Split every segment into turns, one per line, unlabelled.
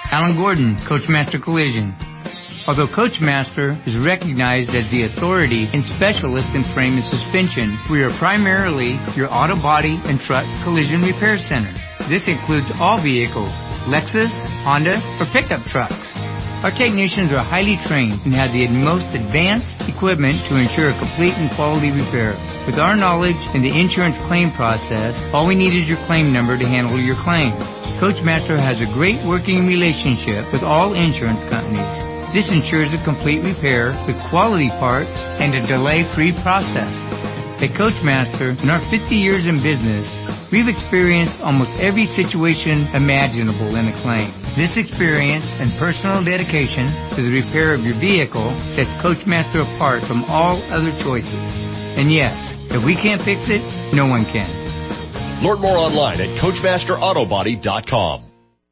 Alan Gordon, Coachmaster Collision. Although Coachmaster is recognized as the authority and specialist in frame and suspension, we are primarily your auto body and truck collision repair center. This includes all vehicles, Lexus, Honda, or pickup trucks. Our technicians are highly trained and have the most advanced equipment to ensure a complete and quality repair. With our knowledge in the insurance claim process, all we need is your claim number to handle your claim. Coachmaster has a great working relationship with all insurance companies. This ensures a complete repair with quality parts and a delay-free process. At Coachmaster, in our 50 years in business, we've experienced almost every situation imaginable in a claim. This experience and personal dedication to the repair of your vehicle sets Coachmaster apart from all other choices. And yes, if we can't fix it, no one can.
Learn more online at CoachmasterAutobody.com.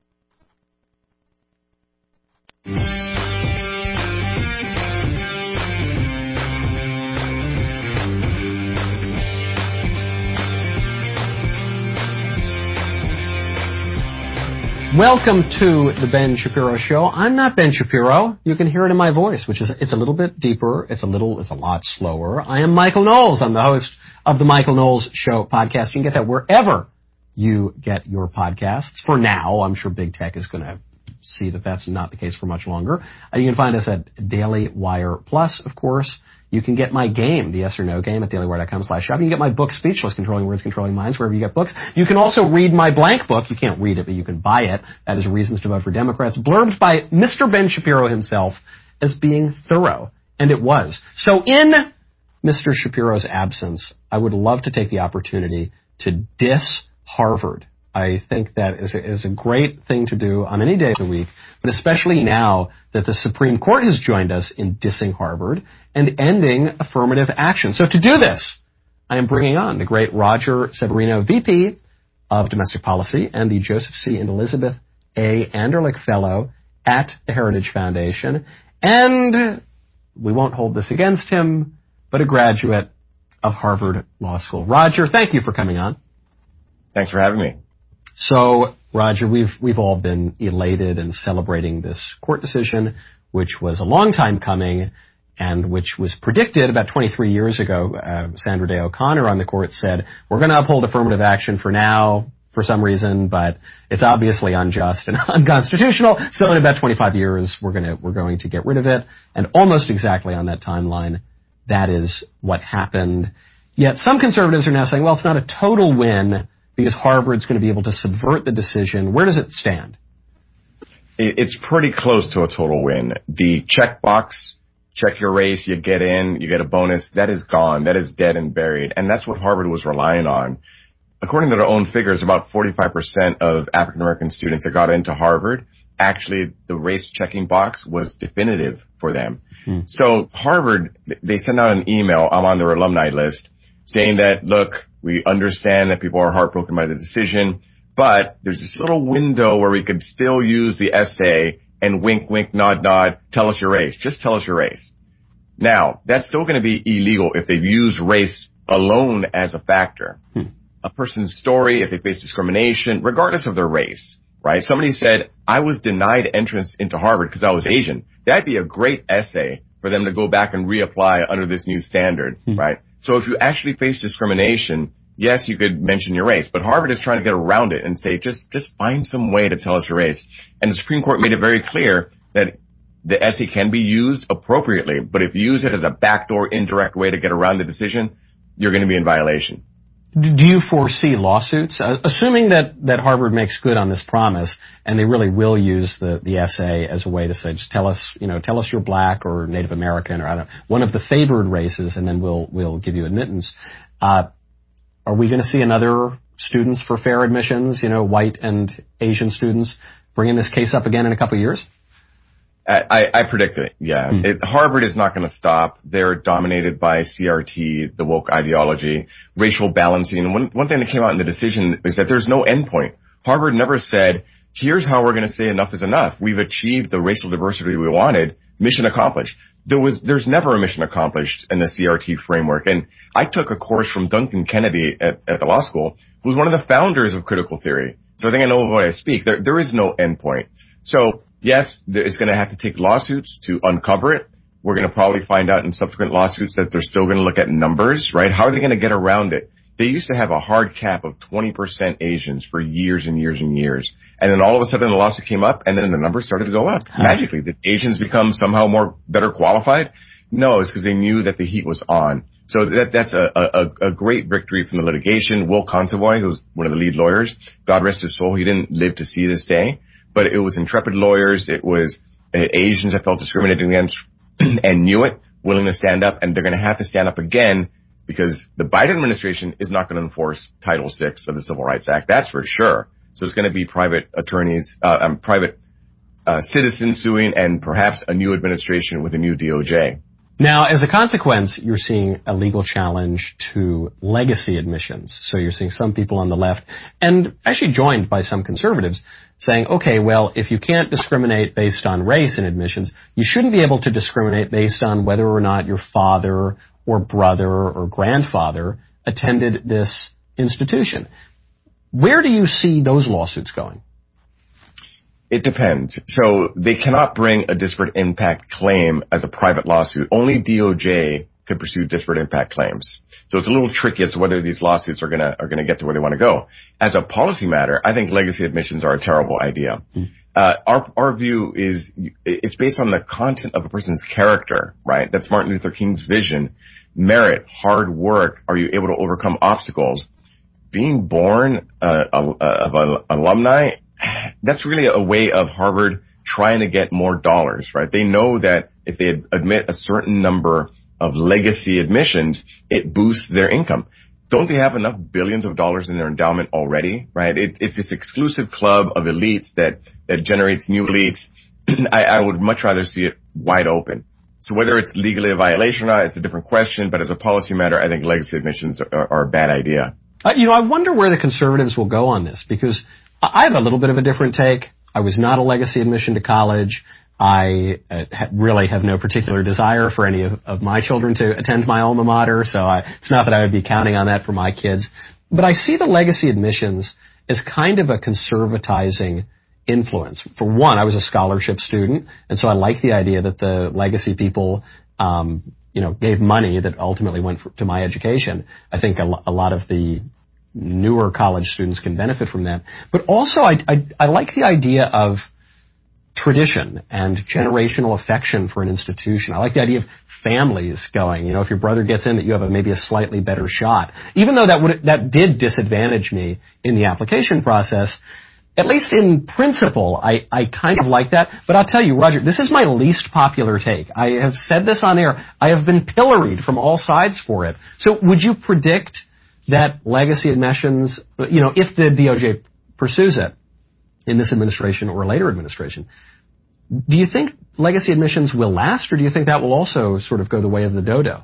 Welcome to the Ben Shapiro Show. I'm not Ben Shapiro. You can hear it in my voice, which is it's a little bit deeper. It's a lot slower. I am Michael Knowles. I'm the host of the Michael Knowles Show podcast. You can get that wherever you get your podcasts. For now, I'm sure Big Tech is going to see that that's not the case for much longer. You can find us at Daily Wire Plus, of course. You can get my game, the Yes or No Game, at dailywire.com/shop. You can get my book, Speechless, Controlling Words, Controlling Minds, wherever you get books. You can also read my blank book. You can't read it, but you can buy it. That is Reasons to Vote for Democrats, blurbed by Mr. Ben Shapiro himself as being thorough. And it was. So in Mr. Shapiro's absence, I would love to take the opportunity to diss Harvard. I think that is a great thing to do on any day of the week, but especially now that the Supreme Court has joined us in dissing Harvard and ending affirmative action. So to do this, I am bringing on the great Roger Severino, VP of Domestic Policy and the Joseph C. and Elizabeth A. Anderlich Fellow at the Heritage Foundation. And we won't hold this against him, but a graduate of Harvard Law School. Roger, thank you for coming on.
Thanks for having me.
So, Roger, we've all been elated and celebrating this court decision, which was a long time coming and which was predicted about 23 years ago. Sandra Day O'Connor on the court said, we're going to uphold affirmative action for now, for some reason, but it's obviously unjust and unconstitutional. So in about 25 years, we're going to get rid of it. And almost exactly on that timeline, that is what happened. Yet some conservatives are now saying, well, it's not a total win, because Harvard's going to be able to subvert the decision. Where does it stand?
It's pretty close to a total win. The checkbox, check your race, you get in, you get a bonus, that is gone. That is dead and buried. And that's what Harvard was relying on. According to their own figures, about 45% of African-American students that got into Harvard, actually the race checking box was definitive for them. So Harvard, they sent out an email, I'm on their alumni list, saying that, look, we understand that people are heartbroken by the decision, but there's this little window where we could still use the essay and wink, wink, nod, nod, tell us your race. Just tell us your race. Now, that's still going to be illegal if they've used race alone as a factor. A person's story, if they face discrimination, regardless of their race, right? Somebody said, I was denied entrance into Harvard because I was Asian. That'd be a great essay for them to go back and reapply under this new standard, right? So if you actually face discrimination, yes, you could mention your race, but Harvard is trying to get around it and say, just find some way to tell us your race. And the Supreme Court made it very clear that the essay can be used appropriately, but if you use it as a backdoor, indirect way to get around the decision, you're going to be in violation.
Do you foresee lawsuits? Assuming that Harvard makes good on this promise and they really will use the essay as a way to say, just tell us you're black or Native American or I don't know, one of the favored races, and then we'll give you admittance. Are we going to see another Students for Fair Admissions, white and Asian students bringing this case up again in a couple of years?
I predict it, yeah. Harvard is not going to stop. They're dominated by CRT, the woke ideology, racial balancing. And one thing that came out in the decision is that there's no endpoint. Harvard never said, here's how we're going to say enough is enough. We've achieved the racial diversity we wanted. Mission accomplished. There's never a mission accomplished in the CRT framework. And I took a course from Duncan Kennedy at the law school, who's one of the founders of critical theory. So I think I know what I speak. There is no endpoint. So yes, it's going to have to take lawsuits to uncover it. We're going to probably find out in subsequent lawsuits that they're still going to look at numbers, right? How are they going to get around it? They used to have a hard cap of 20% Asians for years and years and years. And then all of a sudden the lawsuit came up and then the numbers started to go up. Magically, did Asians become somehow better qualified? No, it's because they knew that the heat was on. So that's a great victory from the litigation. Will Consovoy, who's one of the lead lawyers, God rest his soul, he didn't live to see this day. But it was intrepid lawyers. It was Asians that felt discriminated against and knew it, willing to stand up. And they're going to have to stand up again because the Biden administration is not going to enforce Title VI of the Civil Rights Act. That's for sure. So it's going to be private attorneys, private citizens suing, and perhaps a new administration with a new DOJ.
Now, as a consequence, you're seeing a legal challenge to legacy admissions. So you're seeing some people on the left, and actually joined by some conservatives, saying, okay, well, if you can't discriminate based on race in admissions, you shouldn't be able to discriminate based on whether or not your father or brother or grandfather attended this institution. Where do you see those lawsuits going?
It depends. So they cannot bring a disparate impact claim as a private lawsuit. Only DOJ could pursue disparate impact claims. So it's a little tricky as to whether these lawsuits are gonna get to where they want to go. As a policy matter, I think legacy admissions are a terrible idea. Our view is it's based on the content of a person's character, right? That's Martin Luther King's vision. Merit, hard work. Are you able to overcome obstacles? Being born of an alumni, that's really a way of Harvard trying to get more dollars, right? They know that if they admit a certain number of legacy admissions, it boosts their income. Don't they have enough billions of dollars in their endowment already, right? It's this exclusive club of elites that generates new elites. I would much rather see it wide open. So whether it's legally a violation or not, it's a different question. But as a policy matter, I think legacy admissions are a bad idea.
I wonder where the conservatives will go on this, because I have a little bit of a different take. I was not a legacy admission to college. I really have no particular desire for any of my children to attend my alma mater, so it's not that I would be counting on that for my kids. But I see the legacy admissions as kind of a conservatizing influence. For one, I was a scholarship student, and so I like the idea that the legacy people gave money that ultimately went to my education. I think a lot of the newer college students can benefit from that. But also, I like the idea of tradition and generational affection for an institution. I like the idea of families going, if your brother gets in, that you have maybe a slightly better shot. Even though that did disadvantage me in the application process, at least in principle, I kind of like that. But I'll tell you, Roger, this is my least popular take. I have said this on air. I have been pilloried from all sides for it. So would you predict that legacy admissions, if the DOJ pursues it in this administration or a later administration, do you think legacy admissions will last, or do you think that will also sort of go the way of the dodo?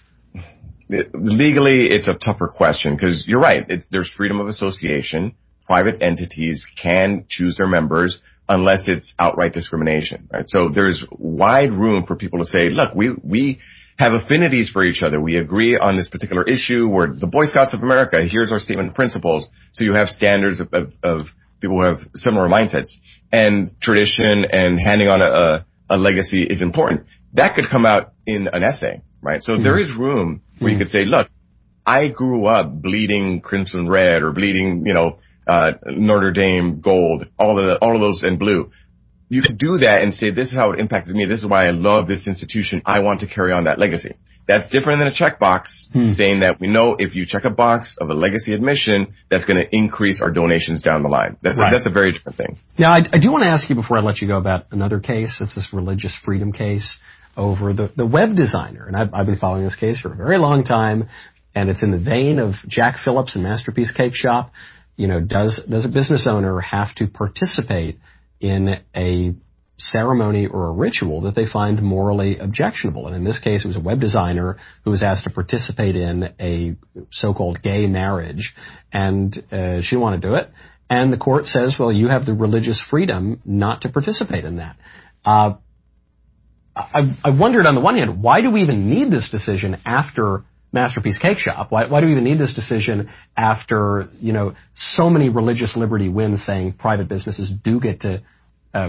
Legally, it's a tougher question because you're right. There's freedom of association. Private entities can choose their members unless it's outright discrimination, right? So there's wide room for people to say, look, we have affinities for each other. We agree on this particular issue. We're the Boy Scouts of America. Here's our statement of principles. So you have standards of people who have similar mindsets. And tradition and handing on a legacy is important. That could come out in an essay, right? So there is room where you could say, look, I grew up bleeding crimson red or bleeding, Notre Dame gold, all of those in blue. You could do that and say, this is how it impacted me. This is why I love this institution. I want to carry on that legacy. That's different than a checkbox saying that we know if you check a box of a legacy admission, that's going to increase our donations down the line. That's a very different thing.
Now, I do want to ask you before I let you go about another case. It's this religious freedom case over the web designer. And I've been following this case for a very long time. And it's in the vein of Jack Phillips and Masterpiece Cake Shop. Does a business owner have to participate in a ceremony or a ritual that they find morally objectionable? And in this case, it was a web designer who was asked to participate in a so-called gay marriage, and she didn't want to do it. And the court says, well, you have the religious freedom not to participate in that. I wondered, on the one hand, why do we even need this decision after Masterpiece Cake Shop? Why do we even need this decision after, so many religious liberty wins saying private businesses do get to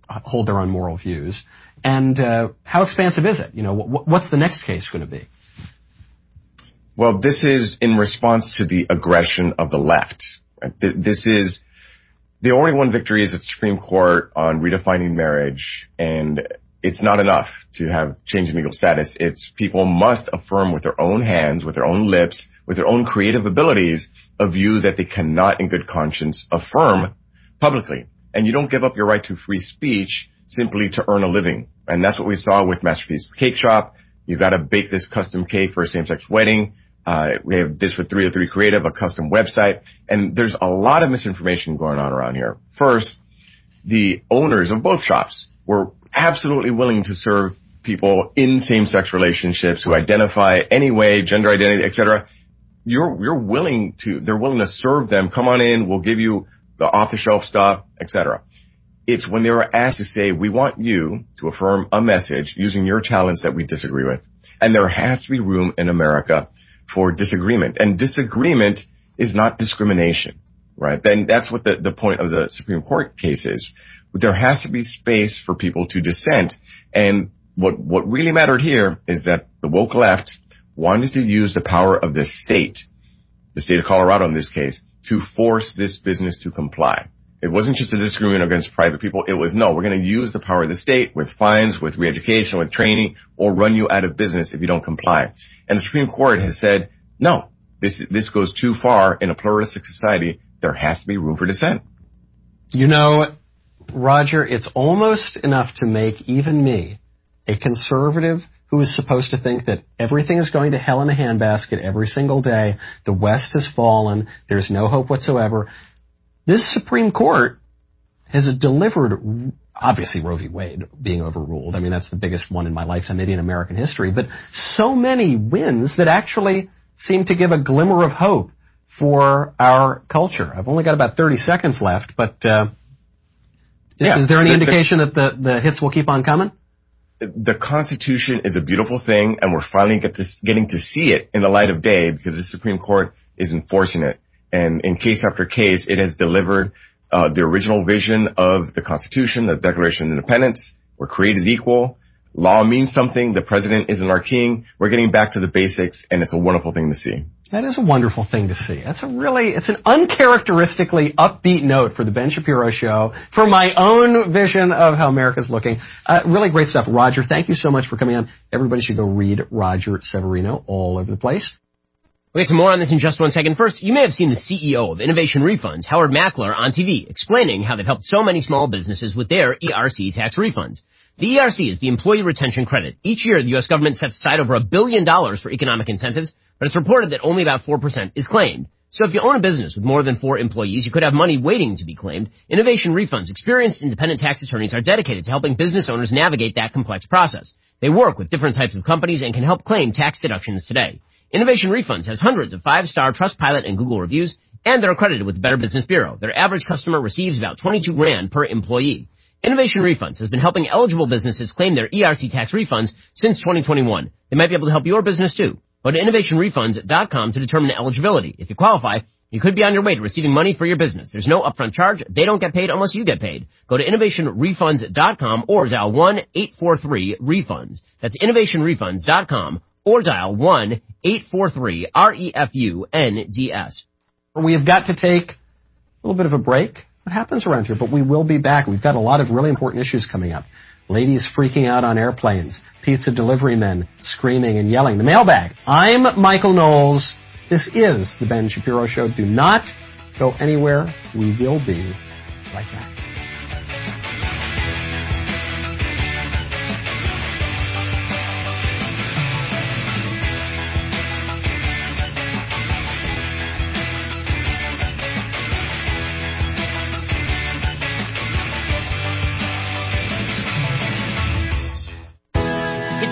hold their own moral views. And how expansive is it? What's the next case going to be?
Well, this is in response to the aggression of the left. This is the only one victory is at the Supreme Court on redefining marriage, and it's not enough to have change in legal status. It's people must affirm with their own hands, with their own lips, with their own creative abilities, a view that they cannot in good conscience affirm publicly. And you don't give up your right to free speech simply to earn a living. And that's what we saw with Masterpiece Cake Shop. You got to bake this custom cake for a same-sex wedding. We have this with 303 Creative, a custom website. And there's a lot of misinformation going on around here. First, the owners of both shops were absolutely willing to serve people in same-sex relationships who identify any way, gender identity, etc. They're willing to serve them. Come on in, we'll give you the off-the-shelf stuff, etc. It's when they were asked to say, we want you to affirm a message using your talents that we disagree with. And there has to be room in America for disagreement. And disagreement is not discrimination, right? Then that's what the point of the Supreme Court case is. There has to be space for people to dissent. And what really mattered here is that the woke left wanted to use the power of the state of Colorado in this case, to force this business to comply. It wasn't just a disagreement against private people. It was, no, we're going to use the power of the state with fines, with re-education, with training, or run you out of business if you don't comply. And the Supreme Court has said, no, this goes too far in a pluralistic society. There has to be room for dissent.
Roger, it's almost enough to make even me, a conservative who is supposed to think that everything is going to hell in a handbasket every single day, the West has fallen, there's no hope whatsoever. This Supreme Court has delivered, obviously Roe v. Wade being overruled. I mean, that's the biggest one in my lifetime, maybe in American history, but so many wins that actually seem to give a glimmer of hope for our culture. I've only got about 30 seconds left, but is there any indication that the hits will keep on coming?
The Constitution is a beautiful thing, and we're finally getting to see it in the light of day because the Supreme Court is enforcing it. And in case after case, it has delivered the original vision of the Constitution, the Declaration of Independence. We're created equal. Law means something. The president isn't our king. We're getting back to the basics, and it's a wonderful thing to see.
That is a wonderful thing to see. It's an uncharacteristically upbeat note for the Ben Shapiro Show, for my own vision of how America's looking. Really great stuff. Roger, thank you so much for coming on. Everybody should go read Roger Severino all over the place.
We'll get to more on this in just 1 second. First, you may have seen the CEO of Innovation Refunds, Howard Mackler, on TV, explaining how they've helped so many small businesses with their ERC tax refunds. The ERC is the Employee Retention Credit. Each year, the U.S. government sets aside over $1 billion for economic incentives, but it's reported that only about 4% is claimed. So if you own a business with more than 4 employees, you could have money waiting to be claimed. Innovation Refunds, experienced independent tax attorneys, are dedicated to helping business owners navigate that complex process. They work with different types of companies and can help claim tax deductions today. Innovation Refunds has hundreds of 5-star Trustpilot and Google reviews, and they're accredited with the Better Business Bureau. Their average customer receives about $22,000 per employee. Innovation Refunds has been helping eligible businesses claim their ERC tax refunds since 2021. They might be able to help your business too. Go to innovationrefunds.com to determine eligibility. If you qualify, you could be on your way to receiving money for your business. There's no upfront charge. They don't get paid unless you get paid. Go to innovationrefunds.com or dial 1-843-REFUNDS. That's innovationrefunds.com or dial 1-843-REFUNDS.
We have got to take a little bit of a break. What happens around here? But we will be back. We've got a lot of really important issues coming up. Ladies freaking out on airplanes, pizza delivery men screaming and yelling, the mailbag. I'm Michael Knowles. This is The Ben Shapiro Show. Do not go anywhere. We will be right back.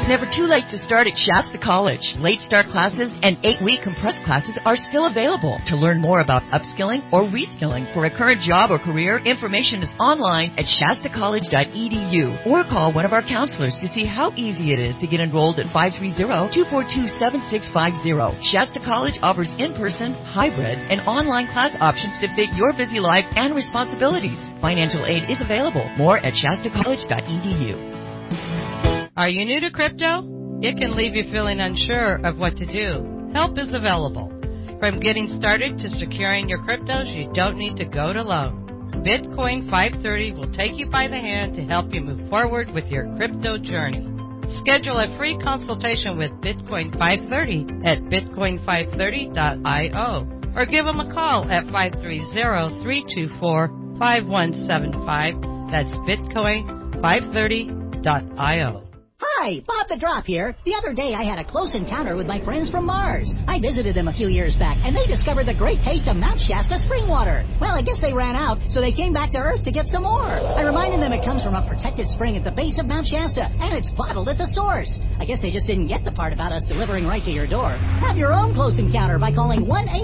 It's never too late to start at Shasta College. Late start classes and 8-week compressed classes are still available. To learn more about upskilling or reskilling for a current job or career, information is online at shastacollege.edu or call one of our counselors to see how easy it is to get enrolled at 530-242-7650. Shasta College offers in-person, hybrid, and online class options to fit your busy life and responsibilities. Financial aid is available. More at shastacollege.edu.
Are you new to crypto? It can leave you feeling unsure of what to do. Help is available. From getting started to securing your cryptos, you don't need to go it alone. Bitcoin 530 will take you by the hand to help you move forward with your crypto journey. Schedule a free consultation with Bitcoin 530 at bitcoin530.io or give them a call at 530-324-5175. That's bitcoin530.io.
Hi, Bob the Drop here. The other day I had a close encounter with my friends from Mars. I visited them a few years back, and they discovered the great taste of Mount Shasta spring water. Well, I guess they ran out, so they came back to Earth to get some more. I reminded them it comes from a protected spring at the base of Mount Shasta, and it's bottled at the source. I guess they just didn't get the part about us delivering right to your door. Have your own close encounter by calling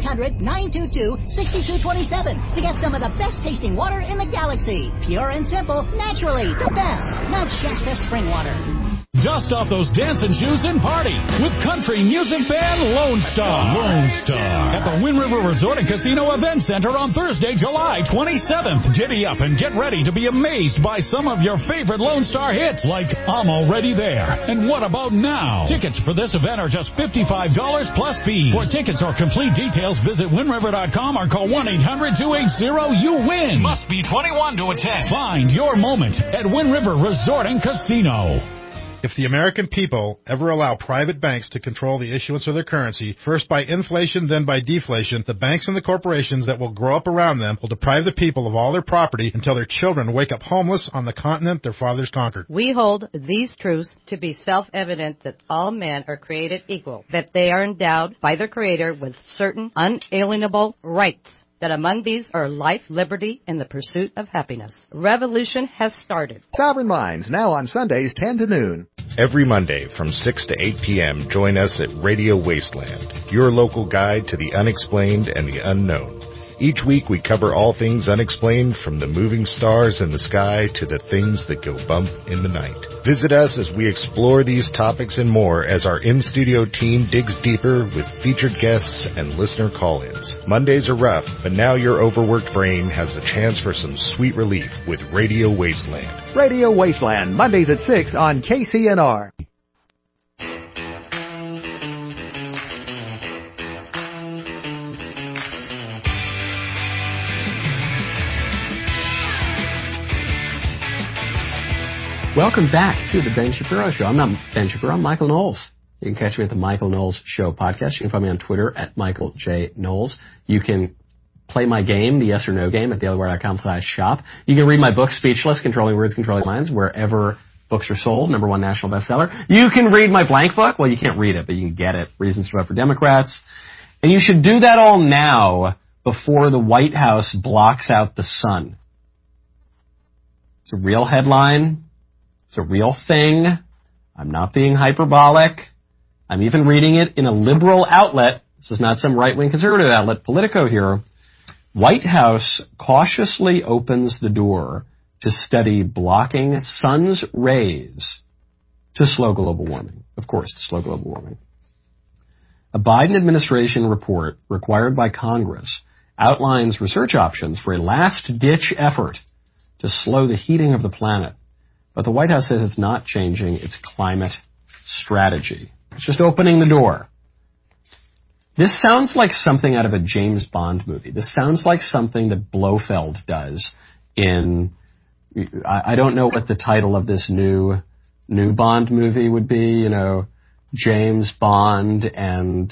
1-800-922-6227 to get some of the best tasting water in the galaxy. Pure and simple, naturally, the best. Mount Shasta spring water.
Dust off those dancing shoes and party with country music band Lone Star. Lone Star. At the Wind River Resort and Casino Event Center on Thursday, July 27th. Giddy up and get ready to be amazed by some of your favorite Lone Star hits like I'm Already There and What About Now. Tickets for this event are just $55 plus fees. For tickets or complete details, visit windriver.com or call 1-800-280-YOU-WIN. Must be 21 to attend. Find your moment at Wind River Resort and Casino.
If the American people ever allow private banks to control the issuance of their currency, first by inflation, then by deflation, the banks and the corporations that will grow up around them will deprive the people of all their property until their children wake up homeless on the continent their fathers conquered.
We hold these truths to be self-evident that all men are created equal, that they are endowed by their Creator with certain unalienable rights, that among these are life, liberty, and the pursuit of happiness. Revolution has started.
Sovereign Minds, now on Sundays 10 to noon.
Every Monday from 6 to 8 p.m., join us at Radio Wasteland, your local guide to the unexplained and the unknown. Each week we cover all things unexplained, from the moving stars in the sky to the things that go bump in the night. Visit us as we explore these topics and more as our in-studio team digs deeper with featured guests and listener call-ins. Mondays are rough, but now your overworked brain has a chance for some sweet relief with Radio Wasteland.
Radio Wasteland, Mondays at 6 on KCNR.
Welcome back to the Ben Shapiro Show. I'm not Ben Shapiro, I'm Michael Knowles. You can catch me at the Michael Knowles Show podcast. You can find me on Twitter at Michael J. Knowles. You can play my game, the yes or no game, at dailywire.com/shop. You can read my book, Speechless, Controlling Words, Controlling Minds, wherever books are sold, #1 national bestseller. You can read my blank book. Well, you can't read it, but you can get it, Reasons to Vote for Democrats. And you should do that all now before the White House blocks out the sun. It's a real headline. It's a real thing. I'm not being hyperbolic. I'm even reading it in a liberal outlet. This is not some right-wing conservative outlet, Politico here. White House cautiously opens the door to study blocking sun's rays to slow global warming. Of course, to slow global warming. A Biden administration report required by Congress outlines research options for a last-ditch effort to slow the heating of the planet. But the White House says it's not changing its climate strategy. It's just opening the door. This sounds like something out of a James Bond movie. This sounds like something that Blofeld does in, I don't know what the title of this new Bond movie would be, you know, James Bond and,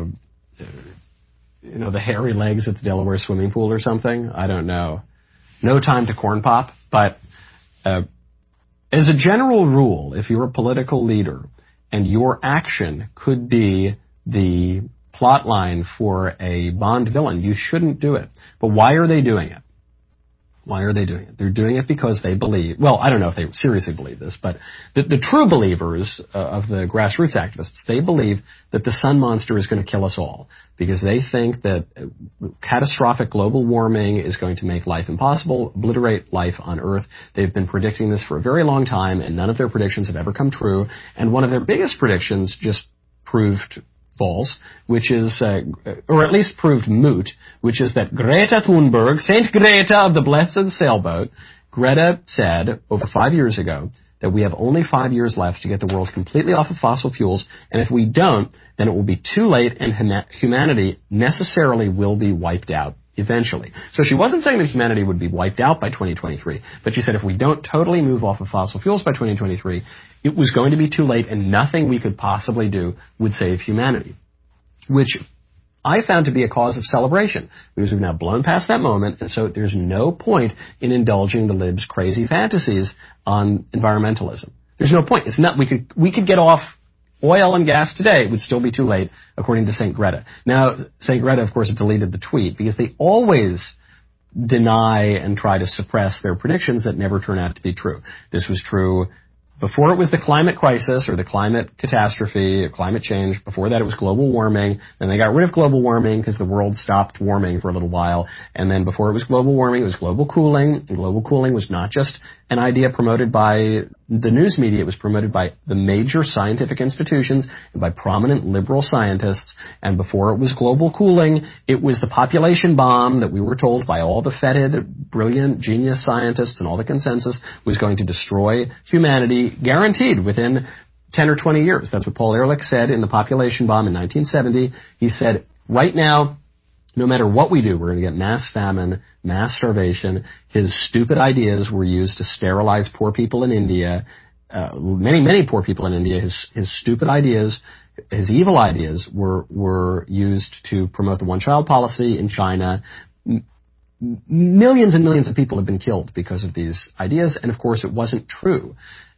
the hairy legs at the Delaware swimming pool or something. I don't know. No Time to Corn Pop, but, as a general rule, if you're a political leader and your action could be the plot line for a Bond villain, you shouldn't do it. But why are they doing it? Why are they doing it? They're doing it because they believe, well, I don't know if they seriously believe this, but the true believers of the grassroots activists, they believe that the sun monster is going to kill us all because they think that catastrophic global warming is going to make life impossible, obliterate life on Earth. They've been predicting this for a very long time, and none of their predictions have ever come true. And one of their biggest predictions just proved false, which is, or at least proved moot, which is that Greta Thunberg, Saint Greta of the Blessed Sailboat, Greta said over 5 years ago that we have only 5 years left to get the world completely off of fossil fuels, and if we don't, then it will be too late and humanity necessarily will be wiped out eventually. So she wasn't saying that humanity would be wiped out by 2023, but she said if we don't totally move off of fossil fuels by 2023, it was going to be too late and nothing we could possibly do would save humanity, which I found to be a cause of celebration because we've now blown past that moment, and so there's no point in indulging the libs' crazy fantasies on environmentalism. There's no point. It's not. We could get off oil and gas today. It would still be too late, according to St. Greta. Now, St. Greta, of course, deleted the tweet because they always deny and try to suppress their predictions that never turn out to be true. This was true before it was the climate crisis or the climate catastrophe or climate change. Before that, it was global warming. Then they got rid of global warming because the world stopped warming for a little while. And then before it was global warming, it was global cooling. And global cooling was not just an idea promoted by the news media. It was promoted by the major scientific institutions and by prominent liberal scientists. And before it was global cooling, it was the population bomb that we were told by all the feted, brilliant, genius scientists and all the consensus was going to destroy humanity, guaranteed within 10 or 20 years. That's what Paul Ehrlich said in the population bomb in 1970. He said, right now, no matter what we do, we're going to get mass famine, mass starvation. His stupid ideas were used to sterilize poor people in India, many poor people in India. His stupid ideas, his evil ideas were used to promote the one-child policy in China. Millions and millions of people have been killed because of these ideas, and of course it wasn't true.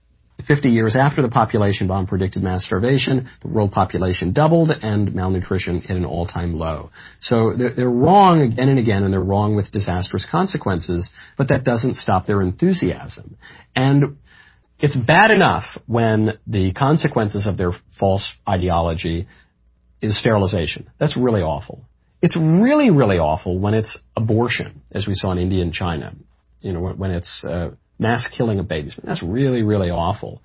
50 years after the population bomb predicted mass starvation, the world population doubled and malnutrition hit an all-time low. So they're wrong again and again, and they're wrong with disastrous consequences, but that doesn't stop their enthusiasm. And it's bad enough when the consequences of their false ideology is sterilization. That's really awful. It's really, really awful when it's abortion, as we saw in India and China. You know, when it's mass killing of babies. That's really, really awful.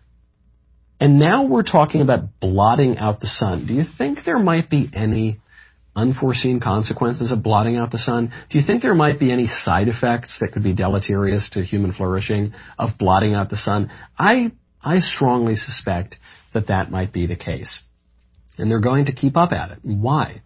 And now we're talking about blotting out the sun. Do you think there might be any unforeseen consequences of blotting out the sun? Do you think there might be any side effects that could be deleterious to human flourishing of blotting out the sun? I strongly suspect that might be the case. And they're going to keep up at it. Why?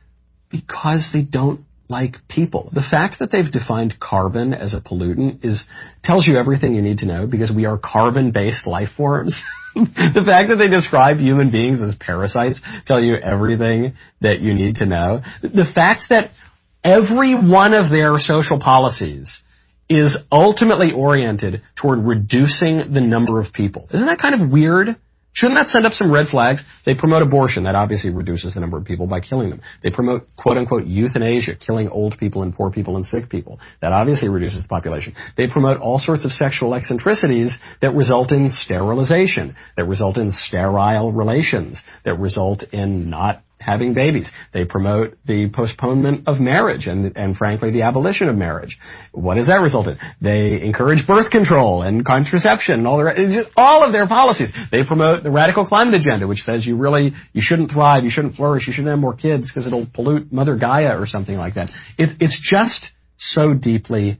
Because they don't like people. The fact that they've defined carbon as a pollutant tells you everything you need to know because we are carbon-based life forms. The fact that they describe human beings as parasites tell you everything that you need to know. The fact that every one of their social policies is ultimately oriented toward reducing the number of people. Isn't that kind of weird? Shouldn't that send up some red flags? They promote abortion. That obviously reduces the number of people by killing them. They promote, quote-unquote, euthanasia, killing old people and poor people and sick people. That obviously reduces the population. They promote all sorts of sexual eccentricities that result in sterilization, that result in sterile relations, that result in not having babies. They promote the postponement of marriage and frankly, the abolition of marriage. What does that result in? They encourage birth control and contraception and all of their policies. They promote the radical climate agenda, which says you shouldn't thrive, you shouldn't flourish, you shouldn't have more kids because it'll pollute Mother Gaia or something like that. It's just so deeply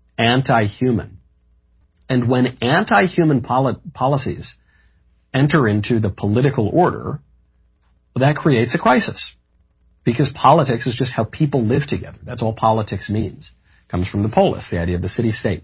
anti-human. And when anti-human policies enter into the political order, that creates a crisis because politics is just how people live together. That's all politics means. It comes from the polis, the idea of the city-state.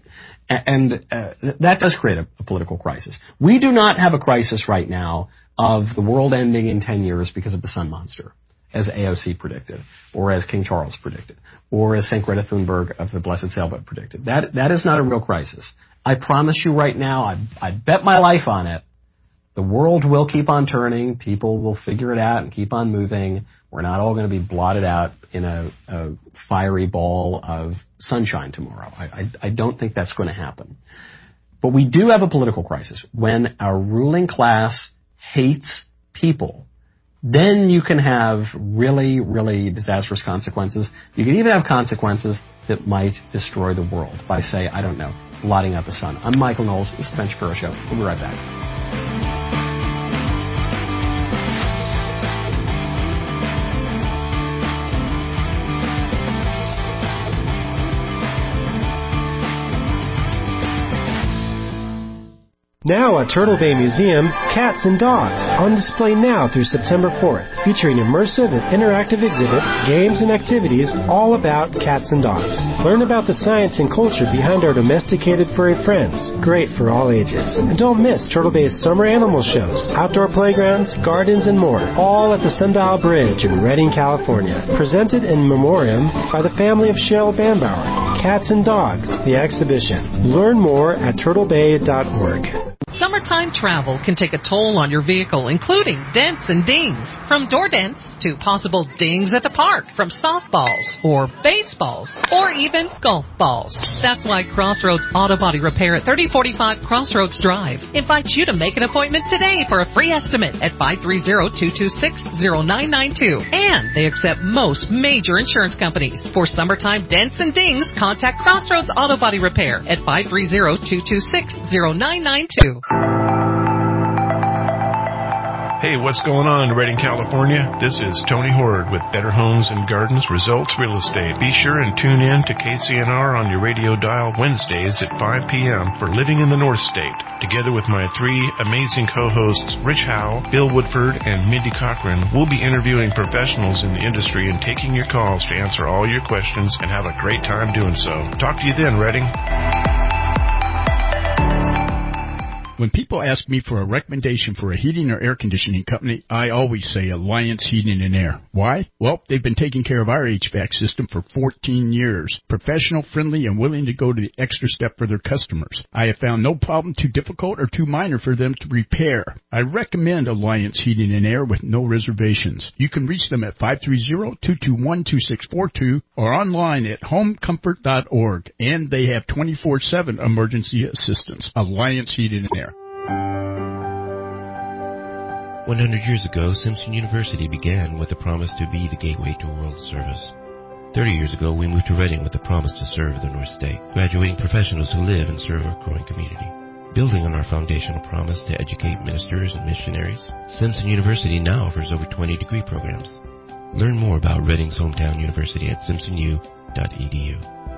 And that does create a political crisis. We do not have a crisis right now of the world ending in 10 years because of the sun monster, as AOC predicted, or as King Charles predicted, or as St. Greta Thunberg of the Blessed Sailboat predicted. That is not a real crisis. I promise you right now, I bet my life on it, The world will keep on turning. People will figure it out and keep on moving. We're not all going to be blotted out in a fiery ball of sunshine tomorrow. I don't think that's going to happen. But we do have a political crisis. When our ruling class hates people, then you can have really, really disastrous consequences. You can even have consequences that might destroy the world by, say, I don't know, blotting out the sun. I'm Michael Knowles. This is the Ben Shapiro Show. We'll be right back.
Now at Turtle Bay Museum, Cats and Dogs, on display now through September 4th, featuring immersive and interactive exhibits, games, and activities all about cats and dogs. Learn about the science and culture behind our domesticated furry friends, great for all ages. And don't miss Turtle Bay's summer animal shows, outdoor playgrounds, gardens, and more, all at the Sundial Bridge in Redding, California. Presented in memoriam by the family of Cheryl Bambauer. Cats and Dogs, the exhibition. Learn more at turtlebay.org.
Summertime travel can take a toll on your vehicle, including dents and dings. From door dents to possible dings at the park, from softballs or baseballs or even golf balls. That's why Crossroads Auto Body Repair at 3045 Crossroads Drive invites you to make an appointment today for a free estimate at 530-226-0992. And they accept most major insurance companies. For summertime dents and dings, contact Crossroads Auto Body Repair at 530-226-0992.
Hey, what's going on in Redding, California? This is Tony Horde with Better Homes and Gardens Results Real Estate. Be sure and tune in to KCNR on your radio dial Wednesdays at 5 p.m. for Living in the North State. Together with my three amazing co-hosts, Rich Howe, Bill Woodford, and Mindy Cochran, we'll be interviewing professionals in the industry and taking your calls to answer all your questions and have a great time doing so. Talk to you then, Redding.
When people ask me for a recommendation for a heating or air conditioning company, I always say Alliance Heating and Air. Why? Well, they've been taking care of our HVAC system for 14 years. Professional, friendly, and willing to go to the extra step for their customers. I have found no problem too difficult or too minor for them to repair. I recommend Alliance Heating and Air with no reservations. You can reach them at 530-221-2642 or online at homecomfort.org. And they have 24/7 emergency assistance. Alliance Heating and Air.
100 years ago, Simpson University began with the promise to be the gateway to world service. 30 years ago, we moved to Redding with the promise to serve the North State, graduating professionals who live and serve our growing community. Building on our foundational promise to educate ministers and missionaries, Simpson University now offers over 20 degree programs. Learn more about Redding's hometown university at simpsonu.edu.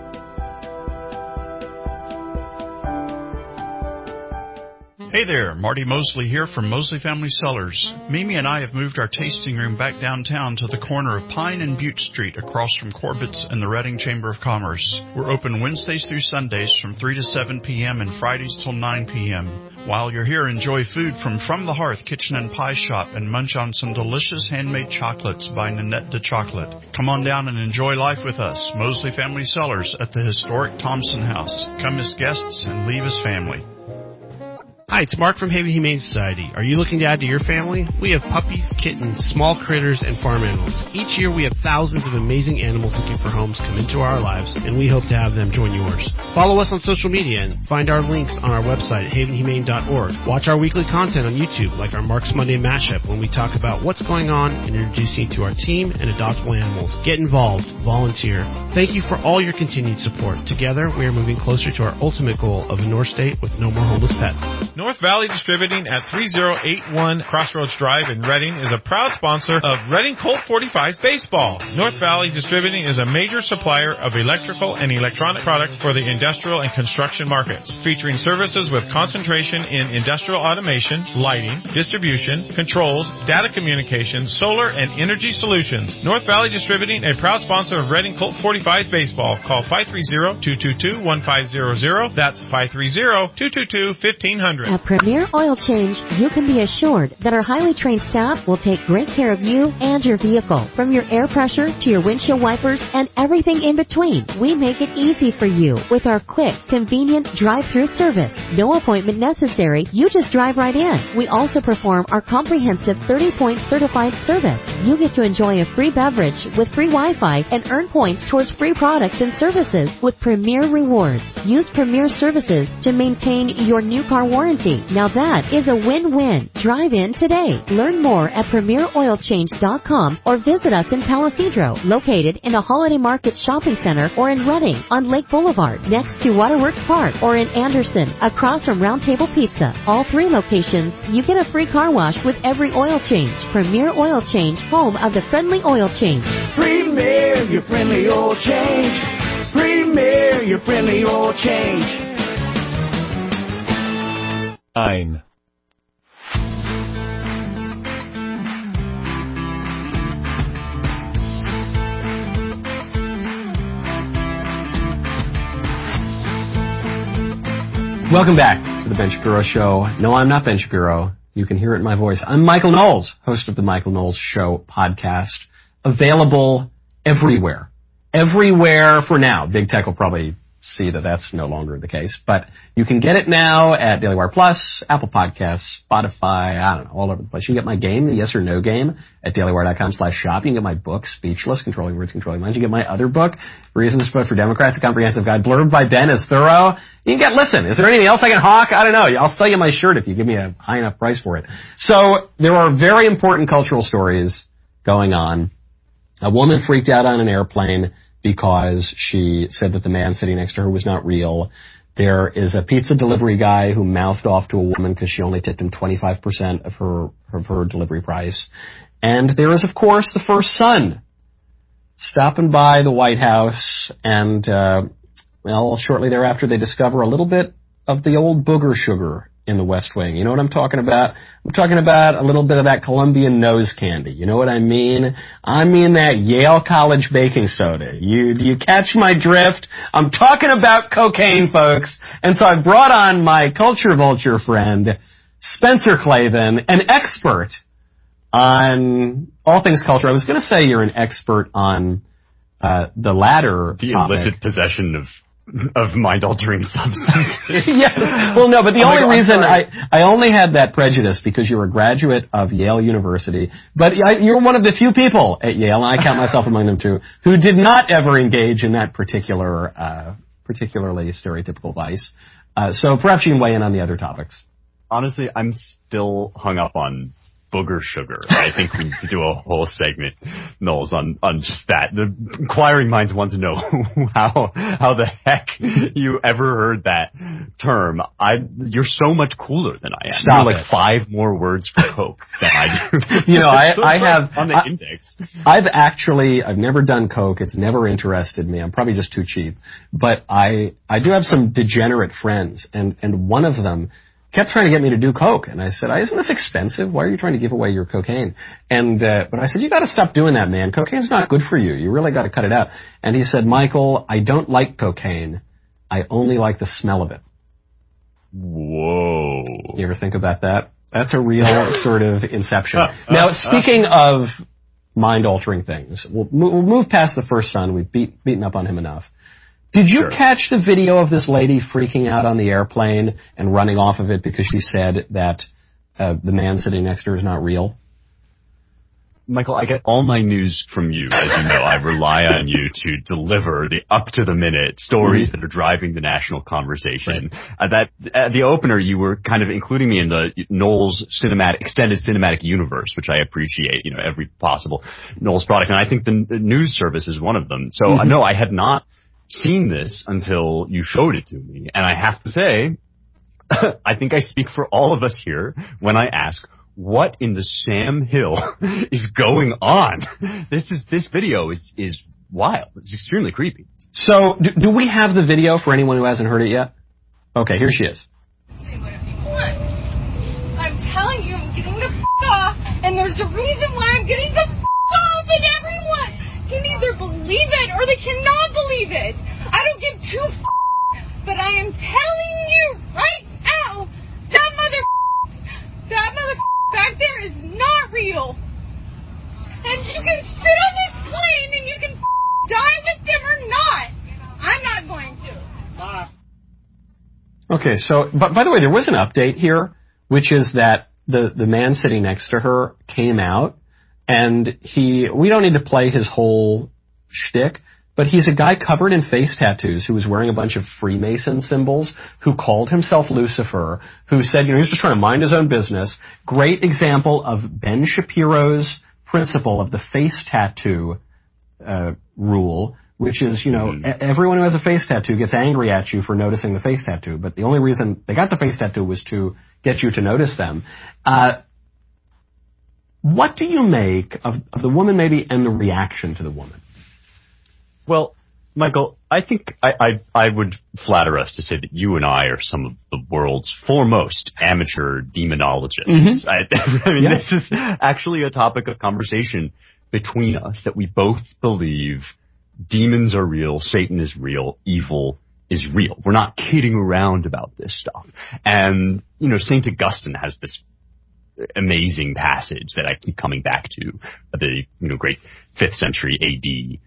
Hey there, Marty Mosley here from Mosley Family Cellars. Mimi and I have moved our tasting room back downtown to the corner of Pine and Butte Street across from Corbett's and the Redding Chamber of Commerce. We're open Wednesdays through Sundays from 3 to 7 p.m. and Fridays till 9 p.m. While you're here, enjoy food from the Hearth Kitchen and Pie Shop and munch on some delicious handmade chocolates by Nanette de Chocolate. Come on down and enjoy life with us, Mosley Family Cellars at the historic Thompson House. Come as guests and leave as family.
Hi, it's Mark from Haven Humane Society. Are you looking to add to your family? We have puppies, kittens, small critters, and farm animals. Each year we have thousands of amazing animals looking for homes come into our lives, and we hope to have them join yours. Follow us on social media and find our links on our website at havenhumane.org. Watch our weekly content on YouTube, like our Mark's Monday Mashup, when we talk about what's going on and introduce you to our team and adoptable animals. Get involved. Volunteer. Thank you for all your continued support. Together, we are moving closer to our ultimate goal of a North State with no more homeless pets.
North Valley Distributing at 3081 Crossroads Drive in Redding is a proud sponsor of Redding Colt 45 Baseball. North Valley Distributing is a major supplier of electrical and electronic products for the industrial and construction markets, featuring services with concentration in industrial automation, lighting, distribution, controls, data communication, solar, and energy solutions. North Valley Distributing, a proud sponsor of Redding Colt 45 Baseball. Call 530-222-1500. That's 530-222-1500.
At Premier Oil Change, you can be assured that our highly trained staff will take great care of you and your vehicle. From your air pressure to your windshield wipers and everything in between, we make it easy for you with our quick, convenient drive-through service. No appointment necessary. You just drive right in. We also perform our comprehensive 30-point certified service. You get to enjoy a free beverage with free Wi-Fi and earn points towards free products and services with Premier Rewards. Use Premier Services to maintain your new car warranty. Now that is a win-win. Drive in today. Learn more at PremierOilChange.com or visit us in Palisadro, located in a Holiday Market shopping center, or in Reading on Lake Boulevard next to Waterworks Park, or in Anderson across from Round Table Pizza. All 3 locations, you get a free car wash with every oil change. Premier Oil Change, home of the friendly oil change.
Premier, your friendly oil change. Premier, your friendly oil change.
Ein.
Welcome back to the Ben Shapiro Show. No, I'm not Ben Shapiro. You can hear it in my voice. I'm Michael Knowles, host of the Michael Knowles Show podcast, available everywhere. Everywhere for now. Big Tech will probably see that that's no longer the case, but you can get it now at Daily Wire Plus, Apple Podcasts, Spotify, I don't know, all over the place. You can get my game, the Yes or No Game, at dailywire.com/shop. You can get my book, Speechless, Controlling Words, Controlling Minds. You can get my other book, Reasons to Vote for Democrats, A Comprehensive Guide, blurred by Ben, is thorough. You can get, listen, is there anything else I can hawk? I don't know. I'll sell you my shirt if you give me a high enough price for it. So there are very important cultural stories going on. A woman freaked out on an airplane because she said that the man sitting next to her was not real. There is a pizza delivery guy who mouthed off to a woman because she only tipped him 25% of her delivery price. And there is, of course, the first son stopping by the White House, and, shortly thereafter they discover a little bit of the old booger sugar in the West Wing. You know what I'm talking about? I'm talking about a little bit of that Colombian nose candy. You know what I mean? I mean that Yale College baking soda. Do you catch my drift? I'm talking about cocaine, folks. And so I brought on my culture vulture friend, Spencer Klavan, an expert on all things culture. I was going to say you're an expert on the latter
the
topic.
Illicit possession of mind-altering substances.
Yeah. Well, no, but the only reason I only had that prejudice because you're a graduate of Yale University, but you're one of the few people at Yale, and I count myself among them too, who did not ever engage in that particularly stereotypical vice. So perhaps you can weigh in on the other topics.
Honestly, I'm still hung up on booger sugar. I think we need to do a whole segment, Knowles, on just that. The inquiring minds want to know how the heck you ever heard that term. You're so much cooler than I am.
Stop
You're like 5 more words for Coke than I do.
You know, I have
on the index.
I've never done Coke. It's never interested me. I'm probably just too cheap. But I do have some degenerate friends, and one of them kept trying to get me to do Coke. And I said, isn't this expensive? Why are you trying to give away your cocaine? And, but I said, you gotta stop doing that, man. Cocaine's not good for you. You really gotta cut it out. And he said, Michael, I don't like cocaine. I only like the smell of it.
Whoa.
You ever think about that? That's a real sort of inception. Now, speaking of mind-altering things, we'll move past the first son. We've beaten up on him enough. Did you catch the video of this lady freaking out on the airplane and running off of it because she said that the man sitting next to her is not real?
Michael, I get all my news from you. As you know, I rely on you to deliver the up-to-the-minute stories that are driving the national conversation. Right. The opener, you were kind of including me in the Knowles extended cinematic universe, which I appreciate, every possible Knowles product. And I think the news service is one of them. So, no, I had not seen this until you showed it to me. And I have to say, I think I speak for all of us here when I ask, what in the Sam Hill is going on? This video is wild. It's extremely creepy.
So, do we have the video for anyone who hasn't heard it yet? Okay, here she is.
I'm telling you, I'm getting the off, and there's a reason why I'm getting the off, and everyone can either believe it or they cannot believe it. I don't give two but I am telling you right now, that mother
Okay, so, but by the way, there was an update here, which is that the man sitting next to her came out, and we don't need to play his whole shtick, but he's a guy covered in face tattoos who was wearing a bunch of Freemason symbols, who called himself Lucifer, who said, he's just trying to mind his own business. Great example of Ben Shapiro's principle of the face tattoo rule, which is, everyone who has a face tattoo gets angry at you for noticing the face tattoo, but the only reason they got the face tattoo was to get you to notice them. What do you make of the woman maybe and the reaction to the woman?
Well, Michael, I think I would flatter us to say that you and I are some of the world's foremost amateur demonologists.
Mm-hmm.
I mean, This is actually a topic of conversation between us, that we both believe demons are real, Satan is real, evil is real. We're not kidding around about this stuff. And, St. Augustine has this amazing passage that I keep coming back to, the, great 5th century AD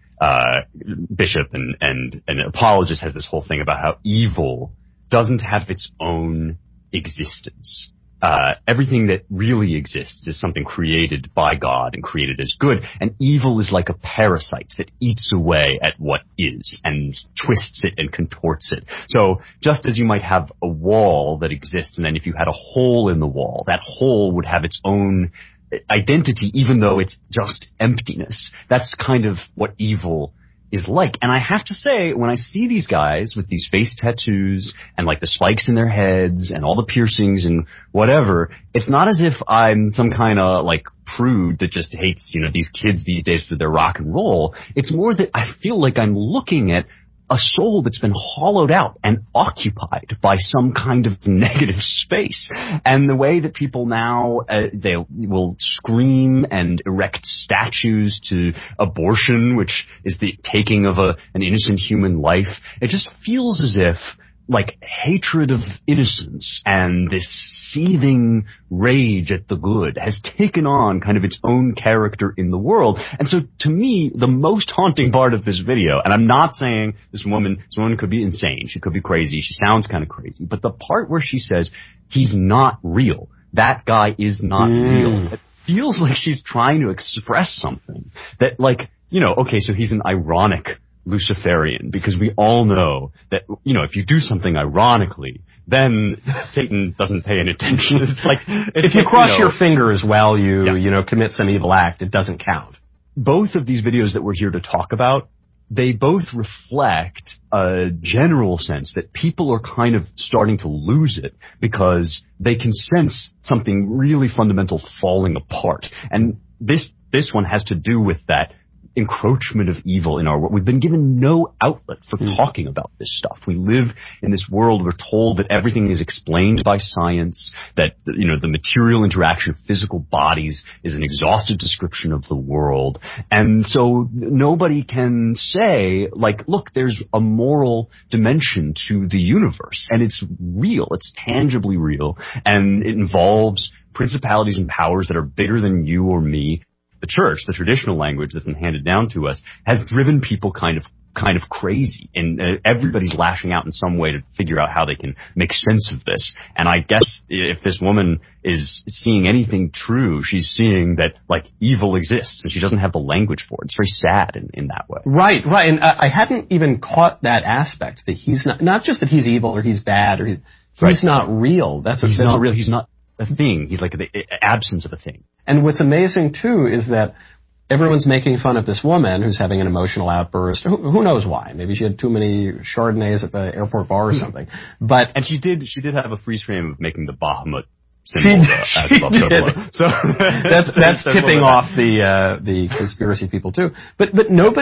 bishop and apologist, has this whole thing about how evil doesn't have its own existence. Everything that really exists is something created by God and created as good, and evil is like a parasite that eats away at what is and twists it and contorts it. So just as you might have a wall that exists, and then if you had a hole in the wall, that hole would have its own identity, even though it's just emptiness. That's kind of what evil is like. And I have to say, when I see these guys with these face tattoos and like the spikes in their heads and all the piercings and whatever, it's not as if I'm some kind of like prude that just hates, these kids these days for their rock and roll. It's more that I feel like I'm looking at a soul that's been hollowed out and occupied by some kind of negative space. And the way that people now, they will scream and erect statues to abortion, which is the taking of an innocent human life, it just feels as if like hatred of innocence and this seething rage at the good has taken on kind of its own character in the world. And so to me, the most haunting part of this video, and I'm not saying this woman could be insane, she could be crazy, she sounds kind of crazy, but the part where she says, he's not real, that guy is not real, it feels like she's trying to express something that okay, so he's an ironic Luciferian, because we all know that, if you do something ironically, then Satan doesn't pay any attention. If
you cross your fingers while you commit some evil act, it doesn't count.
Both of these videos that we're here to talk about, they both reflect a general sense that people are kind of starting to lose it because they can sense something really fundamental falling apart. And this one has to do with that encroachment of evil in our world. We've been given no outlet for talking about this stuff. We live in this world, we're told that everything is explained by science, that, the material interaction of physical bodies is an exhaustive description of the world. And so nobody can say, look, there's a moral dimension to the universe, and it's real, it's tangibly real, and it involves principalities and powers that are bigger than you or me. The church, the traditional language that's been handed down to us, has driven people kind of crazy, and everybody's lashing out in some way to figure out how they can make sense of this. And I guess if this woman is seeing anything true, she's seeing that evil exists, and she doesn't have the language for it. It's very sad in that way.
Right. And I hadn't even caught that aspect, that he's not just that he's evil or he's bad or he's not real. He's not real. He's not a thing. He's like the absence of a thing. And what's amazing, too, is that everyone's making fun of this woman who's having an emotional outburst. Who knows why? Maybe she had too many Chardonnays at the airport bar or something. And
she did have a freeze frame of making the Bahamut symbol as above so below. So
that's tipping off the conspiracy people, too. But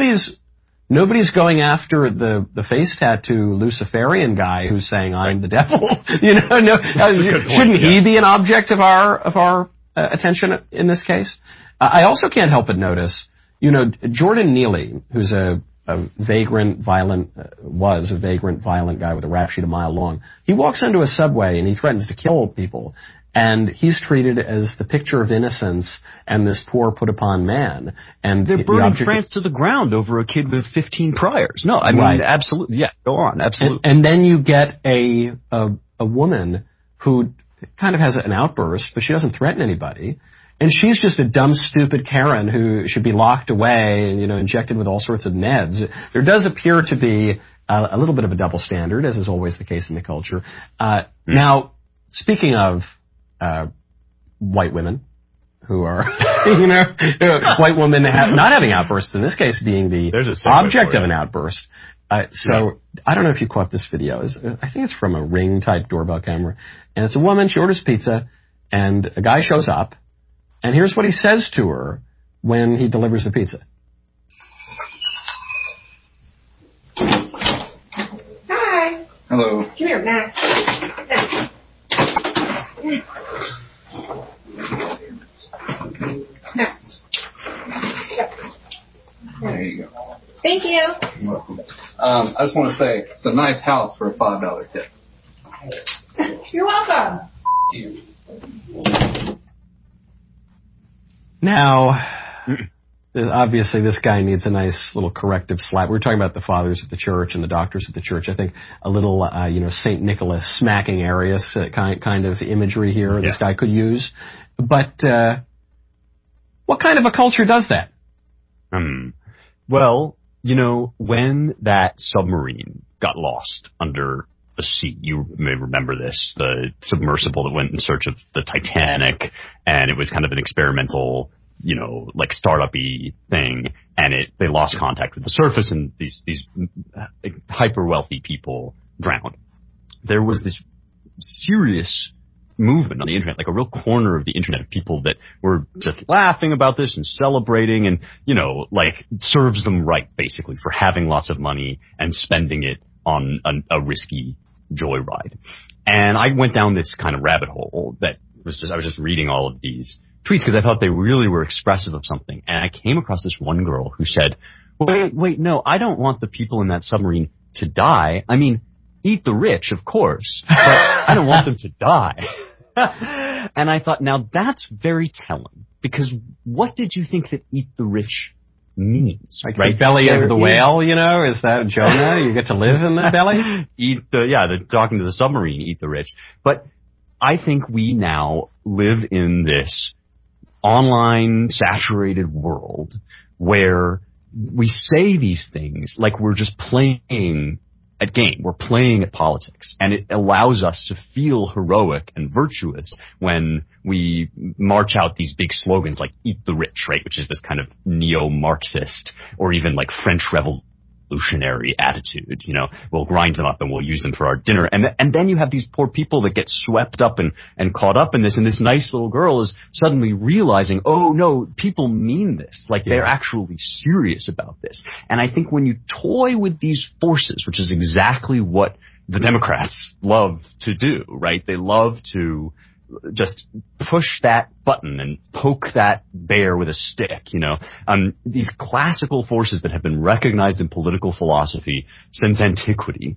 nobody's going after the face tattoo Luciferian guy who's saying, I'm the devil. Shouldn't he be an object of our attention in this case? I also can't help but notice, Jordan Neely, who's a vagrant, violent guy with a rap sheet a mile long. He walks into a subway and he threatens to kill people. And he's treated as the picture of innocence and this poor put upon man. And
they're burning France to the ground over a kid with 15 priors. No, I mean, absolutely. Yeah, go on. Absolutely.
And then you get a a woman who kind of has an outburst, but she doesn't threaten anybody. And she's just a dumb, stupid Karen who should be locked away and, injected with all sorts of meds. There does appear to be a little bit of a double standard, as is always the case in the culture. Now, speaking of white women who are, white women not having outbursts, in this case being the object of an outburst. So I don't know if you caught this video. I think it's from a Ring-type doorbell camera. And it's a woman, she orders pizza, and a guy shows up. And here's what he says to her when he delivers the pizza.
Hi.
Hello.
Come here, Max. Max.
There you go.
Thank you.
You're welcome. I just want to say, it's a nice house for a $5 tip.
You're welcome.
Now, obviously this guy needs a nice little corrective slap. We were talking about the fathers of the church and the doctors of the church. I think a little, St. Nicholas smacking Arius kind of imagery here this guy could use. But what kind of a culture does that?
Well, when that submarine got lost under the sea, you may remember this, the submersible that went in search of the Titanic, and it was kind of an experimental, startup-y thing, and they lost contact with the surface, and these hyper-wealthy people drowned. There was this serious movement on the internet, like a real corner of the internet of people that were just laughing about this and celebrating and, serves them right, basically, for having lots of money and spending it on a risky joyride. And I went down this kind of rabbit hole I was just reading all of these tweets because I thought they really were expressive of something. And I came across this one girl who said, wait, no, I don't want the people in that submarine to die. I mean, eat the rich, of course, but I don't want them to die. And I thought, now that's very telling, because what did you think that eat the rich means?
Like the belly of the whale, is that Jonah? You get to live in the belly?
They're talking to the submarine, eat the rich. But I think we now live in this online saturated world where we say these things like we're just playing at game. We're playing at politics, and it allows us to feel heroic and virtuous when we march out these big slogans like "Eat the Rich," right, which is this kind of neo-Marxist or even like French revolutionary attitude. We'll grind them up and we'll use them for our dinner, and then you have these poor people that get swept up and caught up in this, and this nice little girl is suddenly realizing, oh no, people mean this, they're actually serious about this. And I think when you toy with these forces, which is exactly what the Democrats love to do, right? They love to just push that button and poke that bear with a stick, these classical forces that have been recognized in political philosophy since antiquity.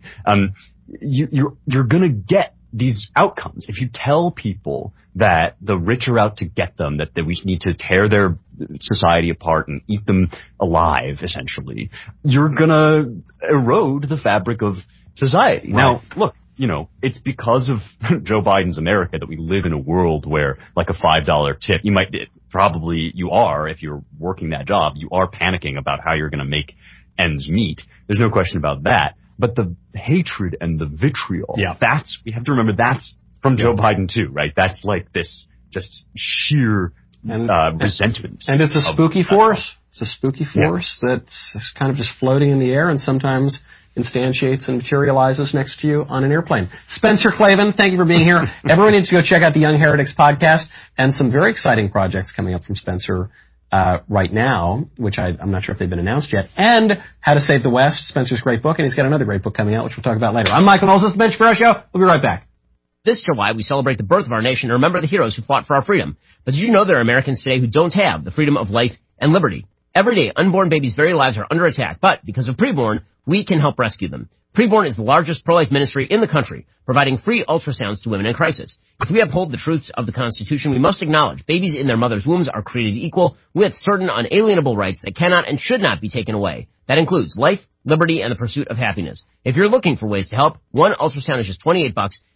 You're gonna get these outcomes. If you tell people that the rich are out to get them, that we need to tear their society apart and eat them alive, essentially, you're gonna erode the fabric of society. Right. Now, look, it's because of Joe Biden's America that we live in a world where, like a $5 tip, you are, if you're working that job, you are panicking about how you're going to make ends meet. There's no question about that. But the hatred and the vitriol, we have to remember that's from Joe Biden too, right? That's like this just sheer resentment.
And it's a spooky force. It's a spooky force that's kind of just floating in the air and sometimes instantiates and materializes next to you on an airplane. Spencer Klavan, thank you for being here. Everyone needs to go check out the Young Heretics podcast and some very exciting projects coming up from Spencer right now, which I'm not sure if they've been announced yet, and How to Save the West, Spencer's great book, and he's got another great book coming out, which we'll talk about later. I'm Michael Knowles. This is the Ben Shapiro Show. We'll be right back.
This July, we celebrate the birth of our nation and remember the heroes who fought for our freedom. But did you know there are Americans today who don't have the freedom of life and liberty? Every day, unborn babies' very lives are under attack, but because of Preborn, we can help rescue them. Preborn is the largest pro-life ministry in the country, providing free ultrasounds to women in crisis. If we uphold the truths of the Constitution, we must acknowledge babies in their mother's wombs are created equal with certain unalienable rights that cannot and should not be taken away. That includes life, liberty, and the pursuit of happiness. If you're looking for ways to help, one ultrasound is just $28,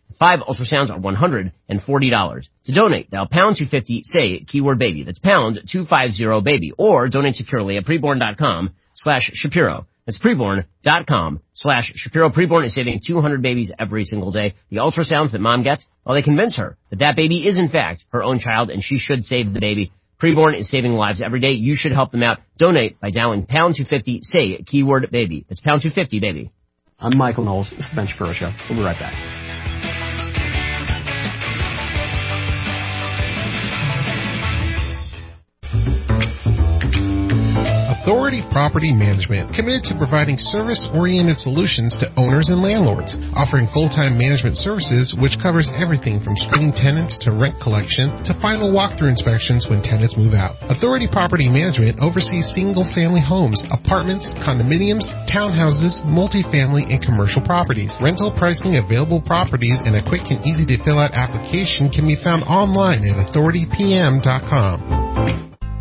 5 ultrasounds are $140. To donate, dial pound 250, say keyword baby. That's pound 250 baby. Or donate securely at preborn.com/Shapiro. That's preborn.com/Shapiro. Preborn is saving 200 babies every single day. The ultrasounds that mom gets, well, they convince her that that baby is in fact her own child and she should save the baby. Preborn is saving lives every day. You should help them out. Donate by dialing pound 250, say keyword baby. That's pound 250 baby.
I'm Michael Knowles. This is the Ben Shapiro Show. We'll be right back.
Authority Property Management, committed to providing service-oriented solutions to owners and landlords, offering full-time management services which covers everything from screening tenants to rent collection to final walkthrough inspections when tenants move out. Authority Property Management oversees single-family homes, apartments, condominiums, townhouses, multifamily, and commercial properties. Rental pricing, available properties, and a quick and easy-to-fill-out application can be found online at authoritypm.com.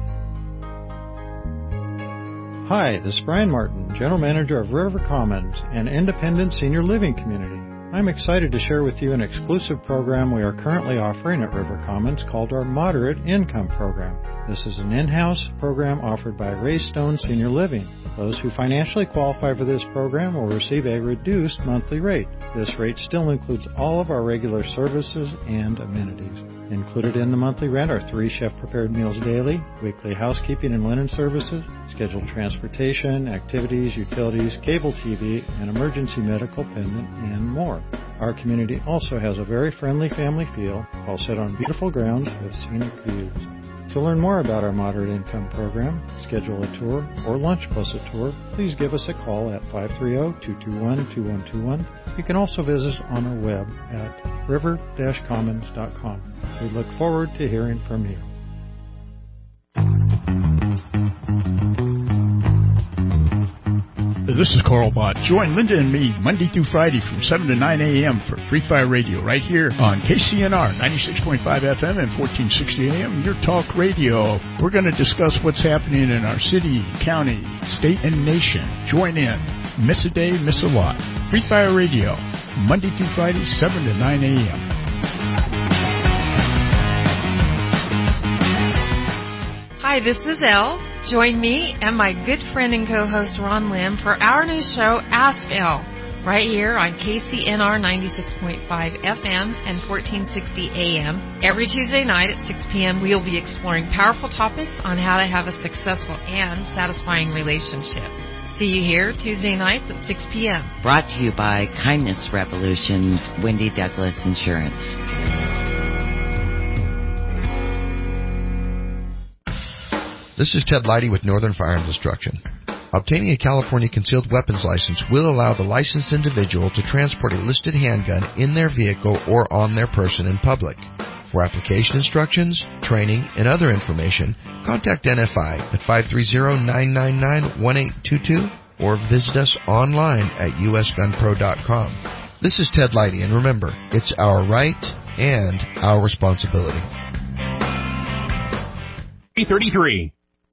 Hi, this is Brian Martin, General Manager of River Commons, an independent senior living community. I'm excited to share with you an exclusive program we are currently offering at River Commons called our Moderate Income Program. This is an in-house program offered by Ray Stone Senior Living. Those who financially qualify for this program will receive a reduced monthly rate. This rate still includes all of our regular services and amenities. Included in the monthly rent are 3 chef-prepared meals daily, weekly housekeeping and linen services, scheduled transportation, activities, utilities, cable TV, and emergency medical pendant, and more. Our community also has a very friendly family feel, all set on beautiful grounds with scenic views. To learn more about our Moderate Income Program, schedule a tour, or lunch plus a tour, please give us a call at 530-221-2121. You can also visit us on our web at river-commons.com. We look forward to hearing from you.
This is Carl Bott. Join Linda and me Monday through Friday from 7 to 9 a.m. for Free Fire Radio right here on KCNR 96.5 FM and 1460 AM, your talk radio. We're going to discuss what's happening in our city, county, state, and nation. Join in. Miss a day, miss a lot. Free Fire Radio, Monday through Friday, 7 to 9 a.m.
Hi, this is Elle. Join me and my good friend and co-host Ron Lim for our new show, Ask Elle, right here on KCNR 96.5 FM and 1460 AM. Every Tuesday night at 6 p.m., we will be exploring powerful topics on how to have a successful and satisfying relationship. See you here Tuesday nights at 6 p.m.
Brought to you by Kindness Revolution, Wendy Douglas Insurance.
This is Ted Leidy with Northern Firearms Instruction. Obtaining a California concealed weapons license will allow the licensed individual to transport a listed handgun in their vehicle or on their person in public. For application instructions, training, and other information, contact NFI at 530-999-1822 or visit us online at usgunpro.com. This is Ted Leidy, and remember, it's our right and our responsibility.
333.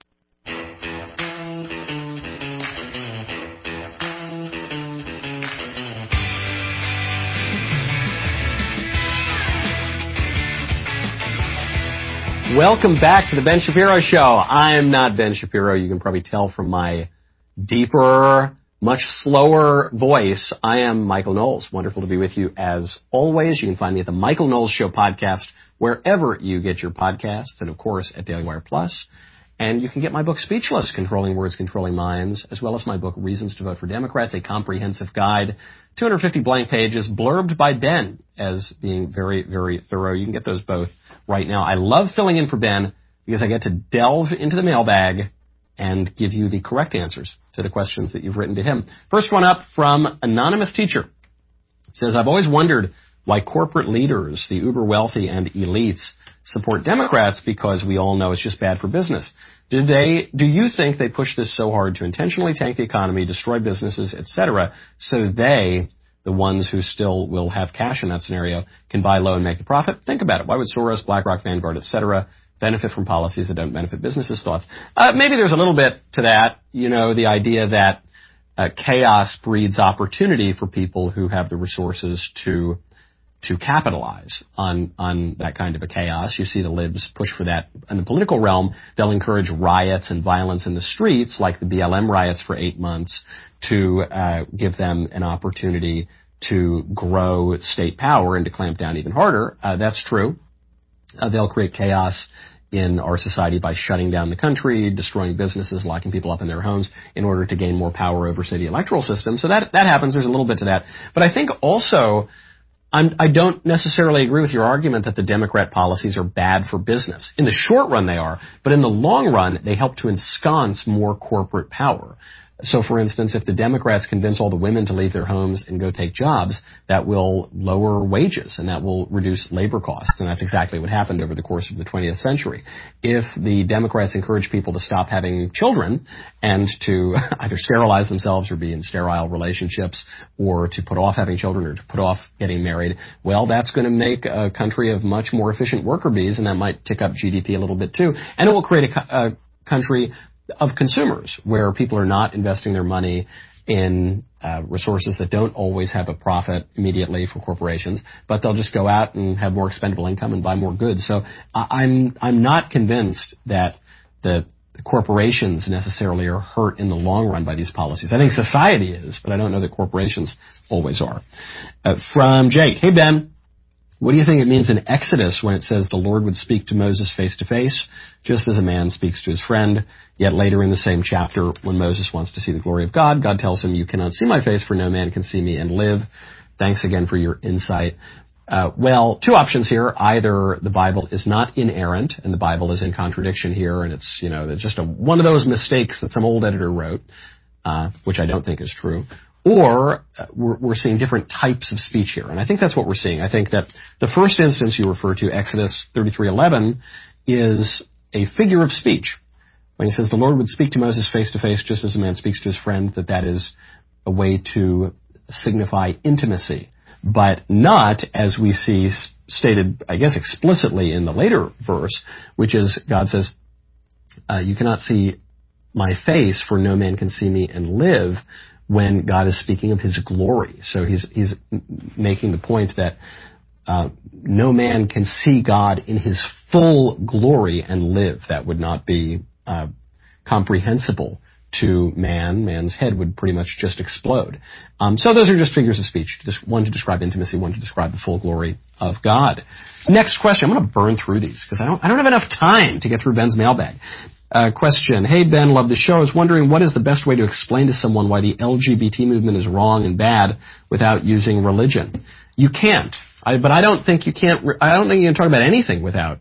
Welcome back to the Ben Shapiro Show. I am not Ben Shapiro. You can probably tell from my deeper, much slower voice. I am Michael Knowles. Wonderful to be with you as always. You can find me at the Michael Knowles Show podcast, wherever you get your podcasts, and of course at Daily Wire Plus. And you can get my book, Speechless, Controlling Words, Controlling Minds, as well as my book, Reasons to Vote for Democrats, a comprehensive guide, 250 blank pages, blurbed by Ben as being very, very thorough. You can get those both right now. I love filling in for Ben because I get to delve into the mailbag and give you the correct answers to the questions that you've written to him. First one up from Anonymous Teacher. It says, I've always wondered why corporate leaders, the uber wealthy and elites, support Democrats because we all know it's just bad for business. Do you think they push this so hard to intentionally tank the economy, destroy businesses, etc., so they, the ones who still will have cash in that scenario, can buy low and make the profit? Think about it. Why would Soros, BlackRock, Vanguard, etc., benefit from policies that don't benefit businesses? Thoughts? Maybe there's a little bit to that. You know, the idea that chaos breeds opportunity for people who have the resources to to capitalize on that kind of a chaos. You see the libs push for that. In the political realm, they'll encourage riots and violence in the streets, like the BLM riots for 8 months, to give them an opportunity to grow state power and to clamp down even harder. That's true. They'll create chaos in our society by shutting down the country, destroying businesses, locking people up in their homes in order to gain more power over, say, the electoral system. So that happens. There's a little bit to that. But I think also, I don't necessarily agree with your argument that the Democrat policies are bad for business. In the short run, they are, but in the long run, they help to ensconce more corporate power. So, for instance, if the Democrats convince all the women to leave their homes and go take jobs, that will lower wages and that will reduce labor costs. And that's exactly what happened over the course of the 20th century. If the Democrats encourage people to stop having children and to either sterilize themselves or be in sterile relationships or to put off having children or to put off getting married, well, that's going to make a country of much more efficient worker bees, and that might tick up GDP a little bit too. And it will create a country of consumers, where people are not investing their money in resources that don't always have a profit immediately for corporations, but they'll just go out and have more expendable income and buy more goods. So I'm not convinced that the corporations necessarily are hurt in the long run by these policies. I think society is, but I don't know that corporations always are. From Jake, hey Ben, what do you think it means in Exodus when it says the Lord would speak to Moses face to face, just as a man speaks to his friend? Yet later in the same chapter, when Moses wants to see the glory of God, God tells him, you cannot see my face, for no man can see me and live. Thanks again for your insight. Well, two options here. Either the Bible is not inerrant and the Bible is in contradiction here, and it's, it's just one of those mistakes that some old editor wrote, which I don't think is true. Or we're seeing different types of speech here. And I think that's what we're seeing. I think that the first instance you refer to, Exodus 33:11, is a figure of speech. When he says the Lord would speak to Moses face to face just as a man speaks to his friend, that is a way to signify intimacy. But not, as we see stated, I guess, explicitly in the later verse, which is God says, you cannot see my face, for no man can see me and live, when God is speaking of his glory. So he's making the point that no man can see God in his full glory and live. That would not be comprehensible to man. Man's head would pretty much just explode. So those are just figures of speech. Just one to describe intimacy, one to describe the full glory of God. Next question. I'm going to burn through these because I don't have enough time to get through Ben's mailbag. Question. Hey, Ben, love the show. I was wondering what is the best way to explain to someone why the LGBT movement is wrong and bad without using religion? You can't. But I don't think you can talk about anything without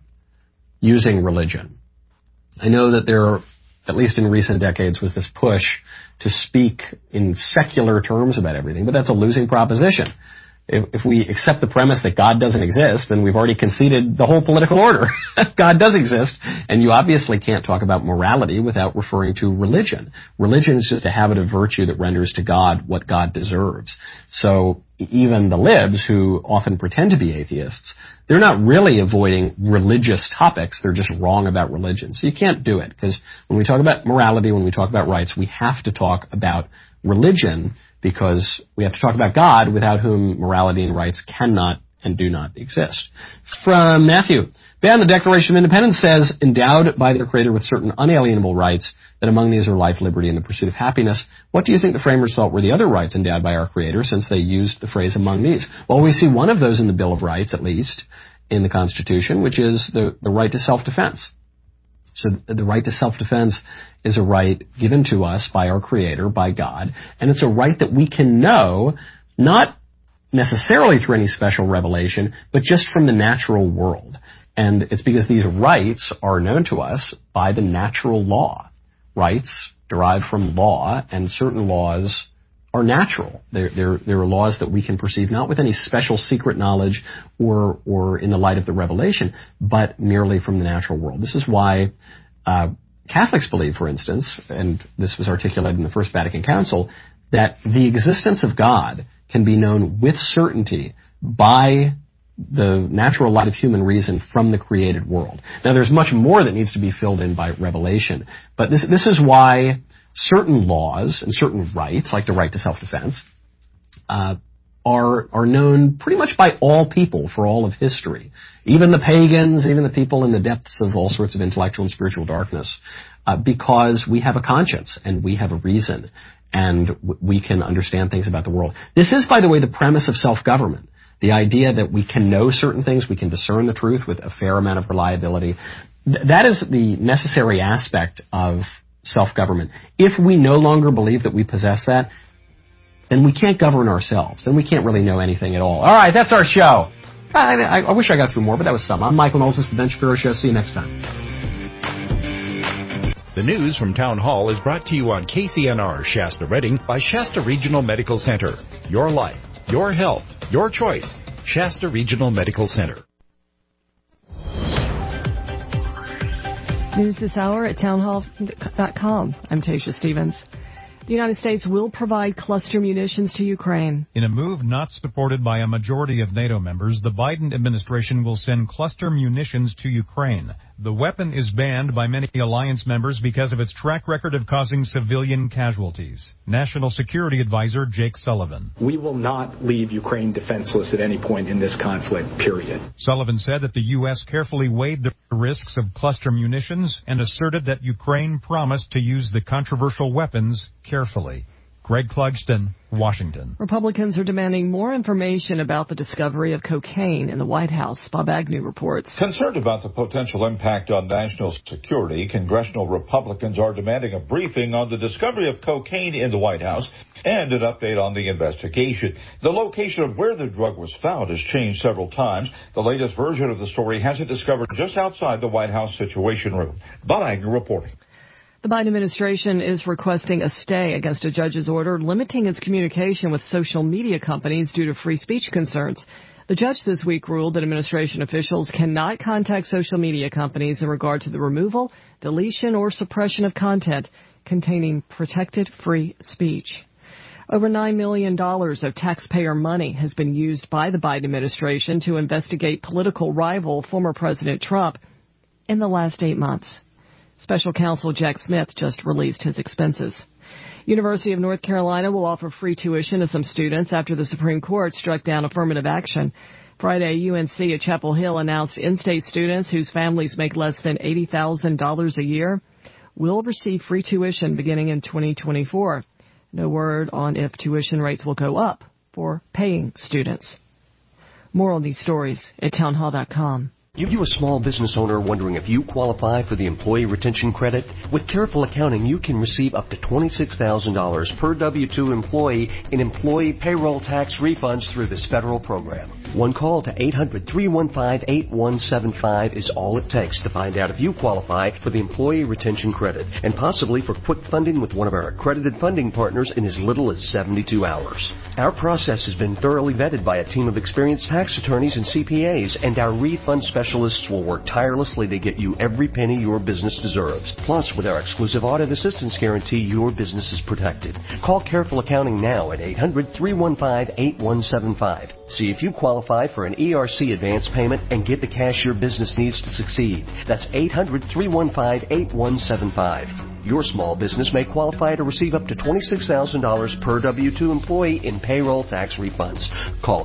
using religion. I know that there, at least in recent decades, was this push to speak in secular terms about everything, but that's a losing proposition. If we accept the premise that God doesn't exist, then we've already conceded the whole political order. God does exist, and you obviously can't talk about morality without referring to religion. Religion is just a habit of virtue that renders to God what God deserves. So even the libs, who often pretend to be atheists, they're not really avoiding religious topics. They're just wrong about religion. So you can't do it, because when we talk about morality, when we talk about rights, we have to talk about religion, because we have to talk about God, without whom morality and rights cannot and do not exist. From Matthew. Ben, the Declaration of Independence says, endowed by their Creator with certain unalienable rights, that among these are life, liberty, and the pursuit of happiness. What do you think the framers thought were the other rights endowed by our Creator, since they used the phrase among these? Well, we see one of those in the Bill of Rights, at least, in the Constitution, which is the right to self-defense. So the right to self-defense is a right given to us by our Creator, by God, and it's a right that we can know, not necessarily through any special revelation, but just from the natural world. And it's because these rights are known to us by the natural law. Rights derive from law, and certain laws are natural. There are laws that we can perceive not with any special secret knowledge or in the light of the revelation, but merely from the natural world. This is why Catholics believe, for instance, and this was articulated in the First Vatican Council, that the existence of God can be known with certainty by the natural light of human reason from the created world. Now, there's much more that needs to be filled in by revelation, but this is why certain laws and certain rights, like the right to self-defense, are known pretty much by all people for all of history, even the pagans, even the people in the depths of all sorts of intellectual and spiritual darkness, because we have a conscience and we have a reason and we can understand things about the world. This is, by the way, the premise of self-government. The idea that we can know certain things, we can discern the truth with a fair amount of reliability. That is the necessary aspect of self-government. If we no longer believe that we possess that, then we can't govern ourselves. Then we can't really know anything at all. All right, that's our show. I wish I got through more, but that was some. I'm Michael Knowles. This is the Ben Shapiro Show. See you next time.
The news from Town Hall is brought to you on KCNR Shasta Redding by Shasta Regional Medical Center. Your life, your health, your choice. Shasta Regional Medical Center.
News this hour at townhall.com. I'm Tasha Stevens. The United States will provide cluster munitions to Ukraine.
In a move not supported by a majority of NATO members, the Biden administration will send cluster munitions to Ukraine. The weapon is banned by many alliance members because of its track record of causing civilian casualties. National Security Advisor Jake Sullivan.
We will not leave Ukraine defenseless at any point in this conflict, period.
Sullivan said that the U.S. carefully weighed the risks of cluster munitions and asserted that Ukraine promised to use the controversial weapons carefully. Greg Clugston, Washington.
Republicans are demanding more information about the discovery of cocaine in the White House. Bob Agnew reports.
Concerned about the potential impact on national security, congressional Republicans are demanding a briefing on the discovery of cocaine in the White House and an update on the investigation. The location of where the drug was found has changed several times. The latest version of the story has it discovered just outside the White House Situation Room. Bob Agnew reporting.
The Biden administration is requesting a stay against a judge's order limiting its communication with social media companies due to free speech concerns. The judge this week ruled that administration officials cannot contact social media companies in regard to the removal, deletion, or suppression of content containing protected free speech. Over $9 million of taxpayer money has been used by the Biden administration to investigate political rival former President Trump in the last 8 months. Special counsel Jack Smith just released his expenses. University of North Carolina will offer free tuition to some students after the Supreme Court struck down affirmative action. Friday, UNC at Chapel Hill announced in-state students whose families make less than $80,000 a year will receive free tuition beginning in 2024. No word on if tuition rates will go up for paying students. More on these stories at townhall.com.
Are you a small business owner wondering if you qualify for the Employee Retention Credit? With careful accounting, you can receive up to $26,000 per W-2 employee in employee payroll tax refunds through this federal program. One call to 800-315-8175 is all it takes to find out if you qualify for the Employee Retention Credit and possibly for quick funding with one of our accredited funding partners in as little as 72 hours. Our process has been thoroughly vetted by a team of experienced tax attorneys and CPAs, and our refund specialists will work tirelessly to get you every penny your business deserves. Plus, with our exclusive audit assistance guarantee, your business is protected. Call Careful Accounting now at 800-315-8175. See if you qualify for an ERC advance payment and get the cash your business needs to succeed. That's 800-315-8175. Your small business may qualify to receive up to $26,000 per W-2 employee in payroll tax refunds. Call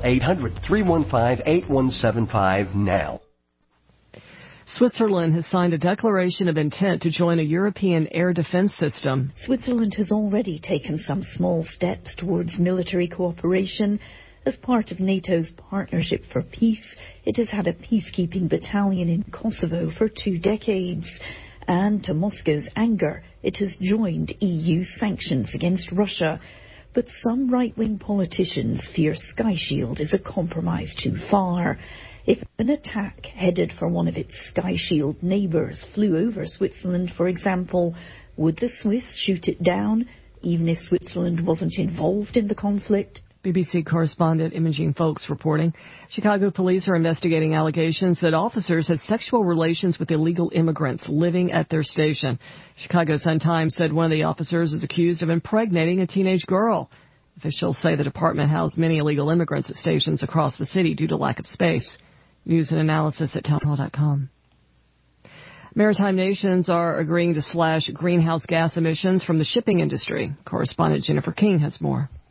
800-315-8175 now.
Switzerland has signed a declaration of intent to join a European air defense system.
Switzerland has already taken some small steps towards military cooperation. As part of NATO's Partnership for Peace, it has had a peacekeeping battalion in Kosovo for 2 decades. And to Moscow's anger, it has joined EU sanctions against Russia. But some right-wing politicians fear Sky Shield is a compromise too far. If an attack headed for one of its Sky Shield neighbours flew over Switzerland, for example, would the Swiss shoot it down, even if Switzerland wasn't involved in the conflict?
BBC correspondent Imogene Folks reporting. Chicago police are investigating allegations that officers had sexual relations with illegal immigrants living at their station. Chicago Sun-Times said one of the officers is accused of impregnating a teenage girl. Officials say the department housed many illegal immigrants at stations across the city due to lack of space. News and analysis at townhall.com. Maritime nations are agreeing to slash greenhouse gas emissions from the shipping industry. Correspondent Jennifer King has more.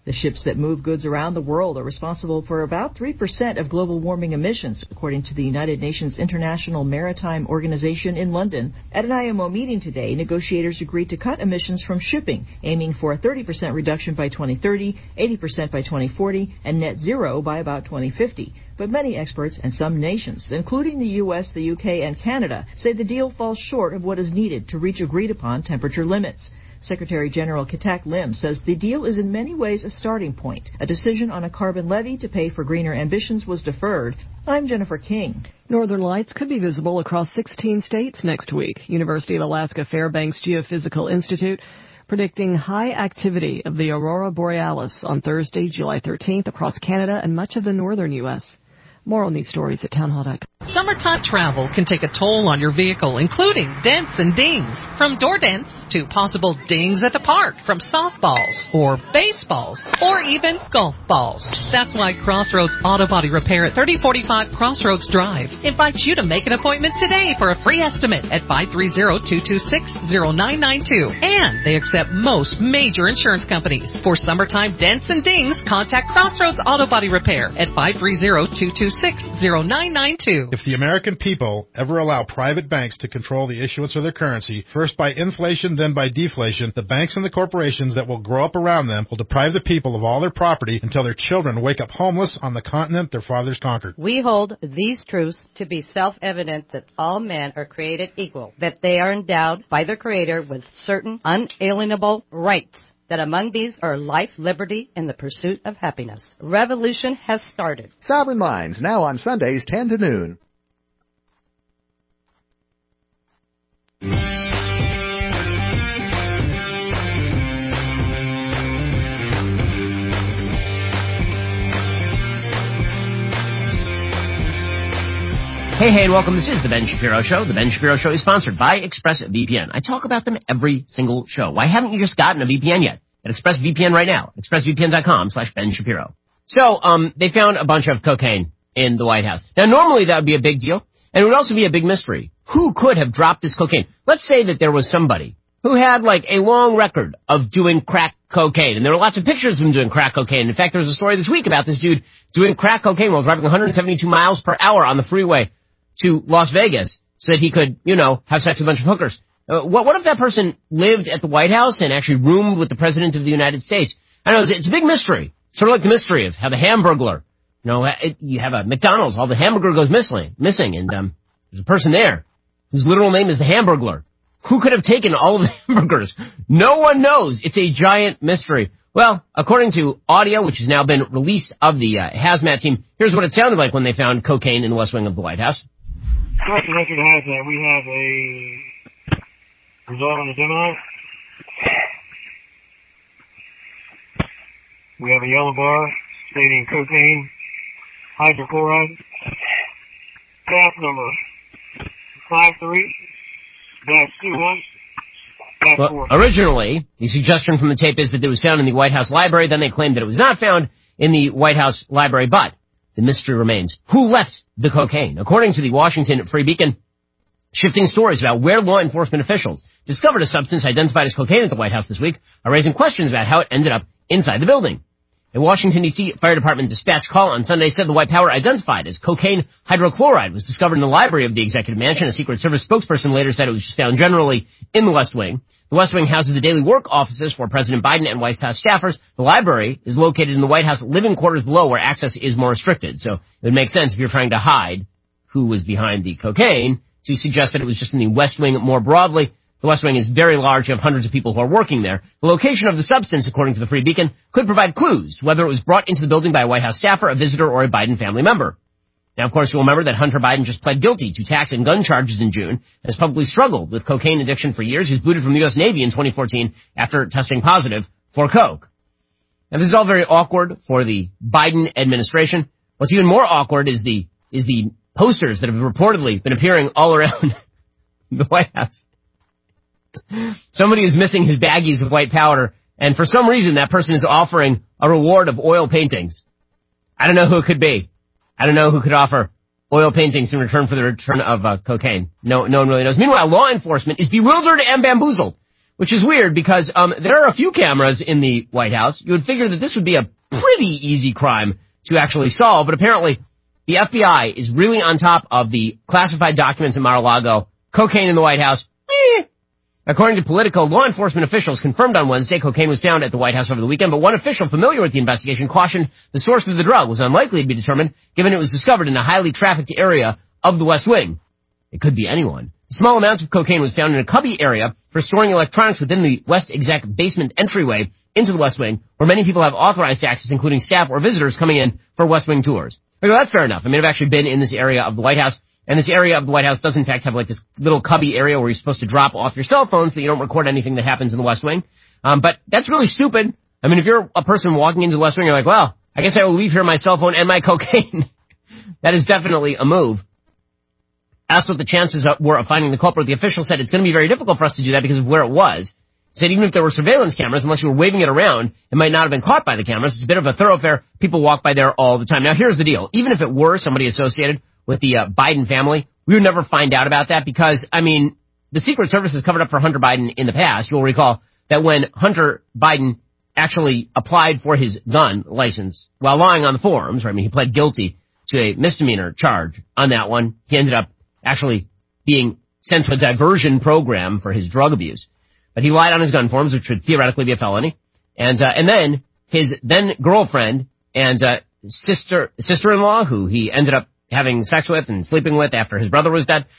The ships that move goods around the world are responsible for about 3% of global warming emissions, according to the United Nations International Maritime Organization in London. At an IMO meeting today, negotiators agreed to cut emissions from shipping, aiming for a 30% reduction by 2030, 80% by 2040, and net zero by about 2050. But many experts and some nations, including the U.S., the U.K., and Canada, say the deal falls short of what is needed to reach agreed-upon temperature limits. Secretary General Katak Lim says the deal is in many ways a starting point. A decision on a carbon levy to pay for greener ambitions was deferred. I'm Jennifer King.
Northern lights could be visible across 16 states next week. University of Alaska Fairbanks Geophysical Institute predicting high activity of the aurora borealis on Thursday, July 13th across Canada and much of the northern U.S. More on these stories at townhall.com.
Summertime travel can take a toll on your vehicle, including dents and dings. From door dents to possible dings at the park, from softballs or baseballs or even golf balls. That's why Crossroads Auto Body Repair at 3045 Crossroads Drive invites you to make an appointment today for a free estimate at 530-226-0992. And they accept most major insurance companies. For summertime dents and dings, contact Crossroads Auto Body Repair at 530-226-0992.
If the American people ever allow private banks to control the issuance of their currency, first by inflation, then by deflation, the banks and the corporations that will grow up around them will deprive the people of all their property until their children wake up homeless on the continent their fathers conquered.
We hold these truths to be self-evident that all men are created equal, that they are endowed by their Creator with certain unalienable rights, that among these are life, liberty, and the pursuit of happiness. Revolution has started.
Sovereign Minds, now on Sundays 10 to noon.
Hey, and welcome. This is The Ben Shapiro Show. The Ben Shapiro Show is sponsored by ExpressVPN. I talk about them every single show. Why haven't you just gotten a VPN yet? At ExpressVPN right now. ExpressVPN.com/Ben Shapiro. So, they found a bunch of cocaine in the White House. Now, normally that would be a big deal, and it would also be a big mystery. Who could have dropped this cocaine? Let's say that there was somebody who had like a long record of doing crack cocaine, and there were lots of pictures of him doing crack cocaine. In fact, there was a story this week about this dude doing crack cocaine while driving 172 miles per hour on the freeway to Las Vegas so that he could, have sex with a bunch of hookers. What if that person lived at the White House and actually roomed with the President of the United States? I know it's a big mystery, sort of like the mystery of how the Hamburglar, you have a McDonald's, all the hamburger goes missing, and there's a person there whose literal name is the Hamburglar. Who could have taken all of the hamburgers? No one knows. It's a giant mystery. Well, according to audio, which has now been released of the hazmat team, here's what it sounded like when they found cocaine in the West Wing of the White House.
Record hazmat, we have a result on the Gemini. We have a yellow bar stating cocaine, hydrochloride, gas number 53-21.
Well, originally, the suggestion from the tape is that it was found in the White House library. Then they claimed that it was not found in the White House library, but the mystery remains. Who left the cocaine? According to the Washington Free Beacon, shifting stories about where law enforcement officials discovered a substance identified as cocaine at the White House this week are raising questions about how it ended up inside the building. A Washington, D.C. Fire Department dispatch call on Sunday said the white powder identified as cocaine hydrochloride was discovered in the library of the Executive Mansion. A Secret Service spokesperson later said it was just found generally in the West Wing. The West Wing houses the daily work offices for President Biden and White House staffers. The library is located in the White House living quarters below, where access is more restricted. So it would make sense if you're trying to hide who was behind the cocaine to suggest that it was just in the West Wing more broadly. The West Wing is very large. You have hundreds of people who are working there. The location of the substance, according to the Free Beacon, could provide clues to whether it was brought into the building by a White House staffer, a visitor, or a Biden family member. Now, of course, you'll remember that Hunter Biden just pled guilty to tax and gun charges in June and has publicly struggled with cocaine addiction for years. He was booted from the U.S. Navy in 2014 after testing positive for coke. Now, this is all very awkward for the Biden administration. What's even more awkward is the posters that have reportedly been appearing all around the White House. Somebody is missing his baggies of white powder, and for some reason that person is offering a reward of oil paintings. I don't know who it could be. I don't know who could offer oil paintings in return for the return of cocaine. No one really knows. Meanwhile, law enforcement is bewildered and bamboozled which is weird because there are a few cameras in the White House. You would figure that this would be a pretty easy crime to actually solve, but apparently the FBI is really on top of the classified documents in Mar-a-Lago. Cocaine in the White House. According to Politico, law enforcement officials confirmed on Wednesday cocaine was found at the White House over the weekend, but one official familiar with the investigation cautioned the source of the drug was unlikely to be determined, given it was discovered in a highly trafficked area of the West Wing. It could be anyone. Small amounts of cocaine was found in a cubby area for storing electronics within the West Exec basement entryway into the West Wing, where many people have authorized access, including staff or visitors coming in for West Wing tours. Okay, well, that's fair enough. I mean, I've actually been in this area of the White House. And this area of the White House does, in fact, have like this little cubby area where you're supposed to drop off your cell phone so that you don't record anything that happens in the West Wing. But that's really stupid. I mean, if you're a person walking into the West Wing, you're like, well, I guess I will leave here my cell phone and my cocaine. That is definitely a move. Asked what the chances were of finding the culprit, the official said it's going to be very difficult for us to do that because of where it was. He said even if there were surveillance cameras, unless you were waving it around, it might not have been caught by the cameras. It's a bit of a thoroughfare. People walk by there all the time. Now, here's the deal. Even if it were somebody associated with the Biden family, we would never find out about that because, I mean, the Secret Service has covered up for Hunter Biden in the past. You'll recall that when Hunter Biden actually applied for his gun license while lying on the forums, he pled guilty to a misdemeanor charge on that one. He ended up actually being sent to a diversion program for his drug abuse. But he lied on his gun forms, which would theoretically be a felony. And then his then girlfriend and sister-in-law, who he ended up having sex with and sleeping with after his brother was dead.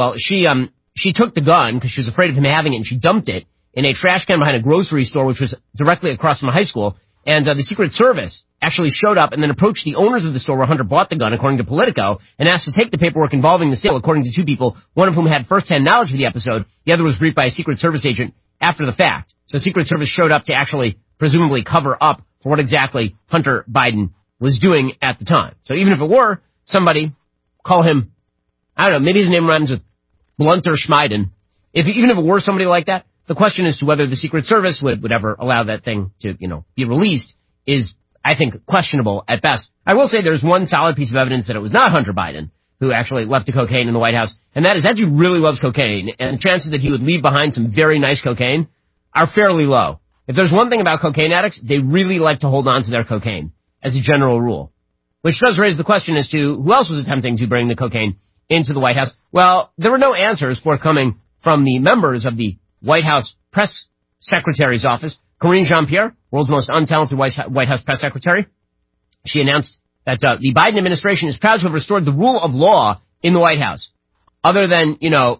She took the gun because she was afraid of him having it, and she dumped it in a trash can behind a grocery store, which was directly across from a high school. And the Secret Service actually showed up and then approached the owners of the store where Hunter bought the gun, according to Politico, and asked to take the paperwork involving the sale, according to two people, one of whom had first-hand knowledge of the episode. The other was briefed by a Secret Service agent after the fact. So Secret Service showed up to actually presumably cover up for what exactly Hunter Biden was doing at the time. So even if it were somebody, call him, I don't know, maybe his name rhymes with Blunter Schmeiden. Even if it were somebody like that, the question as to whether the Secret Service would ever allow that thing to, be released is, I think, questionable at best. I will say there's one solid piece of evidence that it was not Hunter Biden who actually left the cocaine in the White House, and that is that dude really loves cocaine, and the chances that he would leave behind some very nice cocaine are fairly low. If there's one thing about cocaine addicts, they really like to hold on to their cocaine, as a general rule. Which does raise the question as to who else was attempting to bring the cocaine into the White House. Well, there were no answers forthcoming from the members of the White House Press Secretary's office. Karine Jean-Pierre, world's most untalented White House press secretary, she announced that the Biden administration is proud to have restored the rule of law in the White House, other than,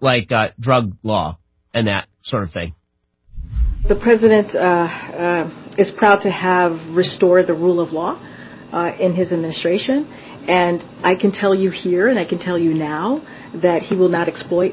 drug law and that sort of thing.
The president is proud to have restored the rule of law in his administration, and I can tell you here and I can tell you now that he will not exploit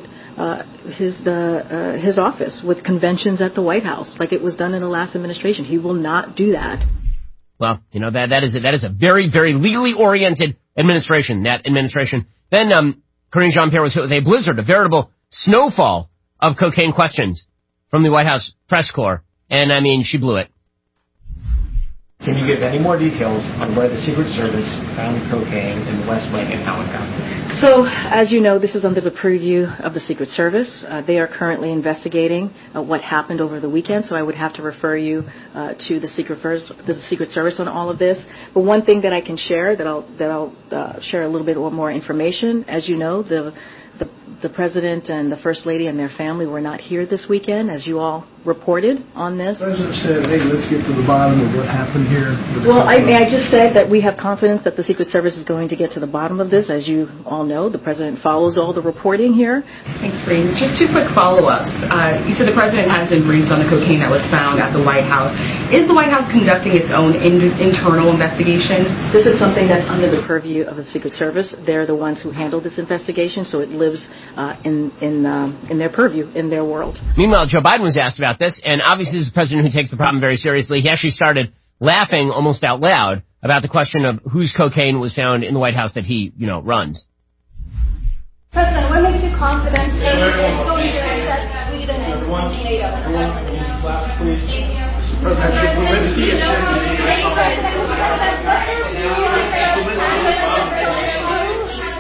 his office with conventions at the White House like it was done in the last administration. He will not do that.
Well, that is a very, very legally oriented administration, that administration. Then Karine Jean-Pierre was hit with a blizzard, a veritable snowfall of cocaine questions from the White House press corps, and she blew it.
Can you give any more details on where the Secret Service found cocaine in the West Wing and how it got there?
So, as you know, this is under the purview of the Secret Service. They are currently investigating what happened over the weekend, so I would have to refer you to the Secret Service on all of this. But one thing that I can share, that I'll share a little bit more information. As you know, the President and the First Lady and their family were not here this weekend, as you all reported on this.
The President said, hey, let's get to the bottom of what happened here.
Well, I just said that we have confidence that the Secret Service is going to get to the bottom of this. As you all know, the President follows all the reporting here.
Thanks, Breen. Just two quick follow-ups. You said the President has been briefed on the cocaine that was found at the White House. Is the White House conducting its own internal investigation?
This is something that's under the purview of the Secret Service. They're the ones who handle this investigation, so it lives in their purview, in their world.
Meanwhile, Joe Biden was asked about this, and obviously this is a president who takes the problem very seriously. He actually started laughing almost out loud about the question of whose cocaine was found in the White House that he, runs.
President, what makes you confident that it's going to affect Sweden and NATO?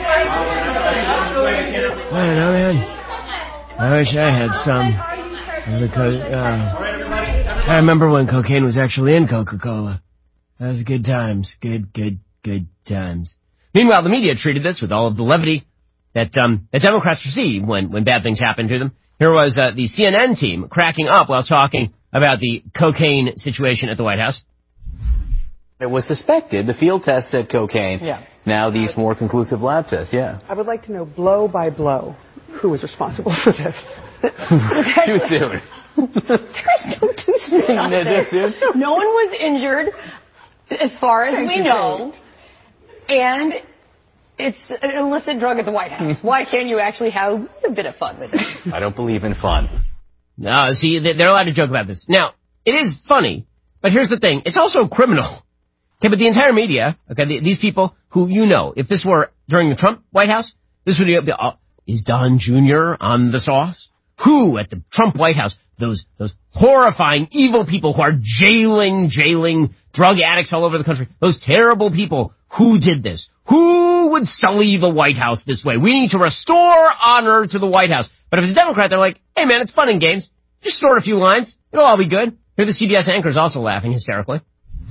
I don't know, man. I wish I had some. I remember when cocaine was actually in Coca-Cola. That was good times. Good times. Meanwhile, the media treated this with all of the levity that Democrats receive when bad things happen to them. Here was the CNN team cracking up while talking about the cocaine situation at the White House.
It was suspected. The field test said cocaine.
Yeah.
Now these more conclusive lab tests, yeah.
I would like to know blow by blow who was responsible for this.
Too soon.
There's no too soon on this. No one was injured, as far as we know, and it's an illicit drug at the White House. Why can't you actually have a bit of fun with it?
I don't believe in fun.
No, see, they're allowed to joke about this. Now, it is funny, but here's the thing. It's also criminal. Okay, but the entire media, okay, these people who you know, if this were during the Trump White House, this would be, is Don Jr. on the sauce? Who at the Trump White House, those horrifying, evil people who are jailing drug addicts all over the country, those terrible people, who did this? Who would sully the White House this way? We need to restore honor to the White House. But if it's a Democrat, they're like, hey man, it's fun and games. Just snort a few lines. It'll all be good. Here the CBS anchor is also laughing hysterically.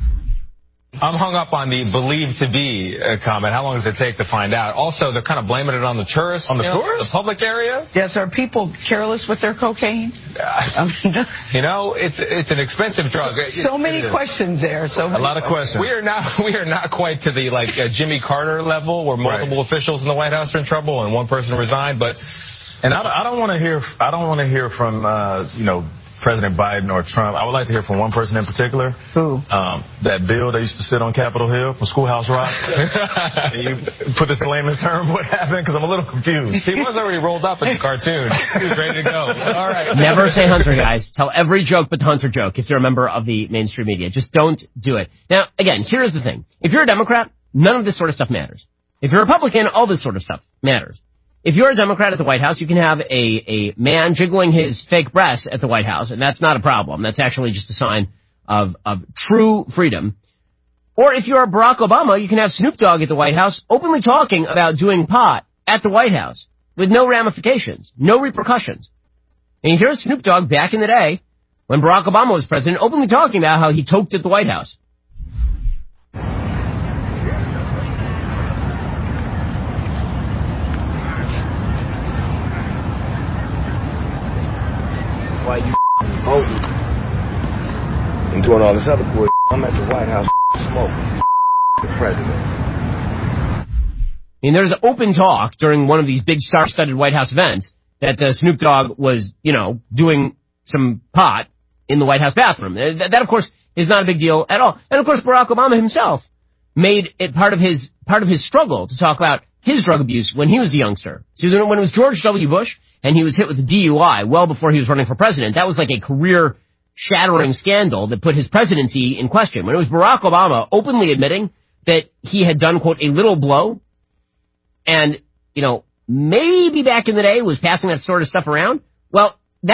I'm hung up on the believed to be comment. How long does it take to find out? Also, they're kind of blaming it on the tourists.
On the tourists?
The public area?
Yes, are people careless with their cocaine?
You know, it's an expensive drug.
So many questions there.
A lot of questions. We are not quite to the Jimmy Carter level where multiple officials in the White House are in trouble and one person resigned, but
and I don't want to hear from President Biden or Trump. I would like to hear from one person in particular. Who? That Bill that used to sit on Capitol Hill from Schoolhouse Rock. Can you put this in layman's terms? What happened? Because I'm a little confused.
He was already rolled up in the cartoon. He was ready to go. All right.
Never say Hunter, guys. Tell every joke but the Hunter joke if you're a member of the mainstream media. Just don't do it. Now, again, here's the thing. If you're a Democrat, none of this sort of stuff matters. If you're a Republican, all this sort of stuff matters. If you're a Democrat at the White House, you can have a man jiggling his fake breasts at the White House, and that's not a problem. That's actually just a sign of true freedom. Or if you're Barack Obama, you can have Snoop Dogg at the White House openly talking about doing pot at the White House with no ramifications, no repercussions. And here's Snoop Dogg back in the day when Barack Obama was president openly talking about how he toked at the White House.
Why you voting and doing all this other bullshit? I'm at the White House smoking the president.
I mean, there's open talk during one of these big star-studded White House events that Snoop Dogg was, doing some pot in the White House bathroom. That, of course, is not a big deal at all. And, of course, Barack Obama himself made it part of his struggle to talk about his drug abuse when he was a youngster. So when it was George W. Bush and he was hit with a DUI well before he was running for president, that was like a career-shattering scandal that put his presidency in question. When it was Barack Obama openly admitting that he had done, quote, a little blow, and, maybe back in the day was passing that sort of stuff around, well,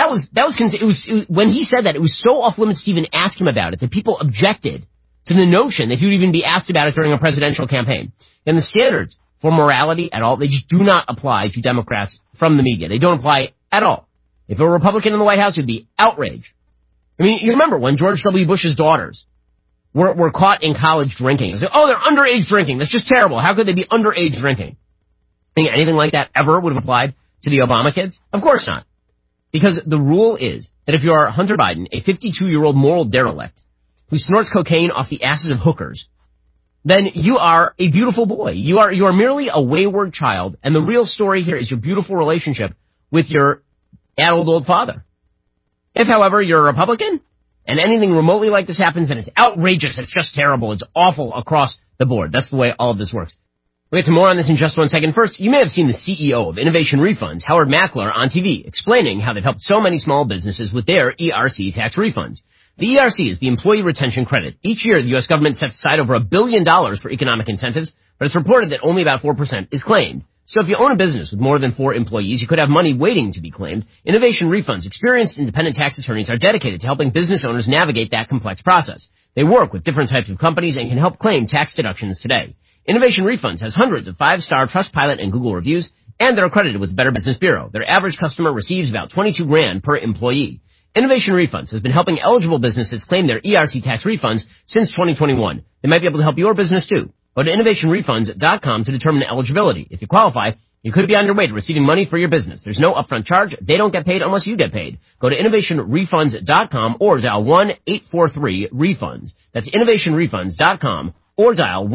when he said that, it was so off-limits to even ask him about it that people objected to the notion that he would even be asked about it during a presidential campaign. And the standards for morality at all, they just do not apply to Democrats from the media. They don't apply at all. If a Republican in the White House, it would be outrage. I mean, you remember when George W. Bush's daughters were caught in college drinking. It's like, oh, they're underage drinking. That's just terrible. How could they be underage drinking? Think anything like that ever would have applied to the Obama kids? Of course not. Because the rule is that if you are Hunter Biden, a 52-year-old moral derelict who snorts cocaine off the asses of hookers, then you are a beautiful boy. You are merely a wayward child, and the real story here is your beautiful relationship with your addled old father. If, however, you're a Republican, and anything remotely like this happens, then it's outrageous, it's just terrible, it's awful across the board. That's the way all of this works. We'll get to more on this in just 1 second. First, you may have seen the CEO of Innovation Refunds, Howard Mackler, on TV, explaining how they've helped so many small businesses with their ERC tax refunds. The ERC is the Employee Retention Credit. Each year, the U.S. government sets aside over $1 billion for economic incentives, but it's reported that only about 4% is claimed. So if you own a business with more than 4 employees, you could have money waiting to be claimed. Innovation Refunds, experienced independent tax attorneys, are dedicated to helping business owners navigate that complex process. They work with different types of companies and can help claim tax deductions today. Innovation Refunds has hundreds of 5-star Trustpilot and Google reviews, and they're accredited with the Better Business Bureau. Their average customer receives about $22,000 per employee. Innovation Refunds has been helping eligible businesses claim their ERC tax refunds since 2021. They might be able to help your business too. Go to innovationrefunds.com to determine eligibility. If you qualify, you could be on your way to receiving money for your business. There's no upfront charge. They don't get paid unless you get paid. Go to innovationrefunds.com or dial 1-843-REFUNDS. That's innovationrefunds.com or dial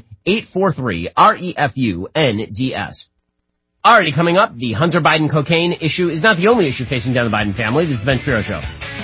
1-843-REFUNDS. Already coming up, the Hunter Biden cocaine issue is not the only issue facing down the Biden family. This is the Ben Shapiro Show.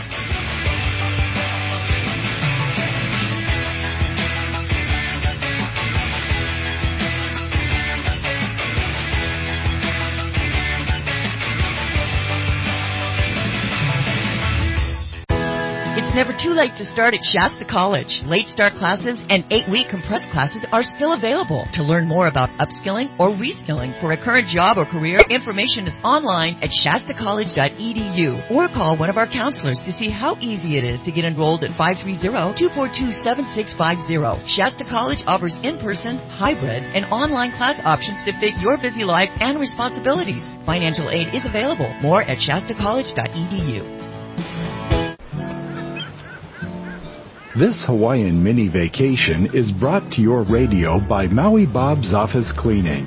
It's never too late to start at Shasta College. Late start classes and 8-week compressed classes are still available. To learn more about upskilling or reskilling for a current job or career, information is online at shastacollege.edu or call one of our counselors to see how easy it is to get enrolled at 530-242-7650. Shasta College offers in-person, hybrid, and online class options to fit your busy life and responsibilities. Financial aid is available. More at shastacollege.edu.
This Hawaiian mini vacation is brought to your radio by Maui Bob's Office Cleaning.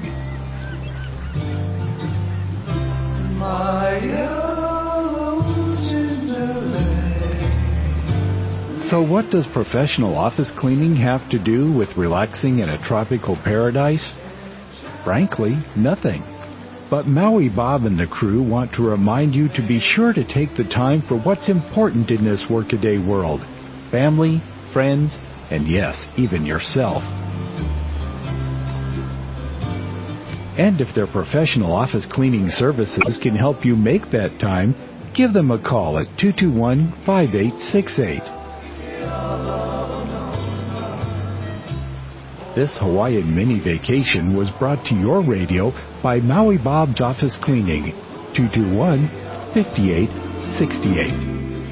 So what does professional office cleaning have to do with relaxing in a tropical paradise? Frankly, nothing. But Maui Bob and the crew want to remind you to be sure to take the time for what's important in this workaday world. Family, friends, and yes, even yourself. And if their professional office cleaning services can help you make that time, give them a call at 221-5868. This Hawaiian mini vacation was brought to your radio by Maui Bob's Office Cleaning, 221-5868.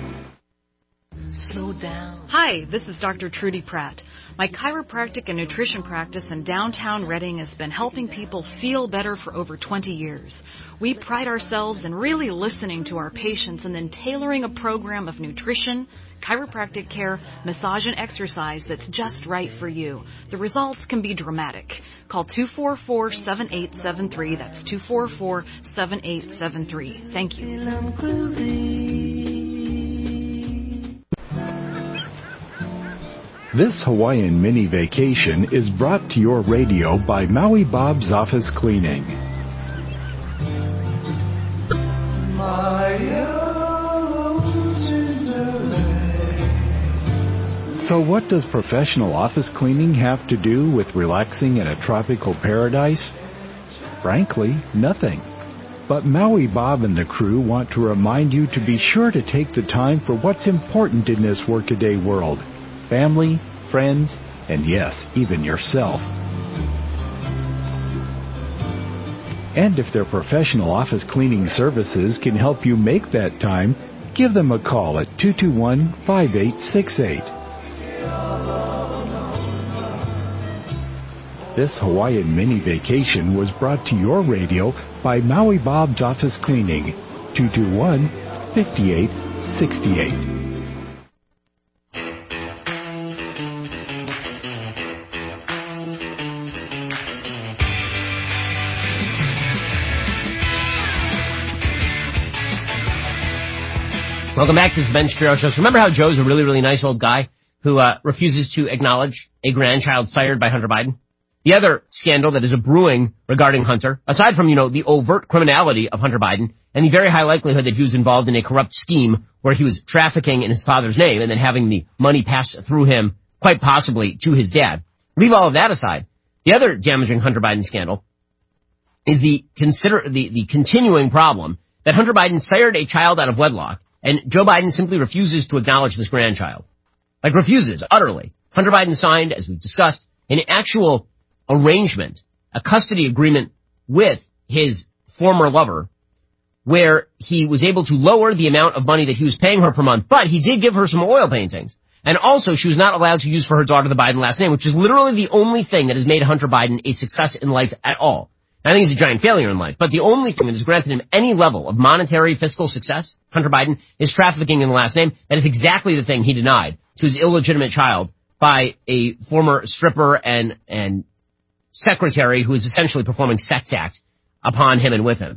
Hi, this is Dr. Trudy Pratt. My chiropractic and nutrition practice in downtown Redding has been helping people feel better for over 20 years. We pride ourselves in really listening to our patients and then tailoring a program of nutrition, chiropractic care, massage, and exercise that's just right for you. The results can be dramatic. Call 244-7873. That's 244-7873. Thank you.
This Hawaiian mini vacation is brought to your radio by Maui Bob's Office Cleaning. So what does professional office cleaning have to do with relaxing in a tropical paradise? Frankly, nothing. But Maui Bob and the crew want to remind you to be sure to take the time for what's important in this workaday world. Family, friends, and yes, even yourself. And if their professional office cleaning services can help you make that time, give them a call at 221-5868. This Hawaiian mini vacation was brought to your radio by Maui Bob's Office Cleaning, 221-5868.
Welcome back to the Ben Shapiro Show. So remember how Joe's a really, really nice old guy who refuses to acknowledge a grandchild sired by Hunter Biden? The other scandal that is a brewing regarding Hunter, aside from, the overt criminality of Hunter Biden and the very high likelihood that he was involved in a corrupt scheme where he was trafficking in his father's name and then having the money passed through him, quite possibly to his dad. Leave all of that aside. The other damaging Hunter Biden scandal is the continuing problem that Hunter Biden sired a child out of wedlock, and Joe Biden simply refuses to acknowledge this grandchild. Like, refuses, utterly. Hunter Biden signed, as we've discussed, an actual arrangement, a custody agreement with his former lover, where he was able to lower the amount of money that he was paying her per month, but he did give her some oil paintings. And also, she was not allowed to use for her daughter the Biden last name, which is literally the only thing that has made Hunter Biden a success in life at all. I think he's a giant failure in life. But the only thing that has granted him any level of monetary fiscal success, Hunter Biden, is trafficking in the last name. That is exactly the thing he denied to his illegitimate child by a former stripper and secretary who is essentially performing sex acts upon him and with him.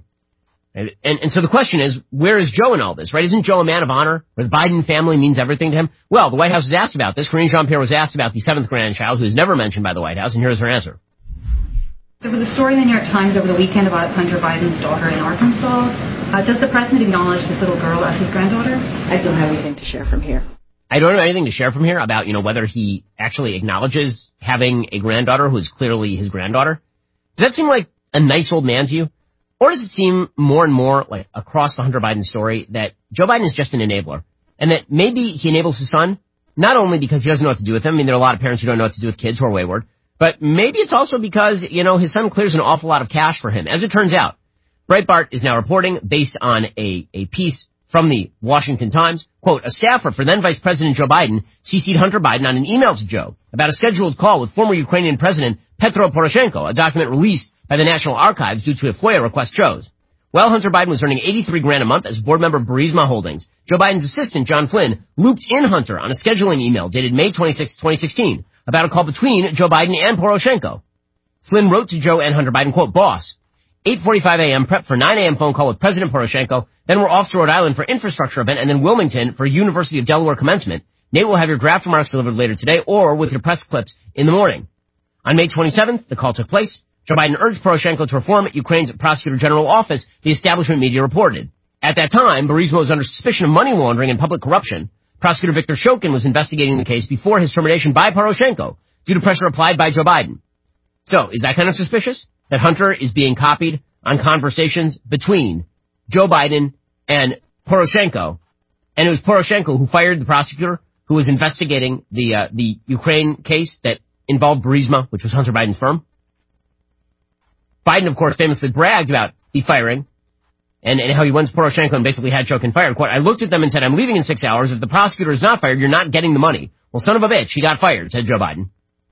And so the question is, where is Joe in all this, right? Isn't Joe a man of honor, where the Biden family means everything to him? Well, the White House was asked about this. Karine Jean-Pierre was asked about the 7th grandchild, who is never mentioned by the White House, and here's her answer.
There was a story in the New York Times over the weekend about Hunter Biden's daughter in Arkansas. Does the president acknowledge this little girl as his granddaughter?
I don't have anything to share from here.
I don't have anything to share from here about, whether he actually acknowledges having a granddaughter who is clearly his granddaughter. Does that seem like a nice old man to you? Or does it seem more and more like across the Hunter Biden story that Joe Biden is just an enabler? And that maybe he enables his son, not only because he doesn't know what to do with them. I mean, there are a lot of parents who don't know what to do with kids who are wayward. But maybe it's also because, his son clears an awful lot of cash for him. As it turns out, Breitbart is now reporting, based on a piece from the Washington Times, quote, a staffer for then Vice President Joe Biden CC'd Hunter Biden on an email to Joe about a scheduled call with former Ukrainian President Petro Poroshenko, a document released by the National Archives due to a FOIA request shows. While Hunter Biden was earning $83,000 a month as a board member of Burisma Holdings, Joe Biden's assistant, John Flynn, looped in Hunter on a scheduling email dated May 26, 2016, about a call between Joe Biden and Poroshenko. Flynn wrote to Joe and Hunter Biden, quote, boss, 8:45 a.m. prep for 9 a.m. phone call with President Poroshenko, then we're off to Rhode Island for infrastructure event, and then Wilmington for University of Delaware commencement. Nate will have your draft remarks delivered later today or with your press clips in the morning. On May 27th, the call took place. Joe Biden urged Poroshenko to reform Ukraine's Prosecutor General office, the establishment media reported. At that time, Burisma was under suspicion of money laundering and public corruption. Prosecutor Viktor Shokin was investigating the case before his termination by Poroshenko due to pressure applied by Joe Biden. So, is that kind of suspicious? That Hunter is being copied on conversations between Joe Biden and Poroshenko, and it was Poroshenko who fired the prosecutor who was investigating the Ukraine case that involved Burisma, which was Hunter Biden's firm. Biden, of course, famously bragged about the firing and how he went to Poroshenko and basically had Shokin fired. Quote, I looked at them and said, I'm leaving in 6 hours. If the prosecutor is not fired, you're not getting the money. Well, son of a bitch, he got fired, said Joe Biden.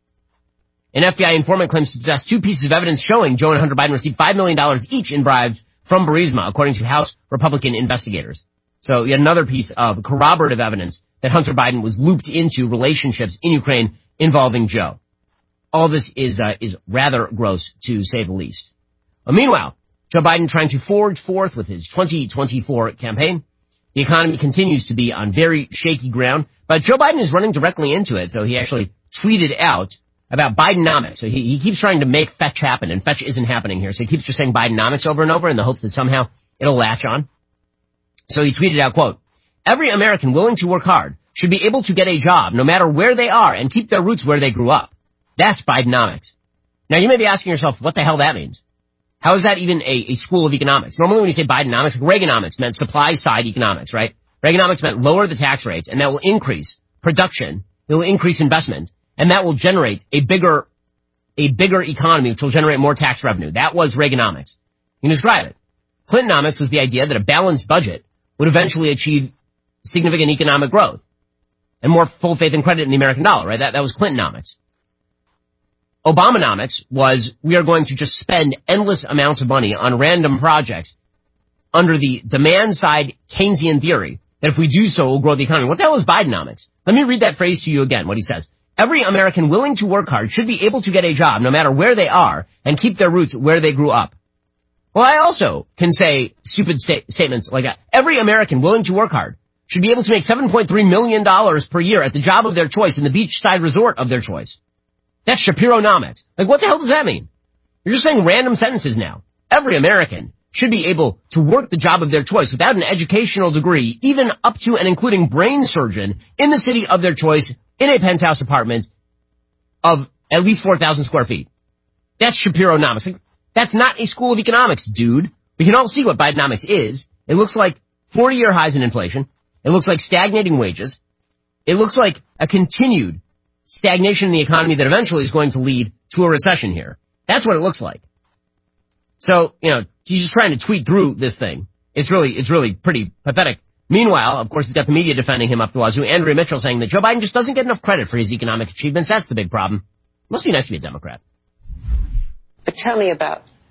An FBI informant claims to possess 2 pieces of evidence showing Joe and Hunter Biden received $5 million each in bribes from Burisma, according to House Republican investigators. So yet another piece of corroborative evidence that Hunter Biden was looped into relationships in Ukraine involving Joe. All this is rather gross, to say the least. Meanwhile, Joe Biden trying to forge forth with his 2024 campaign. The economy continues to be on very shaky ground, but Joe Biden is running directly into it, so he actually tweeted out about Bidenomics. So he keeps trying to make fetch happen, and fetch isn't happening here. So he keeps just saying Bidenomics over and over in the hopes that somehow it'll latch on. So he tweeted out, quote, every American willing to work hard should be able to get a job no matter where they are and keep their roots where they grew up. That's Bidenomics. Now you may be asking yourself what the hell that means. How is that even a school of economics? Normally when you say Bidenomics, Reaganomics meant supply-side economics, right? Reaganomics meant lower the tax rates, and that will increase production, it will increase investment, and that will generate a bigger economy, which will generate more tax revenue. That was Reaganomics. You can describe it. Clintonomics was the idea that a balanced budget would eventually achieve significant economic growth and more full faith and credit in the American dollar, right? That was Clintonomics. Obamanomics was we are going to just spend endless amounts of money on random projects under the demand side Keynesian theory that if we do so, we'll grow the economy. What the hell is Bidenomics? Let me read that phrase to you again, what he says. Every American willing to work hard should be able to get a job no matter where they are and keep their roots where they grew up. Well, I also can say stupid statements like that. Every American willing to work hard should be able to make $7.3 million per year at the job of their choice in the beachside resort of their choice. That's Shapiro-nomics. Like, what the hell does that mean? You're just saying random sentences now. Every American should be able to work the job of their choice without an educational degree, even up to and including brain surgeon, in the city of their choice, in a penthouse apartment of at least 4,000 square feet. That's Shapiro-nomics. Like, that's not a school of economics, dude. We can all see what Bidenomics is. It looks like 40-year highs in inflation. It looks like stagnating wages. It looks like a continued stagnation in the economy that eventually is going to lead to a recession here. That's what it looks like. So, he's just trying to tweet through this thing. It's really pretty pathetic. Meanwhile, of course, he's got the media defending him up the wazoo. Andrea Mitchell saying that Joe Biden just doesn't get enough credit for his economic achievements. That's the big problem. Must be nice to be a Democrat.
But tell me about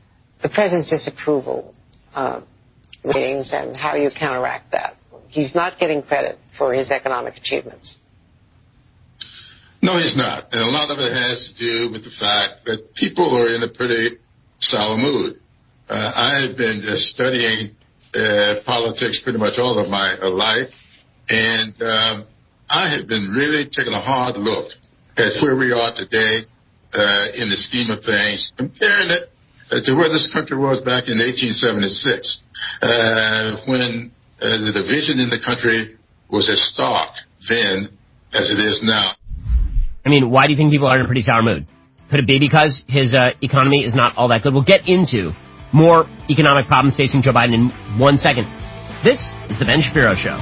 the president's disapproval ratings and how you counteract that. He's not getting credit for his economic achievements.
No, he's not. And a lot of it has to do with the fact that people are in a pretty sour mood. I have been studying politics pretty much all of my life, and I have been really taking a hard look at where we are today in the scheme of things, comparing it to where this country was back in 1876, when the division in the country was as stark then as it is now.
I mean, why do you think people are in a pretty sour mood? Could it be because his economy is not all that good? We'll get into more economic problems facing Joe Biden in 1 second. This is The Ben Shapiro Show.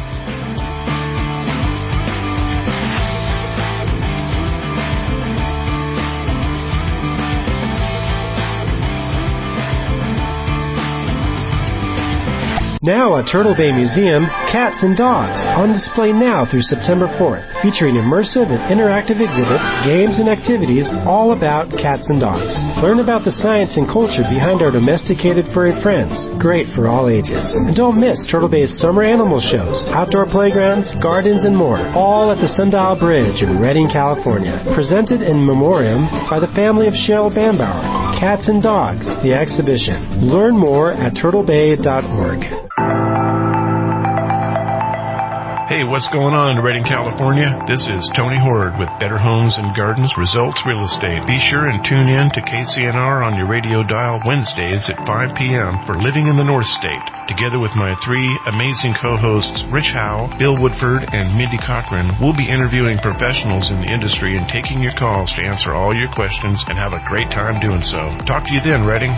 Now at Turtle Bay Museum, Cats and Dogs, on display now through September 4th, featuring immersive and interactive exhibits, games, and activities all about cats and dogs. Learn about the science and culture behind our domesticated furry friends. Great for all ages. And don't miss Turtle Bay's summer animal shows, outdoor playgrounds, gardens, and more, all at the Sundial Bridge in Redding, California. Presented in memoriam by the family of Cheryl Bambauer. Cats and Dogs, the exhibition. Learn more at turtlebay.org.
Hey, what's going on in Redding, California? This is Tony Horde with Better Homes and Gardens Results Real Estate. Be sure and tune in to KCNR on your radio dial Wednesdays at 5 p.m. for Living in the North State. Together with my three amazing co-hosts, Rich Howe, Bill Woodford, and Mindy Cochran, we'll be interviewing professionals in the industry and taking your calls to answer all your questions and have a great time doing so. Talk to you then, Redding.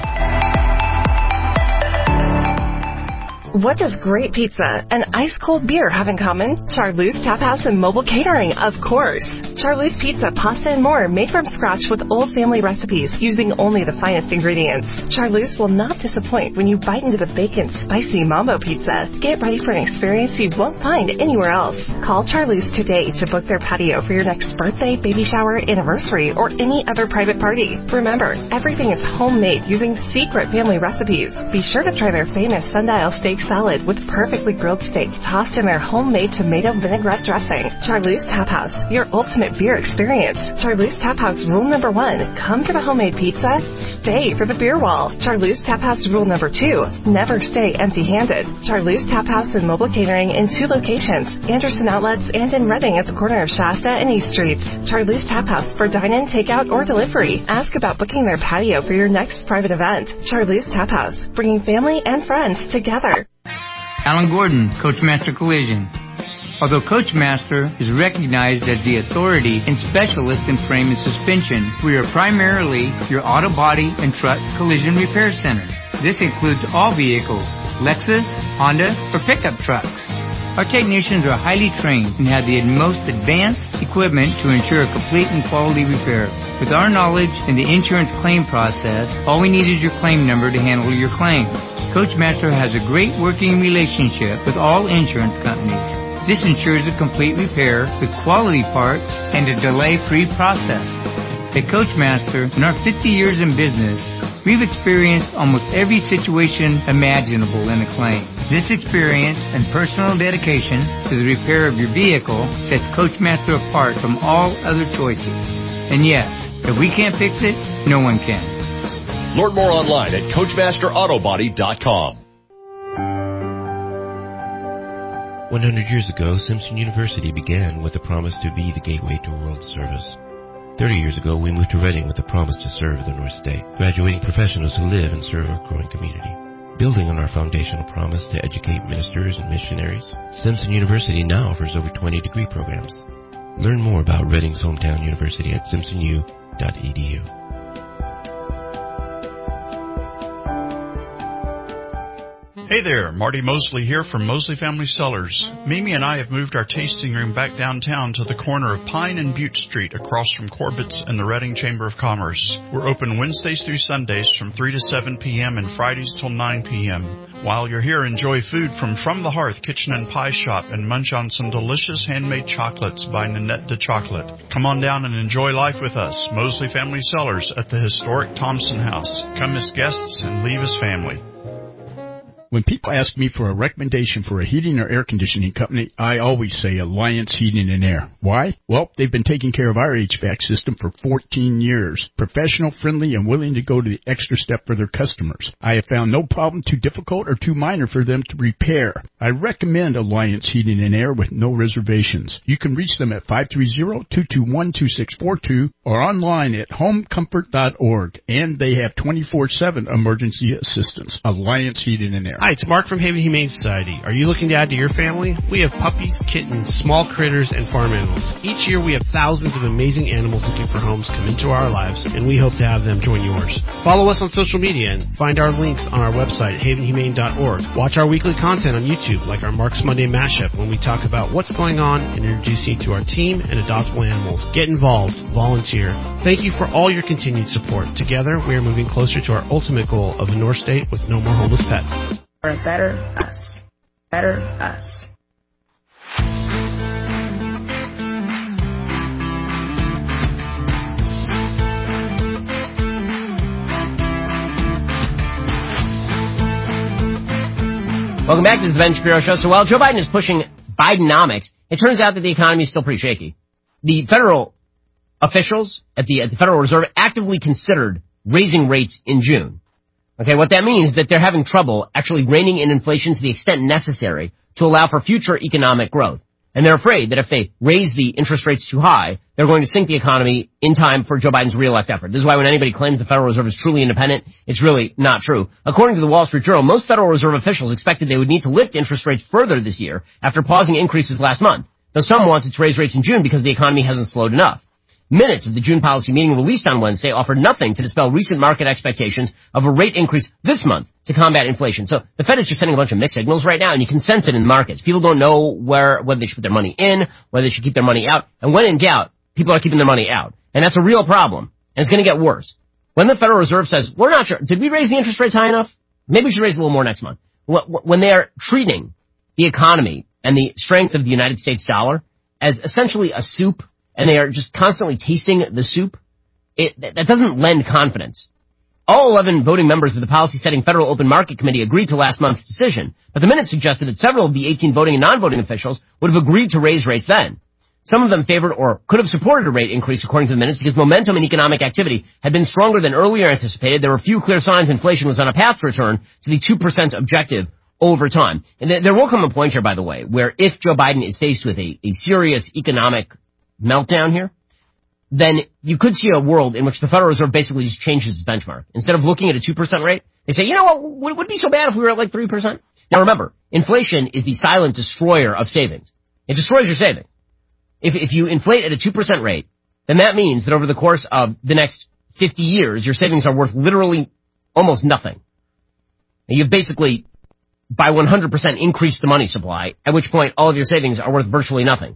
What does great pizza and ice-cold beer have in common? Charlus Tap House and Mobile Catering, of course. Charlus Pizza, pasta, and more made from scratch with old family recipes using only the finest ingredients. Charlus will not disappoint when you bite into the bacon, spicy Mambo Pizza. Get ready for an experience you won't find anywhere else. Call Charlus today to book their patio for your next birthday, baby shower, anniversary, or any other private party. Remember, everything is homemade using secret family recipes. Be sure to try their famous Sundial Steak Salad with perfectly grilled steak tossed in their homemade tomato vinaigrette dressing. Charlus Tap House, your ultimate beer experience. Charlus Tap House rule number 1, come for the homemade pizza, stay for the beer wall. Charlus Tap House rule number 2, never stay empty-handed. Charlus Tap House and Mobile Catering in 2 locations, Anderson Outlets and in Redding at the corner of Shasta and East Streets. Charlus Tap House for dine-in, takeout, or delivery. Ask about booking their patio for your next private event. Charlus Tap House, bringing family and friends together.
Alan Gordon, Coachmaster Collision. Although Coachmaster is recognized as the authority and specialist in frame and suspension, we are primarily your auto body and truck collision repair center. This includes all vehicles, Lexus, Honda, or pickup trucks. Our technicians are highly trained and have the most advanced equipment to ensure a complete and quality repair. With our knowledge in the insurance claim process, all we need is your claim number to handle your claim. Coachmaster has a great working relationship with all insurance companies. This ensures a complete repair with quality parts and a delay-free process. At Coachmaster, in our 50 years in business, we've experienced almost every situation imaginable in a claim. This experience and personal dedication to the repair of your vehicle sets Coachmaster apart from all other choices. And yes, if we can't fix it, no one can.
Learn more online at CoachmasterAutobody.com.
100 years ago, Simpson University began with a promise to be the gateway to world service. 30 years ago, we moved to Redding with a promise to serve the North State, graduating professionals who live and serve our growing community. Building on our foundational promise to educate ministers and missionaries, Simpson University now offers over 20 degree programs. Learn more about Redding's hometown university at simpsonu.edu.
Hey there, Marty Mosley here from Mosley Family Cellars. Mimi and I have moved our tasting room back downtown to the corner of Pine and Butte Street across from Corbett's and the Reading Chamber of Commerce. We're open Wednesdays through Sundays from 3 to 7 p.m. and Fridays till 9 p.m. While you're here, enjoy food from the Hearth Kitchen and Pie Shop and munch on some delicious handmade chocolates by Nanette de Chocolate. Come on down and enjoy life with us, Mosley Family Cellars at the historic Thompson House. Come as guests and leave as family.
When people ask me for a recommendation for a heating or air conditioning company, I always say Alliance Heating and Air. Why? Well, they've been taking care of our HVAC system for 14 years. Professional, friendly, and willing to go to the extra step for their customers. I have found no problem too difficult or too minor for them to repair. I recommend Alliance Heating and Air with no reservations. You can reach them at 530-221-2642 or online at homecomfort.org. And they have 24/7 emergency assistance. Alliance Heating and Air.
Hi, it's Mark from Haven Humane Society. Are you looking to add to your family? We have puppies, kittens, small critters, and farm animals. Each year we have thousands of amazing animals looking for homes come into our lives, and we hope to have them join yours. Follow us on social media and find our links on our website, havenhumane.org. Watch our weekly content on YouTube, like our Mark's Monday Mashup, when we talk about what's going on and introduce you to our team and adoptable animals. Get involved. Volunteer. Thank you for all your continued support. Together, we are moving closer to our ultimate goal of a North State with no more homeless pets.
For a better us. Better us.
Welcome back. This is the Ben Shapiro Show. So while Joe Biden is pushing Bidenomics, it turns out that the economy is still pretty shaky. The federal officials at the Federal Reserve actively considered raising rates in June. Okay, what that means is that they're having trouble actually reining in inflation to the extent necessary to allow for future economic growth. And they're afraid that if they raise the interest rates too high, they're going to sink the economy in time for Joe Biden's reelect effort. This is why when anybody claims the Federal Reserve is truly independent, it's really not true. According to the Wall Street Journal, most Federal Reserve officials expected they would need to lift interest rates further this year after pausing increases last month, though some wants it to raise rates in June because the economy hasn't slowed enough. Minutes of the June policy meeting released on Wednesday offered nothing to dispel recent market expectations of a rate increase this month to combat inflation. So the Fed is just sending a bunch of mixed signals right now, and you can sense it in the markets. People don't know whether they should put their money in, whether they should keep their money out. And when in doubt, people are keeping their money out. And that's a real problem. And it's going to get worse. When the Federal Reserve says, we're not sure, did we raise the interest rates high enough? Maybe we should raise a little more next month. When they are treating the economy and the strength of the United States dollar as essentially a soup, and they are just constantly tasting the soup, that doesn't lend confidence. All 11 voting members of the policy-setting Federal Open Market Committee agreed to last month's decision, but the minutes suggested that several of the 18 voting and non-voting officials would have agreed to raise rates then. Some of them favored or could have supported a rate increase according to the minutes because momentum in economic activity had been stronger than earlier anticipated. There were few clear signs inflation was on a path to return to the 2% objective over time. And there will come a point here, by the way, where if Joe Biden is faced with a serious economic meltdown here, then you could see a world in which the Federal Reserve basically just changes its benchmark. Instead of looking at a 2% rate, they say, you know what, would it be so bad if we were at like 3%? Now remember, inflation is the silent destroyer of savings. It destroys your savings. If you inflate at a 2% rate, then that means that over the course of the next 50 years, your savings are worth literally almost nothing. And you've basically, by 100%, increased the money supply, at which point all of your savings are worth virtually nothing.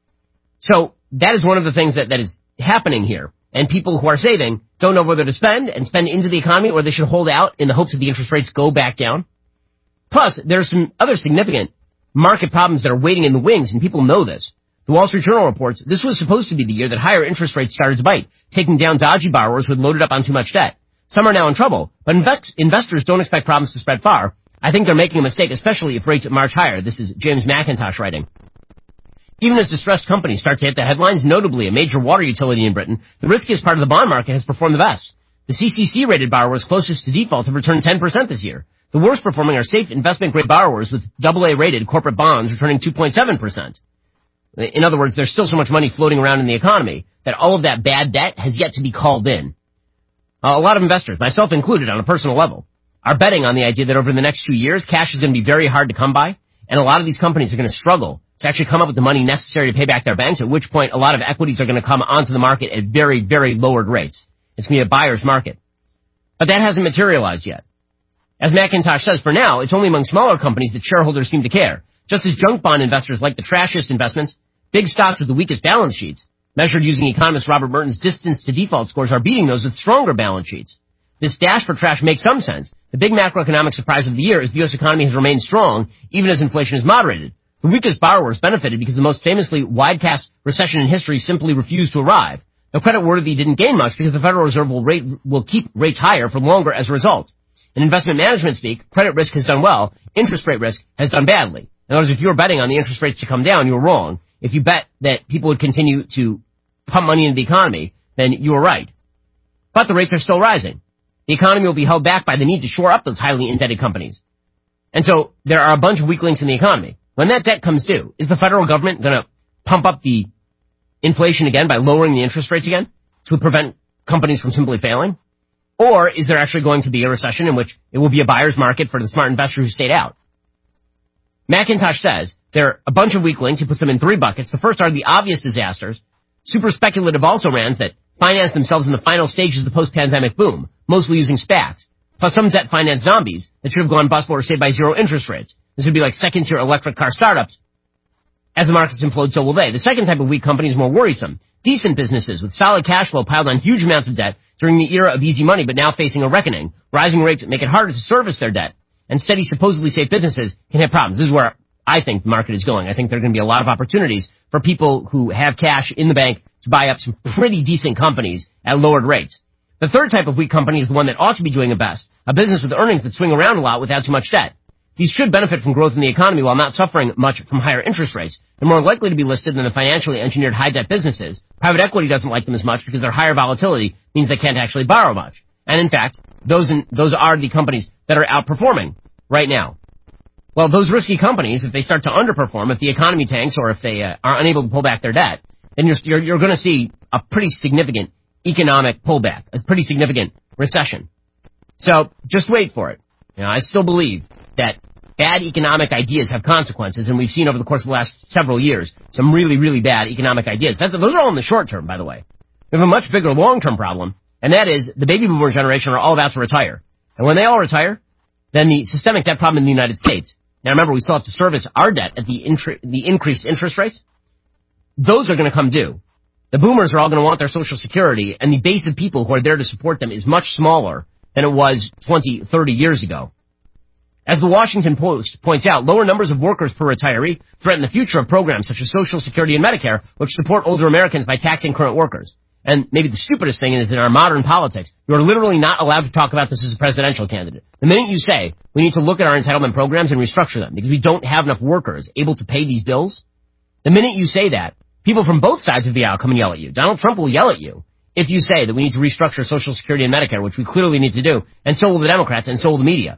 So that is one of the things that is happening here. And people who are saving don't know whether to spend and spend into the economy or they should hold out in the hopes that the interest rates go back down. Plus, there are some other significant market problems that are waiting in the wings, and people know this. The Wall Street Journal reports this was supposed to be the year that higher interest rates started to bite, taking down dodgy borrowers who had loaded up on too much debt. Some are now in trouble, but investors don't expect problems to spread far. I think they're making a mistake, especially if rates march higher. This is James McIntosh writing. Even as distressed companies start to hit the headlines, notably a major water utility in Britain, the riskiest part of the bond market has performed the best. The CCC-rated borrowers closest to default have returned 10% this year. The worst performing are safe investment-grade borrowers with AA-rated corporate bonds returning 2.7%. In other words, there's still so much money floating around in the economy that all of that bad debt has yet to be called in. A lot of investors, myself included on a personal level, are betting on the idea that over the next 2 years, cash is going to be very hard to come by, and a lot of these companies are going to struggle to actually come up with the money necessary to pay back their banks, at which point a lot of equities are going to come onto the market at very, very lowered rates. It's going to be a buyer's market. But that hasn't materialized yet. As McIntosh says, for now, it's only among smaller companies that shareholders seem to care. Just as junk bond investors like the trashiest investments, big stocks with the weakest balance sheets, measured using economist Robert Merton's distance to default scores, are beating those with stronger balance sheets. This dash for trash makes some sense. The big macroeconomic surprise of the year is the U.S. economy has remained strong, even as inflation is moderated. The weakest borrowers benefited because the most famously wide-cast recession in history simply refused to arrive. The creditworthy didn't gain much because the Federal Reserve will keep rates higher for longer as a result. In investment management speak, credit risk has done well, interest rate risk has done badly. In other words, if you were betting on the interest rates to come down, you were wrong. If you bet that people would continue to pump money into the economy, then you were right. But the rates are still rising. The economy will be held back by the need to shore up those highly indebted companies. And so there are a bunch of weak links in the economy. When that debt comes due, is the federal government going to pump up the inflation again by lowering the interest rates again to prevent companies from simply failing? Or is there actually going to be a recession in which it will be a buyer's market for the smart investor who stayed out? McIntosh says there are a bunch of weak links. He puts them in 3 buckets. The first are the obvious disasters. Super speculative also-rans that finance themselves in the final stages of the post-pandemic boom, mostly using SPACs, plus some debt-financed zombies that should have gone bust but were saved by zero interest rates. This would be like second-tier electric car startups. As the markets implode, so will they. The second type of weak company is more worrisome. Decent businesses with solid cash flow piled on huge amounts of debt during the era of easy money, but now facing a reckoning. Rising rates make it harder to service their debt, and steady, supposedly safe businesses can have problems. This is where I think the market is going. I think there are going to be a lot of opportunities for people who have cash in the bank to buy up some pretty decent companies at lowered rates. The third type of weak company is the one that ought to be doing the best, a business with earnings that swing around a lot without too much debt. These should benefit from growth in the economy while not suffering much from higher interest rates. They're more likely to be listed than the financially engineered high-debt businesses. Private equity doesn't like them as much because their higher volatility means they can't actually borrow much. And in fact, those are the companies that are outperforming right now. Well, those risky companies, if they start to underperform, if the economy tanks or if they are unable to pull back their debt, then you're going to see a pretty significant economic pullback, a pretty significant recession. So just wait for it. I still believe that bad economic ideas have consequences, and we've seen over the course of the last several years some really, really bad economic ideas. Those are all in the short term, by the way. We have a much bigger long-term problem, and that is the baby boomer generation are all about to retire. And when they all retire, then the systemic debt problem in the United States, now remember, we still have to service our debt at the increased interest rates, those are going to come due. The boomers are all going to want their Social Security, and the base of people who are there to support them is much smaller than it was 20, 30 years ago. As the Washington Post points out, lower numbers of workers per retiree threaten the future of programs such as Social Security and Medicare, which support older Americans by taxing current workers. And maybe the stupidest thing is in our modern politics, you are literally not allowed to talk about this as a presidential candidate. The minute you say, we need to look at our entitlement programs and restructure them because we don't have enough workers able to pay these bills, the minute you say that, people from both sides of the aisle come and yell at you. Donald Trump will yell at you if you say that we need to restructure Social Security and Medicare, which we clearly need to do, and so will the Democrats, and so will the media.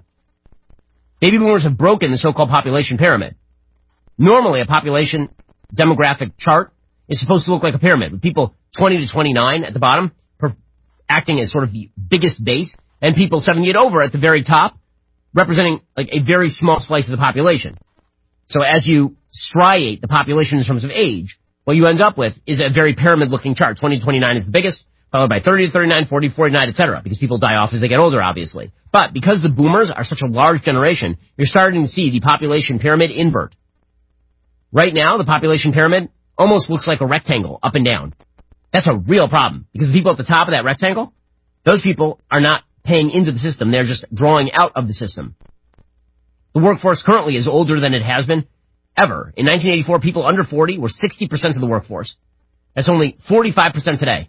Baby boomers have broken the so-called population pyramid. Normally, a population demographic chart is supposed to look like a pyramid, with people 20 to 29 at the bottom acting as sort of the biggest base, and people 70 and over at the very top representing like a very small slice of the population. So as you striate the population in terms of age, what you end up with is a very pyramid-looking chart. 20 to 29 is the biggest, followed by 30 to 39, 40 to 49, etc., because people die off as they get older, obviously. But because the boomers are such a large generation, you're starting to see the population pyramid invert. Right now, the population pyramid almost looks like a rectangle, up and down. That's a real problem, because the people at the top of that rectangle, those people are not paying into the system. They're just drawing out of the system. The workforce currently is older than it has been ever. In 1984, people under 40 were 60% of the workforce. That's only 45% today.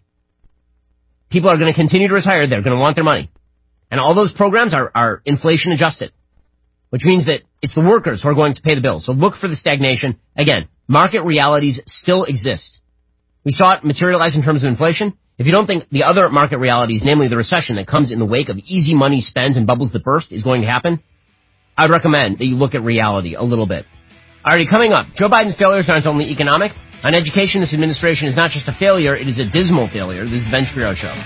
People are going to continue to retire. They're going to want their money. And all those programs are inflation adjusted, which means that it's the workers who are going to pay the bills. So look for the stagnation. Again, market realities still exist. We saw it materialize in terms of inflation. If you don't think the other market realities, namely the recession that comes in the wake of easy money spends and bubbles that burst, is going to happen, I'd recommend that you look at reality a little bit. Alrighty, coming up, Joe Biden's failures aren't only economic. On education, this administration is not just a failure, it is a dismal failure. This is the Ben Shapiro Show.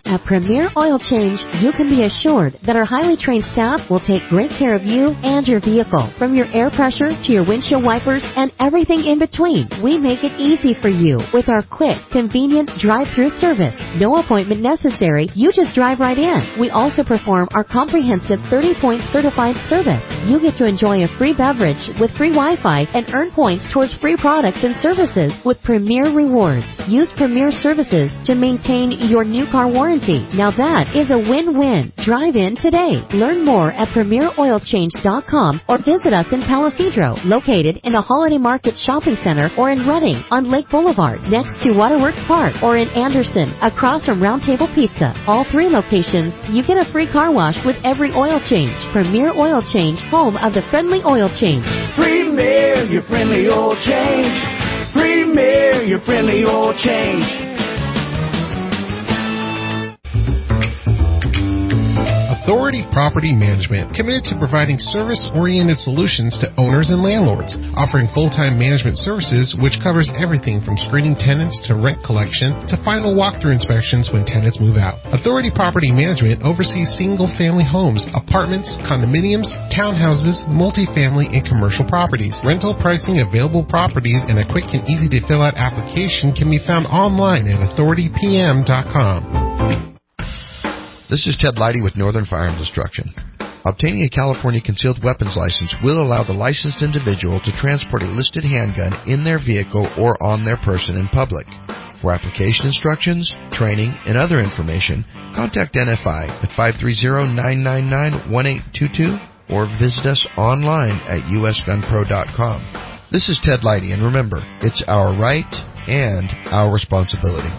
At Premier Oil Change, you can be assured that our highly trained staff will take great care of you and your vehicle. From your air pressure to your windshield wipers and everything in between, we make it easy for you with our quick, convenient drive-through service. No appointment necessary. You just drive right in. We also perform our comprehensive 30-point certified service. You get to enjoy a free beverage with free Wi-Fi and earn points towards free products and services with Premier Rewards. Use Premier Services to maintain your new car warranty. Now that is a win-win. Drive in today. Learn more at PremierOilChange.com or visit us in Palo Cedro, located in the Holiday Market Shopping Center, or in Redding on Lake Boulevard next to Waterworks Park, or in Anderson across from Round Table Pizza. All 3 locations, you get a free car wash with every oil change. Premier Oil Change, home of the friendly oil change.
Premier, your friendly oil change. Premier, your friendly oil change.
Authority Property Management, committed to providing service-oriented solutions to owners and landlords, offering full-time management services which covers everything from screening tenants to rent collection to final walkthrough inspections when tenants move out. Authority Property Management oversees single-family homes, apartments, condominiums, townhouses, multifamily, and commercial properties. Rental pricing, available properties, and a quick and easy-to-fill-out application can be found online at authoritypm.com.
This is Ted Leidy with Northern Firearms Instruction. Obtaining a California concealed weapons license will allow the licensed individual to transport a listed handgun in their vehicle or on their person in public. For application instructions, training, and other information, contact NFI at 530-999-1822 or visit us online at usgunpro.com. This is Ted Leidy, and remember, it's our right and our responsibility.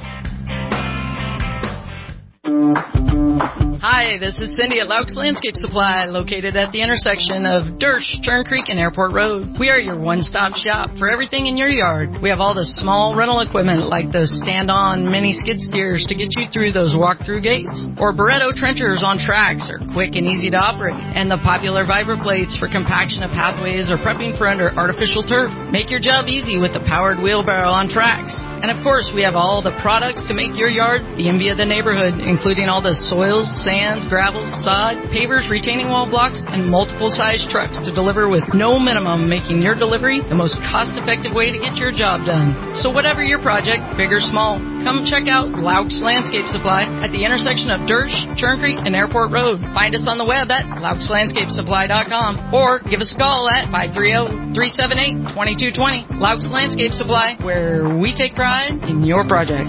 Hi, this is Cindy at Laux Landscape Supply, located at the intersection of Dersh, Turn Creek, and Airport Road. We are your one-stop shop for everything in your yard. We have all the small rental equipment like the stand-on mini skid steers to get you through those walk-through gates, or Barretto trenchers on tracks are quick and easy to operate, and the popular Vibra plates for compaction of pathways or prepping for under artificial turf. Make your job easy with the powered wheelbarrow on tracks. And of course, we have all the products to make your yard the envy of the neighborhood, including all the soils, sands, gravels, sod, pavers, retaining wall blocks, and multiple size trucks to deliver with no minimum, making your delivery the most cost-effective way to get your job done. So whatever your project, big or small, come check out Laux Landscape Supply at the intersection of Dersh, Turn Creek, and Airport Road. Find us on the web at LauxLandscapeSupply.com or give us a call at 530-378-2220. Laux Landscape Supply, where we take pride in your project.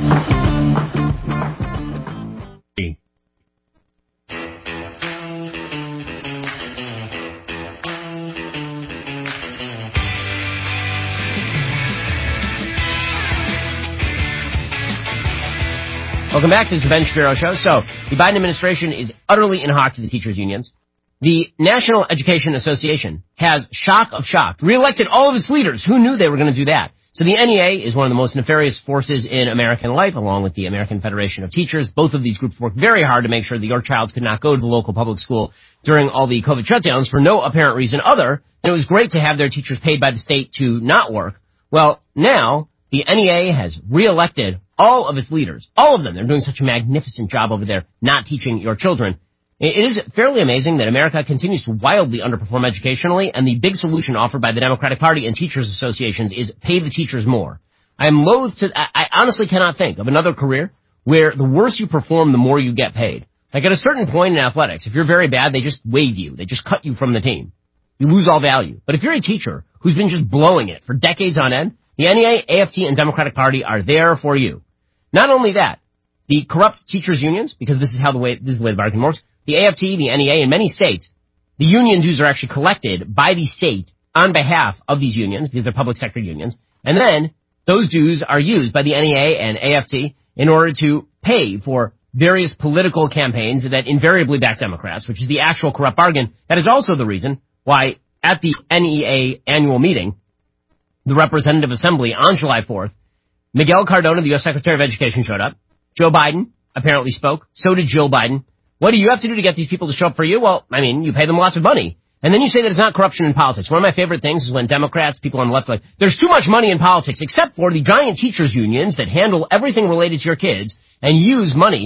Welcome back. This is the Ben Shapiro Show. So, the Biden administration is utterly in hock to the teachers' unions. The National Education Association has, shock of shock, reelected all of its leaders. Who knew they were going to do that? So the NEA is one of the most nefarious forces in American life, along with the American Federation of Teachers. Both of these groups worked very hard to make sure that your child could not go to the local public school during all the COVID shutdowns for no apparent reason other than it was great to have their teachers paid by the state to not work. Well, now the NEA has reelected all of its leaders. All of them. They're doing such a magnificent job over there not teaching your children. It is fairly amazing that America continues to wildly underperform educationally, and the big solution offered by the Democratic Party and teachers associations is pay the teachers more. I honestly cannot think of another career where the worse you perform, the more you get paid. Like at a certain point in athletics, if you're very bad, they just waive you. They just cut you from the team. You lose all value. But if you're a teacher who's been just blowing it for decades on end, the NEA, AFT, and Democratic Party are there for you. Not only that, the corrupt teachers unions, because this is the way the bargain works, the AFT, the NEA, in many states, the union dues are actually collected by the state on behalf of these unions, because they're public sector unions, and then those dues are used by the NEA and AFT in order to pay for various political campaigns that invariably back Democrats, which is the actual corrupt bargain. That is also the reason why at the NEA annual meeting, the Representative Assembly on July 4th, Miguel Cardona, the U.S. Secretary of Education, showed up. Joe Biden apparently spoke. So did Jill Biden. What do you have to do to get these people to show up for you? Well, I mean, you pay them lots of money. And then you say that it's not corruption in politics. One of my favorite things is when Democrats, people on the left, are like, there's too much money in politics, except for the giant teachers unions that handle everything related to your kids and use money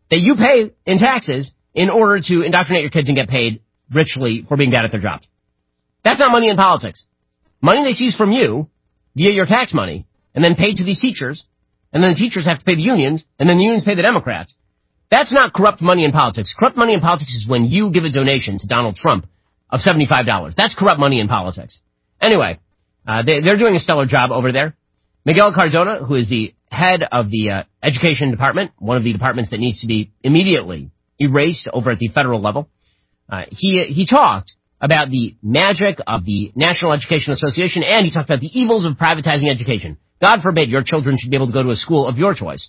that you pay in taxes in order to indoctrinate your kids and get paid richly for being bad at their jobs. That's not money in politics. Money they seize from you via your tax money and then paid to these teachers, and then the teachers have to pay the unions, and then the unions pay the Democrats. That's not corrupt money in politics. Corrupt money in politics is when you give a donation to Donald Trump of $75. That's corrupt money in politics. Anyway, they're doing a stellar job over there. Miguel Cardona, who is the head of the education department, one of the departments that needs to be immediately erased over at the federal level, he talked about the magic of the National Education Association, and he talked about the evils of privatizing education. God forbid your children should be able to go to a school of your choice.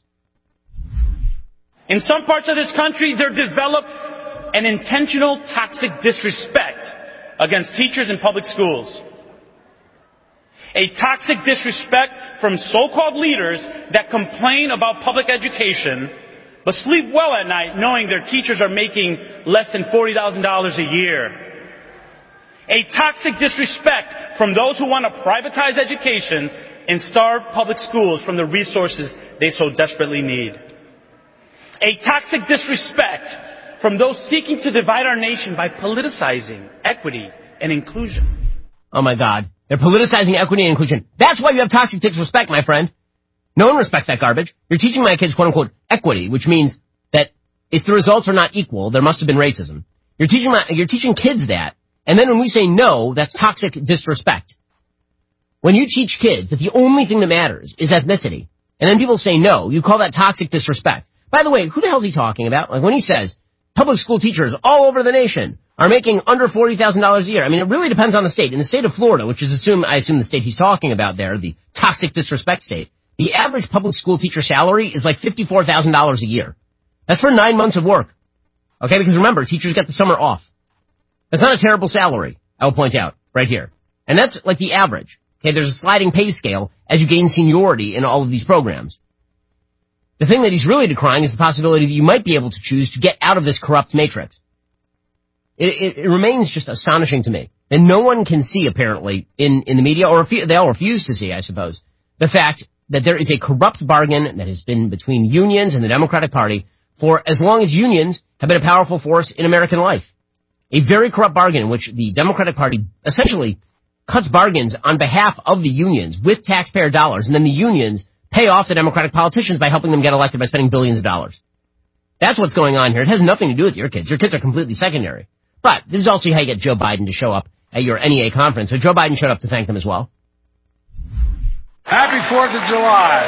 In some parts of this country, there developed an intentional toxic disrespect against teachers in public schools. A toxic disrespect from so-called leaders that complain about public education, but sleep well at night knowing their teachers are making less than $40,000 a year. A toxic disrespect from those who want to privatize education and starve public schools from the resources they so desperately need. A toxic disrespect from those seeking to divide our nation by politicizing equity and inclusion.
Oh my God. They're politicizing equity and inclusion. That's why you have toxic disrespect, my friend. No one respects that garbage. You're teaching my kids, quote unquote, equity, which means that if the results are not equal, there must have been racism. You're teaching kids that. And then when we say no, that's toxic disrespect. When you teach kids that the only thing that matters is ethnicity, and then people say no, you call that toxic disrespect. By the way, who the hell is he talking about? Like when he says public school teachers all over the nation are making under $40,000 a year. I mean, it really depends on the state. In the state of Florida, which is I assume the state he's talking about there, the toxic disrespect state, the average public school teacher salary is like $54,000 a year. That's for 9 months of work. Okay, because remember, teachers get the summer off. That's not a terrible salary, I will point out, right here. And that's like the average. Okay, there's a sliding pay scale as you gain seniority in all of these programs. The thing that he's really decrying is the possibility that you might be able to choose to get out of this corrupt matrix. It remains just astonishing to me. And no one can see, apparently, in the media, or they all refuse to see, I suppose, the fact that there is a corrupt bargain that has been between unions and the Democratic Party for as long as unions have been a powerful force in American life. A very corrupt bargain in which the Democratic Party essentially cuts bargains on behalf of the unions with taxpayer dollars, and then the unions pay off the Democratic politicians by helping them get elected by spending billions of dollars. That's what's going on here. It has nothing to do with your kids. Your kids are completely secondary. But this is also how you get Joe Biden to show up at your NEA conference. So Joe Biden showed up to thank them as well.
Happy 4th of July.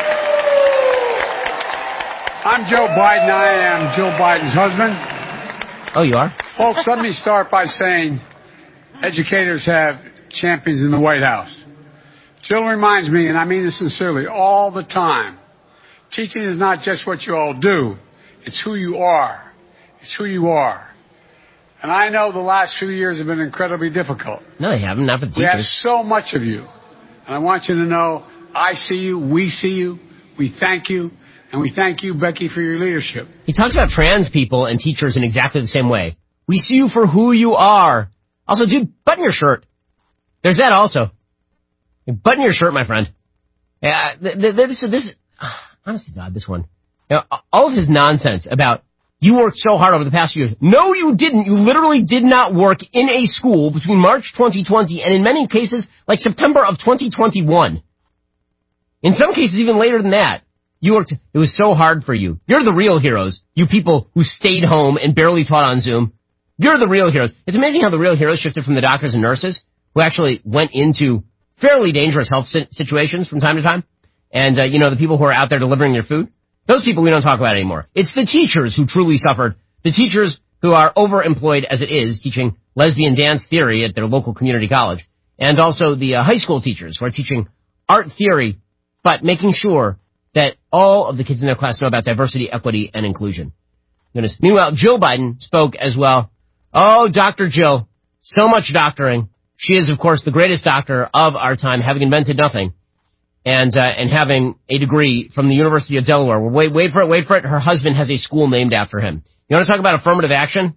I'm Joe Biden. I am Joe Biden's husband.
Oh, you are?
Folks, let me start by saying educators have champions in the White House. Jill reminds me, and I mean this sincerely, all the time, teaching is not just what you all do. It's who you are. It's who you are. And I know the last few years have been incredibly difficult.
No, they haven't. Not for the teachers.
We have so much of you. And I want you to know, I see you, we see you, we thank you, and we thank you, Becky, for your leadership.
He talks about trans people and teachers in exactly the same way. We see you for who you are. Also, dude, button your shirt. There's that also. Button your shirt, my friend. Yeah, honestly, God, this one. You know, all of his nonsense about you worked so hard over the past few years. No, you didn't. You literally did not work in a school between March 2020 and in many cases, like September of 2021. In some cases, even later than that. You worked. It was so hard for you. You're the real heroes. You people who stayed home and barely taught on Zoom. You're the real heroes. It's amazing how the real heroes shifted from the doctors and nurses who actually went into fairly dangerous health situations from time to time. And, the people who are out there delivering your food. Those people we don't talk about anymore. It's the teachers who truly suffered. The teachers who are overemployed as it is, teaching lesbian dance theory at their local community college. And also the high school teachers who are teaching art theory, but making sure that all of the kids in their class know about diversity, equity, and inclusion. Goodness. Meanwhile, Jill Biden spoke as well. Oh, Dr. Jill. So much doctoring. She is, of course, the greatest doctor of our time, having invented nothing. And having a degree from the University of Delaware. Wait for it. Her husband has a school named after him. You want to talk about affirmative action?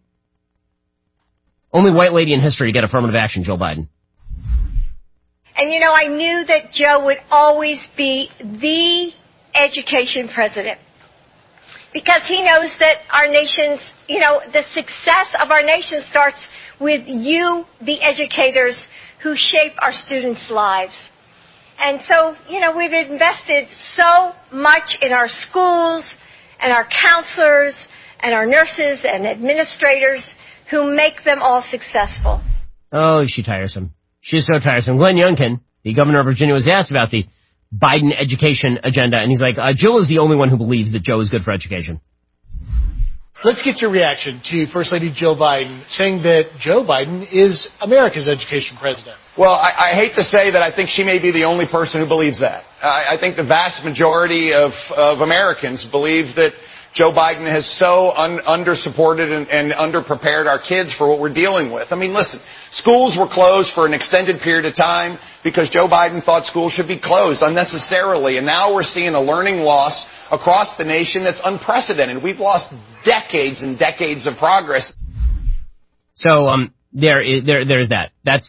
Only white lady in history to get affirmative action, Jill Biden.
And I knew that Joe would always be the education president. because he knows that our nation's, the success of our nation starts with you, the educators who shape our students' lives. And so, we've invested so much in our schools and our counselors and our nurses and administrators who make them all successful.
Oh, is she tiresome. She is so tiresome. Glenn Youngkin, the governor of Virginia, was asked about the Biden education agenda, and he's like, Jill is the only one who believes that Joe is good for education.
Let's get your reaction to First Lady Jill Biden saying that Joe Biden is America's education president.
Well, I hate to say that I think she may be the only person who believes that. I think the vast majority of Americans believe that Joe Biden has so under-supported and under-prepared our kids for what we're dealing with. I mean, listen, schools were closed for an extended period of time because Joe Biden thought schools should be closed unnecessarily, and now we're seeing a learning loss across the nation that's unprecedented. We've lost decades and decades of progress.
So there is that.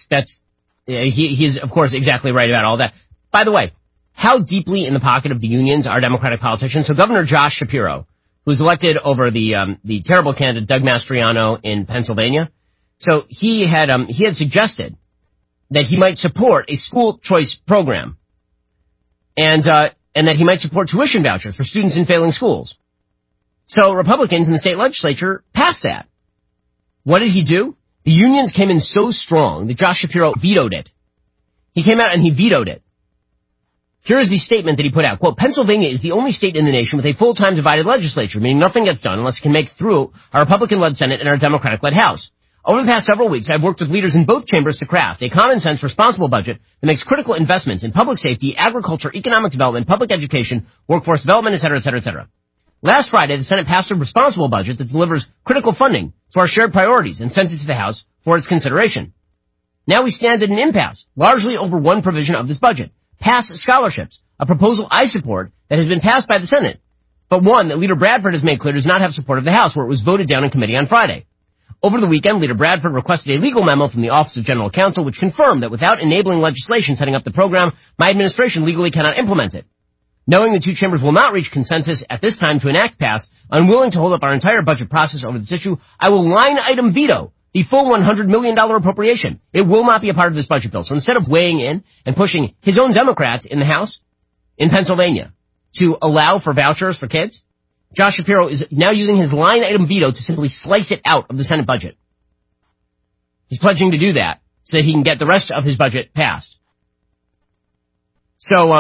He's of course exactly right about all that. By the way, how deeply in the pocket of the unions are Democratic politicians? So Governor Josh Shapiro, who was elected over the terrible candidate Doug Mastriano in Pennsylvania, so he had suggested that he might support a school choice program, and that he might support tuition vouchers for students in failing schools. So Republicans in the state legislature passed that. What did he do? The unions came in so strong that Josh Shapiro vetoed it. He came out and he vetoed it. Here is the statement that he put out. Quote, Pennsylvania is the only state in the nation with a full-time divided legislature, meaning nothing gets done unless it can make through our Republican-led Senate and our Democratic-led House. Over the past several weeks, I've worked with leaders in both chambers to craft a common-sense, responsible budget that makes critical investments in public safety, agriculture, economic development, public education, workforce development, etc., etc., etc. Last Friday, the Senate passed a responsible budget that delivers critical funding to our shared priorities and sent it to the House for its consideration. Now we stand at an impasse, largely over one provision of this budget, pass scholarships, a proposal I support that has been passed by the Senate, but one that Leader Bradford has made clear does not have support of the House, where it was voted down in committee on Friday. Over the weekend, Leader Bradford requested a legal memo from the Office of General Counsel which confirmed that without enabling legislation setting up the program, my administration legally cannot implement it. Knowing the two chambers will not reach consensus at this time to enact pass, unwilling to hold up our entire budget process over this issue, I will line-item veto the full $100 million appropriation. It will not be a part of this budget bill. So instead of weighing in and pushing his own Democrats in the House in Pennsylvania to allow for vouchers for kids, Josh Shapiro is now using his line-item veto to simply slice it out of the Senate budget. He's pledging to do that so that he can get the rest of his budget passed. So,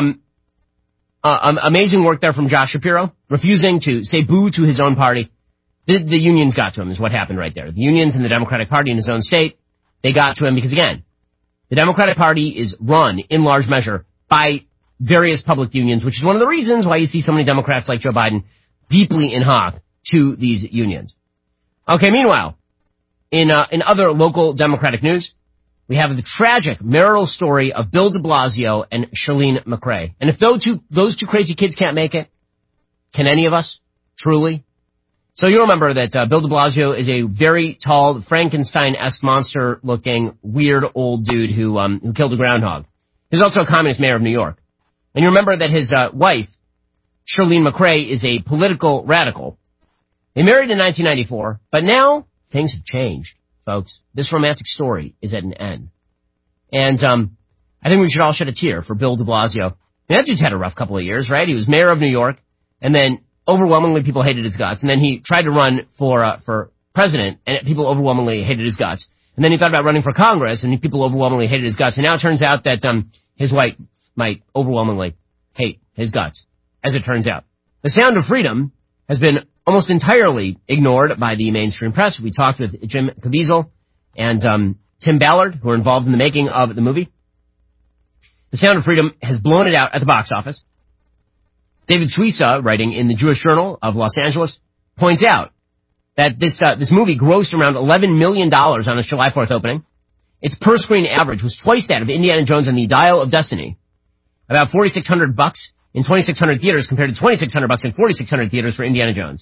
amazing work there from Josh Shapiro, refusing to say boo to his own party. The unions got to him is what happened right there. The unions and the Democratic Party in his own state, they got to him because, again, the Democratic Party is run in large measure by various public unions, which is one of the reasons why you see so many Democrats like Joe Biden deeply in hock to these unions. Okay, meanwhile, in other local Democratic news, we have the tragic marital story of Bill de Blasio and Charlene McRae. And if those two crazy kids can't make it, can any of us? Truly? So you remember that Bill de Blasio is a very tall, Frankenstein-esque monster-looking, weird old dude who killed a groundhog. He's also a communist mayor of New York. And you remember that his wife, Charlene McRae, is a political radical. They married in 1994, but now things have changed, folks. This romantic story is at an end. And I think we should all shed a tear for Bill de Blasio. I mean, that dude's had a rough couple of years, right? He was mayor of New York, and then overwhelmingly people hated his guts. And then he tried to run for president, and people overwhelmingly hated his guts. And then he thought about running for Congress, and people overwhelmingly hated his guts. And now it turns out that his wife might overwhelmingly hate his guts, as it turns out. The Sound of Freedom has been almost entirely ignored by the mainstream press. We talked with Jim Caviezel and Tim Ballard, who are involved in the making of the movie. The Sound of Freedom has blown it out at the box office. David Suissa, writing in the Jewish Journal of Los Angeles, points out that this movie grossed around $11 million on its July 4th opening. Its per-screen average was twice that of Indiana Jones and the Dial of Destiny, about $4,600 in 2,600 theaters compared to $2,600 in 4,600 theaters for Indiana Jones.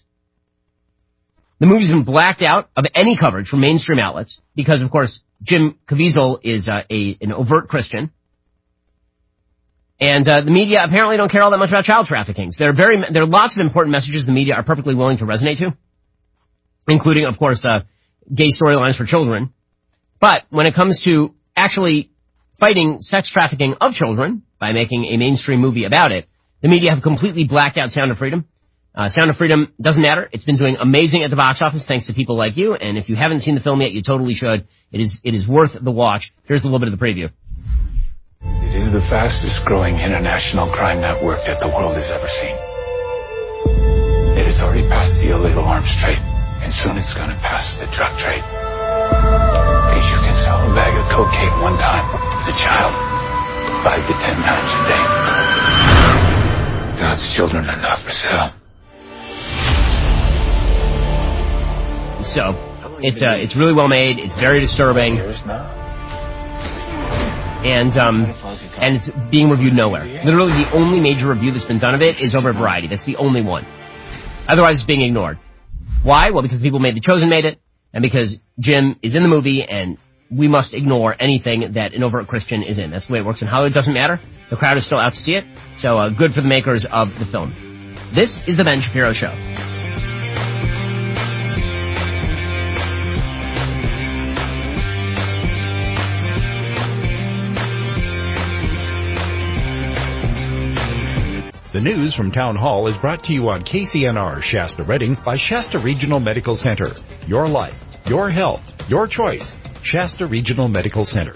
The movie's been blacked out of any coverage from mainstream outlets because, of course, Jim Caviezel is an overt Christian. And the media apparently don't care all that much about child trafficking. There are lots of important messages the media are perfectly willing to resonate to, including, of course, gay storylines for children. But when it comes to actually fighting sex trafficking of children by making a mainstream movie about it, the media have completely blacked out Sound of Freedom. Sound of Freedom doesn't matter. It's been doing amazing at the box office thanks to people like you. And if you haven't seen the film yet, you totally should. It is worth the watch. Here's a little bit of the preview.
It is the fastest growing international crime network that the world has ever seen. It has already passed the illegal arms trade, and soon it's going to pass the drug trade. Because you can sell a bag of cocaine one time to a child 5 to 10 times a day. God's children are not for sale.
So, it's really well made. It's very disturbing. And it's being reviewed nowhere. Literally, the only major review that's been done of it is over at Variety. That's the only one. Otherwise, it's being ignored. Why? Well, because the people who made The Chosen made it, and because Jim is in the movie, and we must ignore anything that an overt Christian is in. That's the way it works in Hollywood. It doesn't matter. The crowd is still out to see it. So, good for the makers of the film. This is The Ben Shapiro Show.
The news from Town Hall is brought to you on KCNR Shasta Redding by Shasta Regional Medical Center. Your life, your health, your choice. Shasta Regional Medical Center.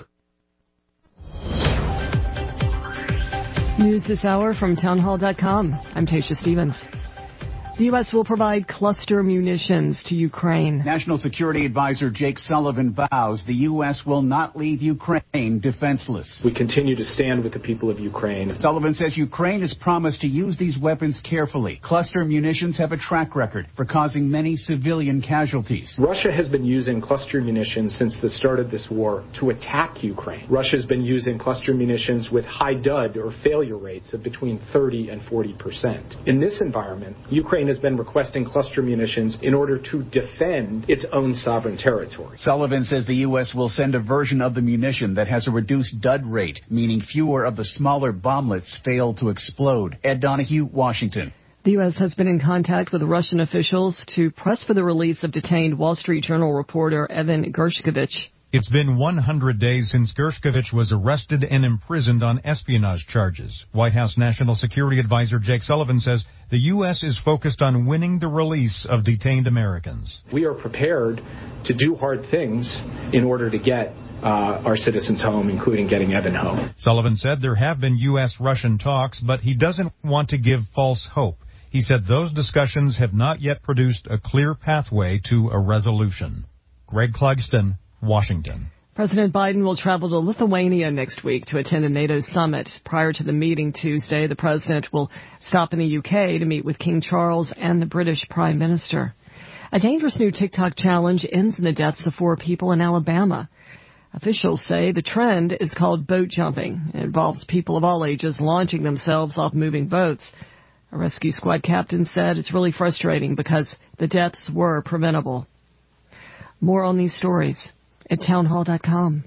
News this hour from townhall.com. I'm Tasha Stevens. The U.S. will provide cluster munitions to Ukraine.
National Security Advisor Jake Sullivan vows the U.S. will not leave Ukraine defenseless.
We continue to stand with the people of Ukraine.
Sullivan says Ukraine has promised to use these weapons carefully. Cluster munitions have a track record for causing many civilian casualties.
Russia has been using cluster munitions since the start of this war to attack Ukraine. Russia has been using cluster munitions with high dud or failure rates of between 30 and 40%. In this environment, Ukraine has been requesting cluster munitions in order to defend its own sovereign territory.
Sullivan says the U.S. will send a version of the munition that has a reduced dud rate, meaning fewer of the smaller bomblets fail to explode. Ed Donahue, Washington.
The U.S. has been in contact with Russian officials to press for the release of detained Wall Street Journal reporter Evan Gershkovich.
It's been 100 days since Gershkovich was arrested and imprisoned on espionage charges. White House National Security Advisor Jake Sullivan says the U.S. is focused on winning the release of detained Americans.
We are prepared to do hard things in order to get our citizens home, including getting Evan home.
Sullivan said there have been U.S.-Russian talks, but he doesn't want to give false hope. He said those discussions have not yet produced a clear pathway to a resolution. Greg Clugston, Washington.
President Biden will travel to Lithuania next week to attend a NATO summit. Prior to the meeting Tuesday, the president will stop in the UK to meet with King Charles and the British Prime Minister. A dangerous new TikTok challenge ends in the deaths of 4 people in Alabama. Officials say the trend is called boat jumping. It involves people of all ages launching themselves off moving boats. A rescue squad captain said it's really frustrating because the deaths were preventable. More on these stories at townhall.com.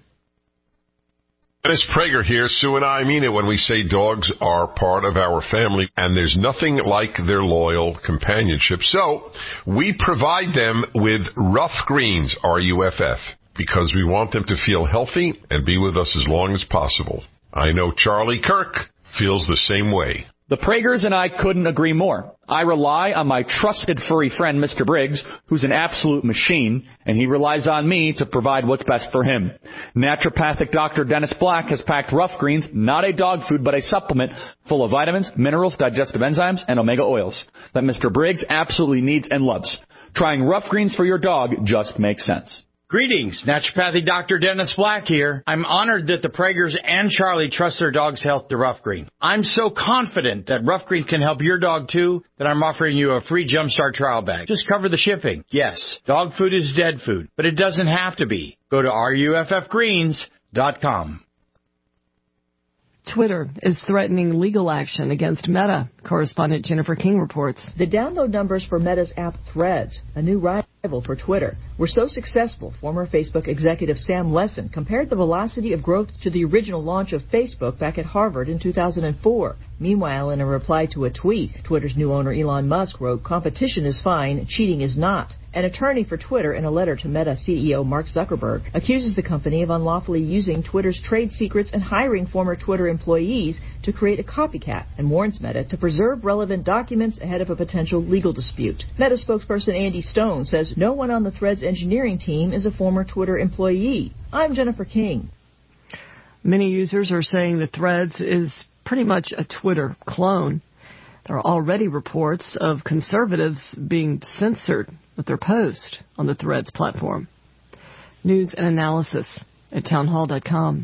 Dennis Prager here. Sue and I mean it when we say dogs are part of our family, and there's nothing like their loyal companionship. So we provide them with Rough Greens, R-U-F-F, because we want them to feel healthy and be with us as long as possible. I know Charlie Kirk feels the same way.
The Pragers and I couldn't agree more. I rely on my trusted furry friend, Mr. Briggs, who's an absolute machine, and he relies on me to provide what's best for him. Naturopathic Dr. Dennis Black has packed Rough Greens, not a dog food, but a supplement full of vitamins, minerals, digestive enzymes, and omega oils that Mr. Briggs absolutely needs and loves. Trying Rough Greens for your dog just makes sense.
Greetings, Naturopathic Dr. Dennis Black here. I'm honored that the Pragers and Charlie trust their dog's health to Rough Green. I'm so confident that Rough Green can help your dog too that I'm offering you a free Jumpstart trial bag. Just cover the shipping. Yes, dog food is dead food, but it doesn't have to be. Go to ruffgreens.com.
Twitter is threatening legal action against Meta. Correspondent Jennifer King reports.
The download numbers for Meta's app Threads, a new rival
For Twitter. We're so successful, former Facebook executive Sam Lessin compared the velocity of growth to the original launch of Facebook back at Harvard in 2004. Meanwhile, in a reply to a tweet, Twitter's new owner Elon Musk wrote, "Competition is fine, cheating is not." An attorney for Twitter, in a letter to Meta CEO Mark Zuckerberg, accuses the company of unlawfully using Twitter's trade secrets and hiring former Twitter employees to create a copycat, and warns Meta to preserve relevant documents ahead of a potential legal dispute. Meta spokesperson Andy Stone says no one on the Threads engineering team is a former Twitter employee. I'm Jennifer King.
Many users are saying that Threads is pretty much a Twitter clone. There are already reports of conservatives being censored with their post on the Threads platform. News and analysis at townhall.com.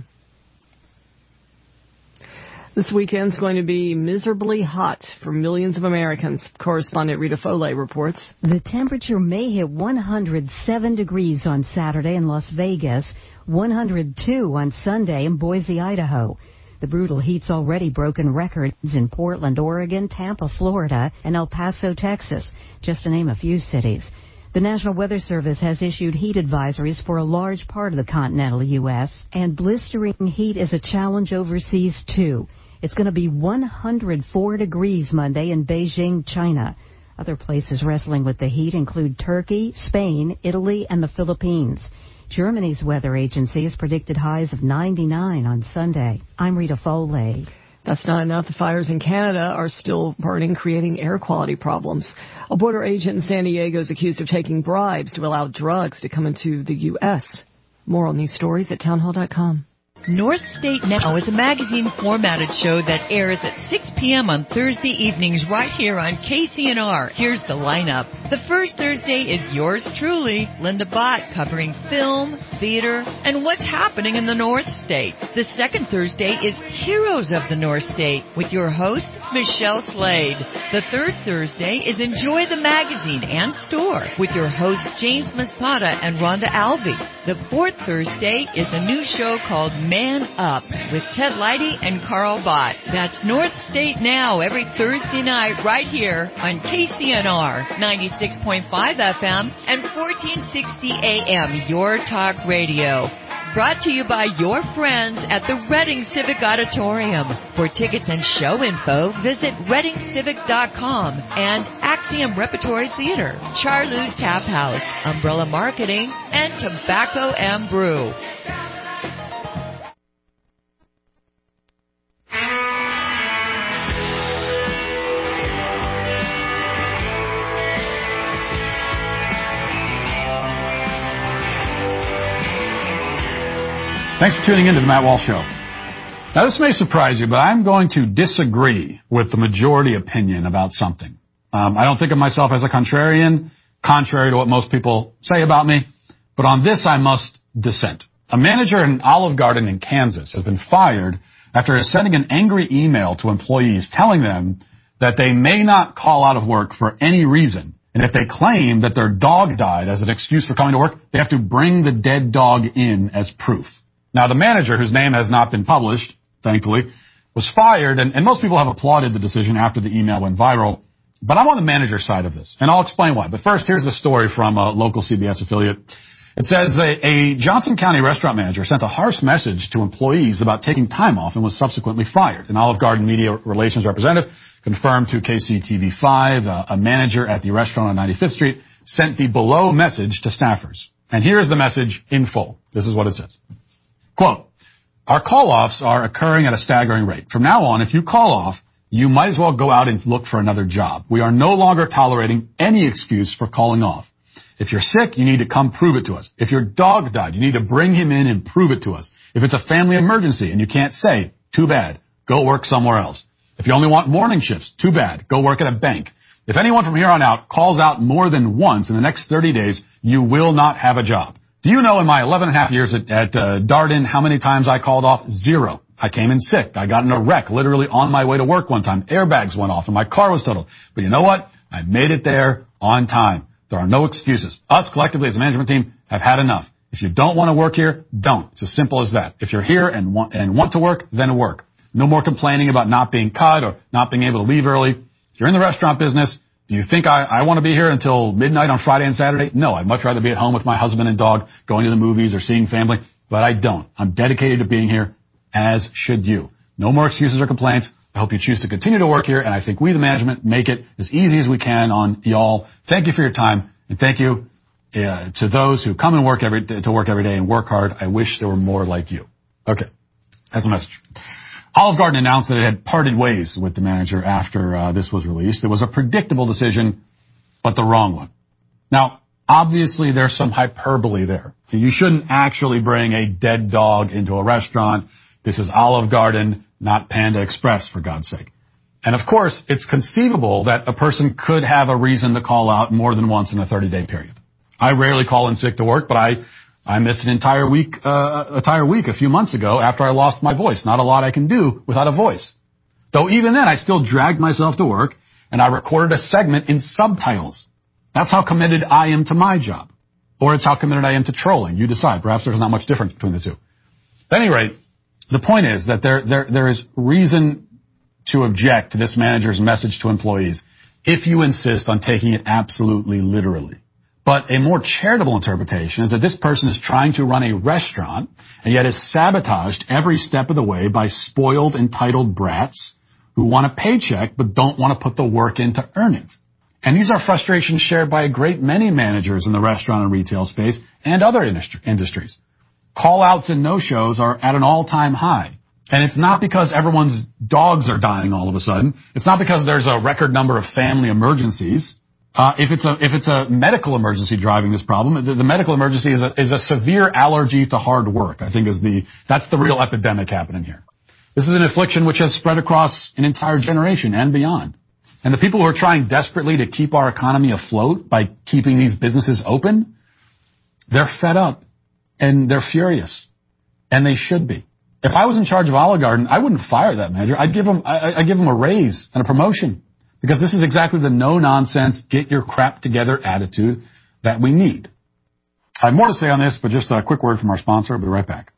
This weekend's going to be miserably hot for millions of Americans. Correspondent Rita Foley reports.
The temperature may hit 107 degrees on Saturday in Las Vegas, 102 on Sunday in Boise, Idaho. The brutal heat's already broken records in Portland, Oregon, Tampa, Florida, and El Paso, Texas, just to name a few cities. The National Weather Service has issued heat advisories for a large part of the continental U.S., and blistering heat is a challenge overseas, too. It's going to be 104 degrees Monday in Beijing, China. Other places wrestling with the heat include Turkey, Spain, Italy, and the Philippines. Germany's weather agency has predicted highs of 99 on Sunday. I'm Rita Foley.
That's not enough. The fires in Canada are still burning, creating air quality problems. A border agent in San Diego is accused of taking bribes to allow drugs to come into the U.S. More on these stories at townhall.com.
North State Now is a magazine-formatted show that airs at 6 p.m. on Thursday evenings right here on KCNR. Here's the lineup. The first Thursday is yours truly, Linda Bott, covering film, theater, and what's happening in the North State. The second Thursday is Heroes of the North State with your host, Michelle Slade. The third Thursday is Enjoy the Magazine and Store with your hosts, James Masada and Rhonda Alvey. The fourth Thursday is a new show called Man Up with Ted Leidy and Carl Bott. That's North State Now every Thursday night right here on KCNR 96.5 FM and 1460 AM, Your Talk Radio. Brought to you by your friends at the Reading Civic Auditorium. For tickets and show info, visit readingcivic.com and Axiom Repertory Theater, Charlou's Tap House, Umbrella Marketing, and Tobacco and Brew.
Thanks for tuning in to the Matt Walsh Show. Now, this may surprise you, but I'm going to disagree with the majority opinion about something. I don't think of myself as a contrarian, contrary to what most people say about me, but on this I must dissent. A manager in Olive Garden in Kansas has been fired after sending an angry email to employees telling them that they may not call out of work for any reason, and if they claim that their dog died as an excuse for coming to work, they have to bring the dead dog in as proof. Now, the manager, whose name has not been published, thankfully, was fired, and most people have applauded the decision after the email went viral. But I'm on the manager's side of this, and I'll explain why. But first, here's the story from a local CBS affiliate. It says a Johnson County restaurant manager sent a harsh message to employees about taking time off and was subsequently fired. An Olive Garden media relations representative confirmed to KCTV5 a manager at the restaurant on 95th Street sent the below message to staffers. And here's the message in full. This is what it says. Quote, our call-offs are occurring at a staggering rate. From now on, if you call off, you might as well go out and look for another job. We are no longer tolerating any excuse for calling off. If you're sick, you need to come prove it to us. If your dog died, you need to bring him in and prove it to us. If it's a family emergency and you can't say, too bad, go work somewhere else. If you only want morning shifts, too bad, go work at a bank. If anyone from here on out calls out more than once in the next 30 days, you will not have a job. Do you know in my 11 and a half years at Darden how many times I called off? 0. I came in sick. I got in a wreck literally on my way to work one time. Airbags went off and my car was totaled. But you know what? I made it there on time. There are no excuses. Us collectively as a management team have had enough. If you don't want to work here, don't. It's as simple as that. If you're here and want to work, then work. No more complaining about not being cut or not being able to leave early. If you're in the restaurant business, Do you think I want to be here until midnight on Friday and Saturday? No, I'd much rather be at home with my husband and dog, going to the movies or seeing family, but I don't. I'm dedicated to being here, as should you. No more excuses or complaints. I hope you choose to continue to work here, and I think we, the management, make it as easy as we can on y'all. Thank you for your time, and thank you to those who come and work every day and work hard. I wish there were more like you. Okay, that's the message. Olive Garden announced that it had parted ways with the manager after this was released. It was a predictable decision, but the wrong one. Now, obviously, there's some hyperbole there. So you shouldn't actually bring a dead dog into a restaurant. This is Olive Garden, not Panda Express, for God's sake. And of course, it's conceivable that a person could have a reason to call out more than once in a 30-day period. I rarely call in sick to work, but I missed an entire week a few months ago after I lost my voice. Not a lot I can do without a voice. Though even then, I still dragged myself to work, and I recorded a segment in subtitles. That's how committed I am to my job. Or it's how committed I am to trolling. You decide. Perhaps there's not much difference between the two. At any rate, the point is that there is reason to object to this manager's message to employees if you insist on taking it absolutely literally. But a more charitable interpretation is that this person is trying to run a restaurant and yet is sabotaged every step of the way by spoiled, entitled brats who want a paycheck but don't want to put the work in to earn it. And these are frustrations shared by a great many managers in the restaurant and retail space and other industries. Call-outs and no-shows are at an all-time high. And it's not because everyone's dogs are dying all of a sudden. It's not because there's a record number of family emergencies. If it's a medical emergency driving this problem, the medical emergency is a severe allergy to hard work. I think that's the real epidemic happening here. This is an affliction which has spread across an entire generation and beyond. And the people who are trying desperately to keep our economy afloat by keeping these businesses open, they're fed up and they're furious, and they should be. If I was in charge of Olive Garden, I wouldn't fire that manager. I'd give him a raise and a promotion. Because this is exactly the no-nonsense, get-your-crap-together attitude that we need. I have more to say on this, but just a quick word from our sponsor. I'll be right back.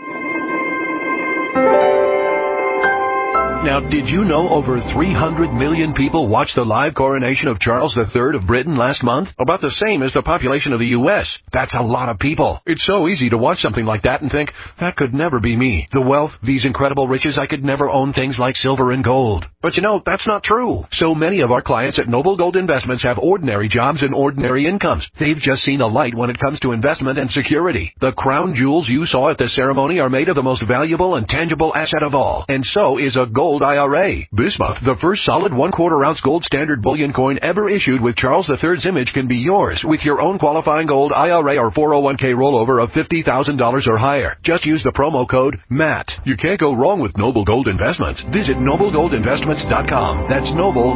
Now, did you know over 300 million people watched the live coronation of Charles III of Britain last month? About the same as the population of the U.S. That's a lot of people. It's so easy to watch something like that and think, that could never be me. The wealth, these incredible riches, I could never own things like silver and gold. But you know, that's not true. So many of our clients at Noble Gold Investments have ordinary jobs and ordinary incomes. They've just seen the light when it comes to investment and security. The crown jewels you saw at the ceremony are made of the most valuable and tangible asset of all. And so is a gold IRA. This month, the first solid 1/4 ounce gold standard bullion coin ever issued with Charles III's image can be yours with your own qualifying gold IRA or 401k rollover of $50,000 or higher. Just use the promo code MATT. You can't go wrong with Noble Gold Investments. Visit NobleGoldInvestments.com. That's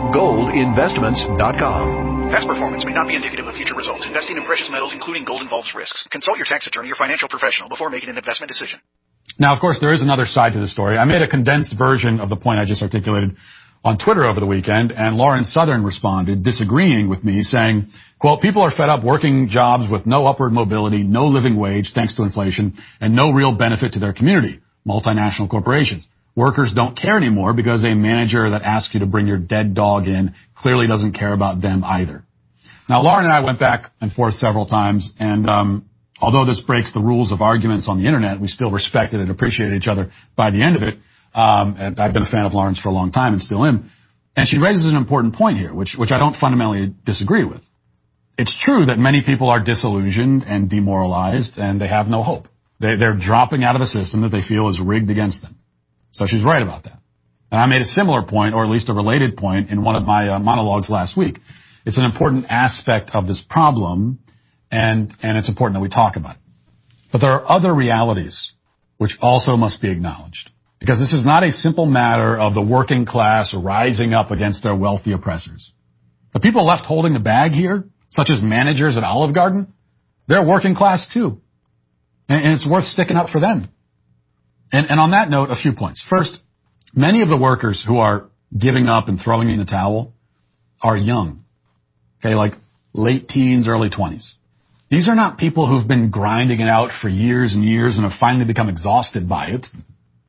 NobleGoldInvestments.com.
Past performance may not be indicative of future results. Investing in precious metals, including gold, involves risks. Consult your tax attorney or financial professional before making an investment decision.
Now, of course, there is another side to the story. I made a condensed version of the point I just articulated on Twitter over the weekend, and Lauren Southern responded, disagreeing with me, saying, quote, people are fed up working jobs with no upward mobility, no living wage thanks to inflation, and no real benefit to their community, multinational corporations. Workers don't care anymore because a manager that asks you to bring your dead dog in clearly doesn't care about them either. Now, Lauren and I went back and forth several times, and although this breaks the rules of arguments on the internet, we still respected and appreciated each other by the end of it. And I've been a fan of Lauren's for a long time and still am. And she raises an important point here, which I don't fundamentally disagree with. It's true that many people are disillusioned and demoralized and they have no hope. They're dropping out of a system that they feel is rigged against them. So she's right about that. And I made a similar point, or at least a related point, in one of my monologues last week. It's an important aspect of this problem, and it's important that we talk about it. But there are other realities which also must be acknowledged. Because this is not a simple matter of the working class rising up against their wealthy oppressors. The people left holding the bag here, such as managers at Olive Garden, they're working class too. And it's worth sticking up for them. And on that note, a few points. First, many of the workers who are giving up and throwing in the towel are young. Okay, like late teens, early 20s. These are not people who've been grinding it out for years and years and have finally become exhausted by it.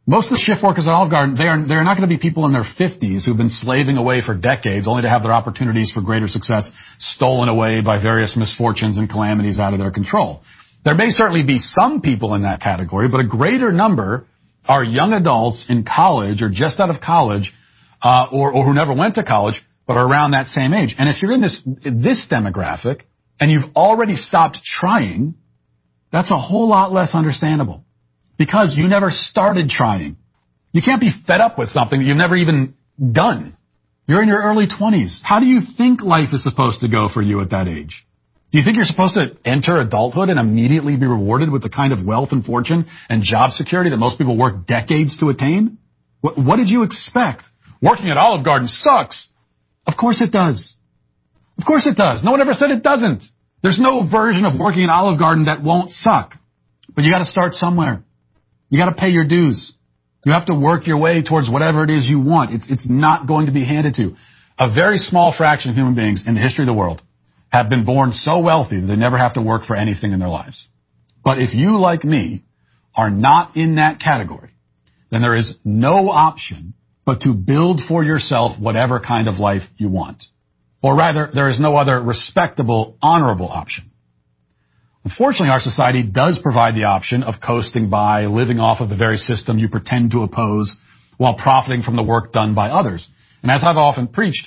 Most of the shift workers at Olive Garden, they're not going to be people in their 50s who've been slaving away for decades only to have their opportunities for greater success stolen away by various misfortunes and calamities out of their control. There may certainly be some people in that category, but a greater number are young adults in college or just out of college, or who never went to college, but are around that same age. And if you're in this demographic and you've already stopped trying, that's a whole lot less understandable because you never started trying. You can't be fed up with something that you've never even done. You're in your early 20s. How do you think life is supposed to go for you at that age? Do you think you're supposed to enter adulthood and immediately be rewarded with the kind of wealth and fortune and job security that most people work decades to attain? What did you expect? Working at Olive Garden sucks. Of course it does. Of course it does. No one ever said it doesn't. There's no version of working at Olive Garden that won't suck. But you got to start somewhere. You got to pay your dues. You have to work your way towards whatever it is you want. It's not going to be handed to you. A very small fraction of human beings in the history of the world have been born so wealthy that they never have to work for anything in their lives. But if you, like me, are not in that category, then there is no option but to build for yourself whatever kind of life you want. Or rather, there is no other respectable, honorable option. Unfortunately, our society does provide the option of coasting by, living off of the very system you pretend to oppose, while profiting from the work done by others. And as I've often preached,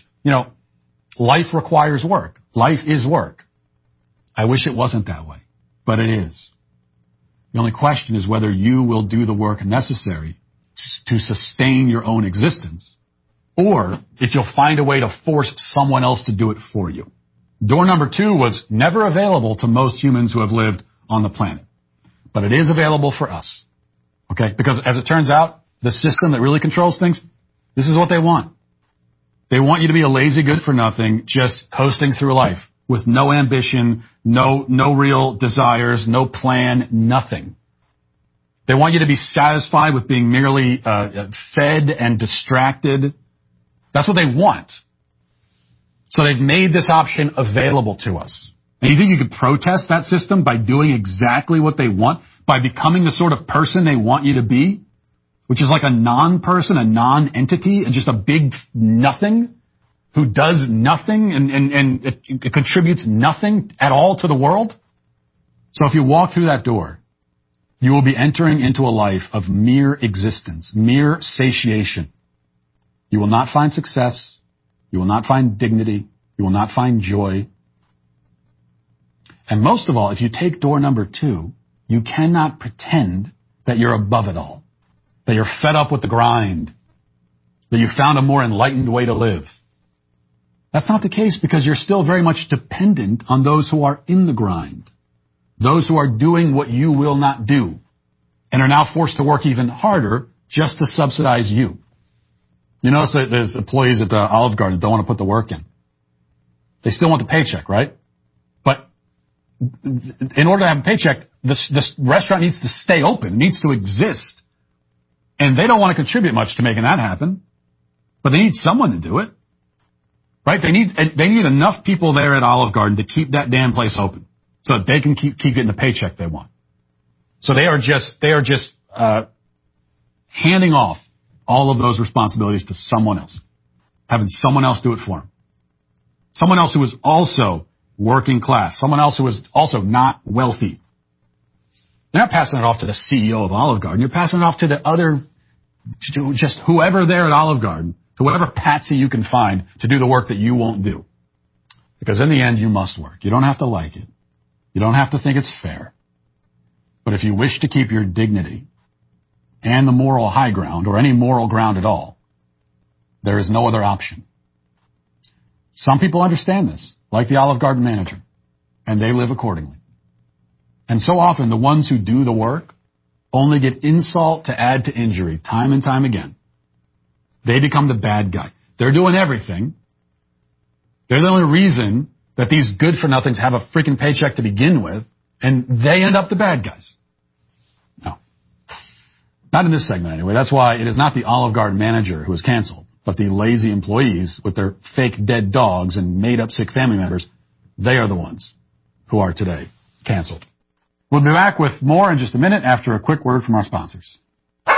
life requires work. Life is work. I wish it wasn't that way, but it is. The only question is whether you will do the work necessary to sustain your own existence, or if you'll find a way to force someone else to do it for you. Door number 2 was never available to most humans who have lived on the planet, but it is available for us. Okay? Because as it turns out, the system that really controls things, this is what they want. They want you to be a lazy good-for-nothing, just coasting through life with no ambition, no real desires, no plan, nothing. They want you to be satisfied with being merely fed and distracted. That's what they want. So they've made this option available to us. And you think you could protest that system by doing exactly what they want, by becoming the sort of person they want you to be? Which is like a non-person, a non-entity, and just a big nothing who does nothing and it contributes nothing at all to the world. So if you walk through that door, you will be entering into a life of mere existence, mere satiation. You will not find success. You will not find dignity. You will not find joy. And most of all, if you take door number 2, you cannot pretend that you're above it all. That you're fed up with the grind, that you found a more enlightened way to live. That's not the case because you're still very much dependent on those who are in the grind, those who are doing what you will not do, and are now forced to work even harder just to subsidize you. You notice that there's employees at the Olive Garden that don't want to put the work in. They still want the paycheck, right? But in order to have a paycheck, this restaurant needs to stay open, needs to exist. And they don't want to contribute much to making that happen, but they need someone to do it, right? They need enough people there at Olive Garden to keep that damn place open, so that they can keep getting the paycheck they want. So they are just handing off all of those responsibilities to someone else, having someone else do it for them, someone else who is also working class, someone else who is also not wealthy. You're not passing it off to the CEO of Olive Garden. You're passing it off to just whoever there at Olive Garden, to whatever patsy you can find to do the work that you won't do. Because in the end, you must work. You don't have to like it. You don't have to think it's fair. But if you wish to keep your dignity and the moral high ground, or any moral ground at all, there is no other option. Some people understand this, like the Olive Garden manager, and they live accordingly. And so often, the ones who do the work only get insult to add to injury time and time again. They become the bad guy. They're doing everything. They're the only reason that these good-for-nothings have a freaking paycheck to begin with, and they end up the bad guys. No. Not in this segment, anyway. That's why it is not the Olive Garden manager who is canceled, but the lazy employees with their fake dead dogs and made-up sick family members. They are the ones who are today canceled. We'll be back with more in just a minute after a quick word from our sponsors.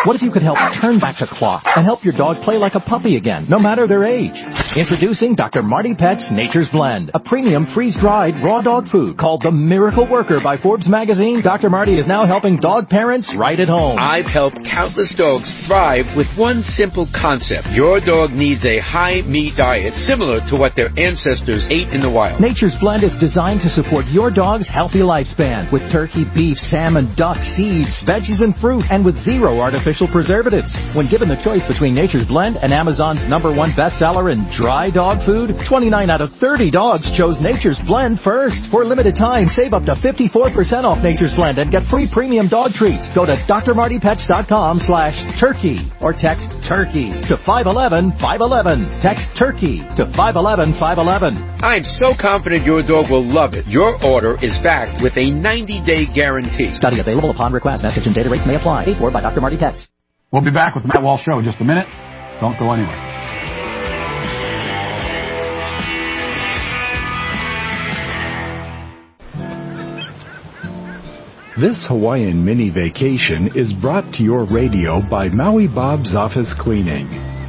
What if you could help turn back the clock and help your dog play like a puppy again, no matter their age? Introducing Dr. Marty Pet's Nature's Blend, a premium freeze-dried raw dog food called the Miracle Worker by Forbes magazine. Dr. Marty is now helping dog parents right at home.
I've helped countless dogs thrive with one simple concept. Your dog needs a high-meat diet similar to what their ancestors ate in the wild.
Nature's Blend is designed to support your dog's healthy lifespan with turkey, beef, salmon, duck, seeds, veggies, and fruit, and with 0 artificial preservatives. When given the choice between Nature's Blend and Amazon's #1 bestseller in dry dog food, 29 out of 30 dogs chose Nature's Blend first. For a limited time, save up to 54% off Nature's Blend and get free premium dog treats. Go to drmartypets.com/turkey or text turkey to 511-511. Text turkey to 511-511.
I'm so confident your dog will love it. Your order is backed with a 90-day guarantee.
Study available upon request. Message and data rates may apply. Paid for by Dr. Marty Pets.
We'll be back with the Matt Walsh Show in just a minute. Don't go anywhere.
This Hawaiian mini vacation is brought to your radio by Maui Bob's Office Cleaning.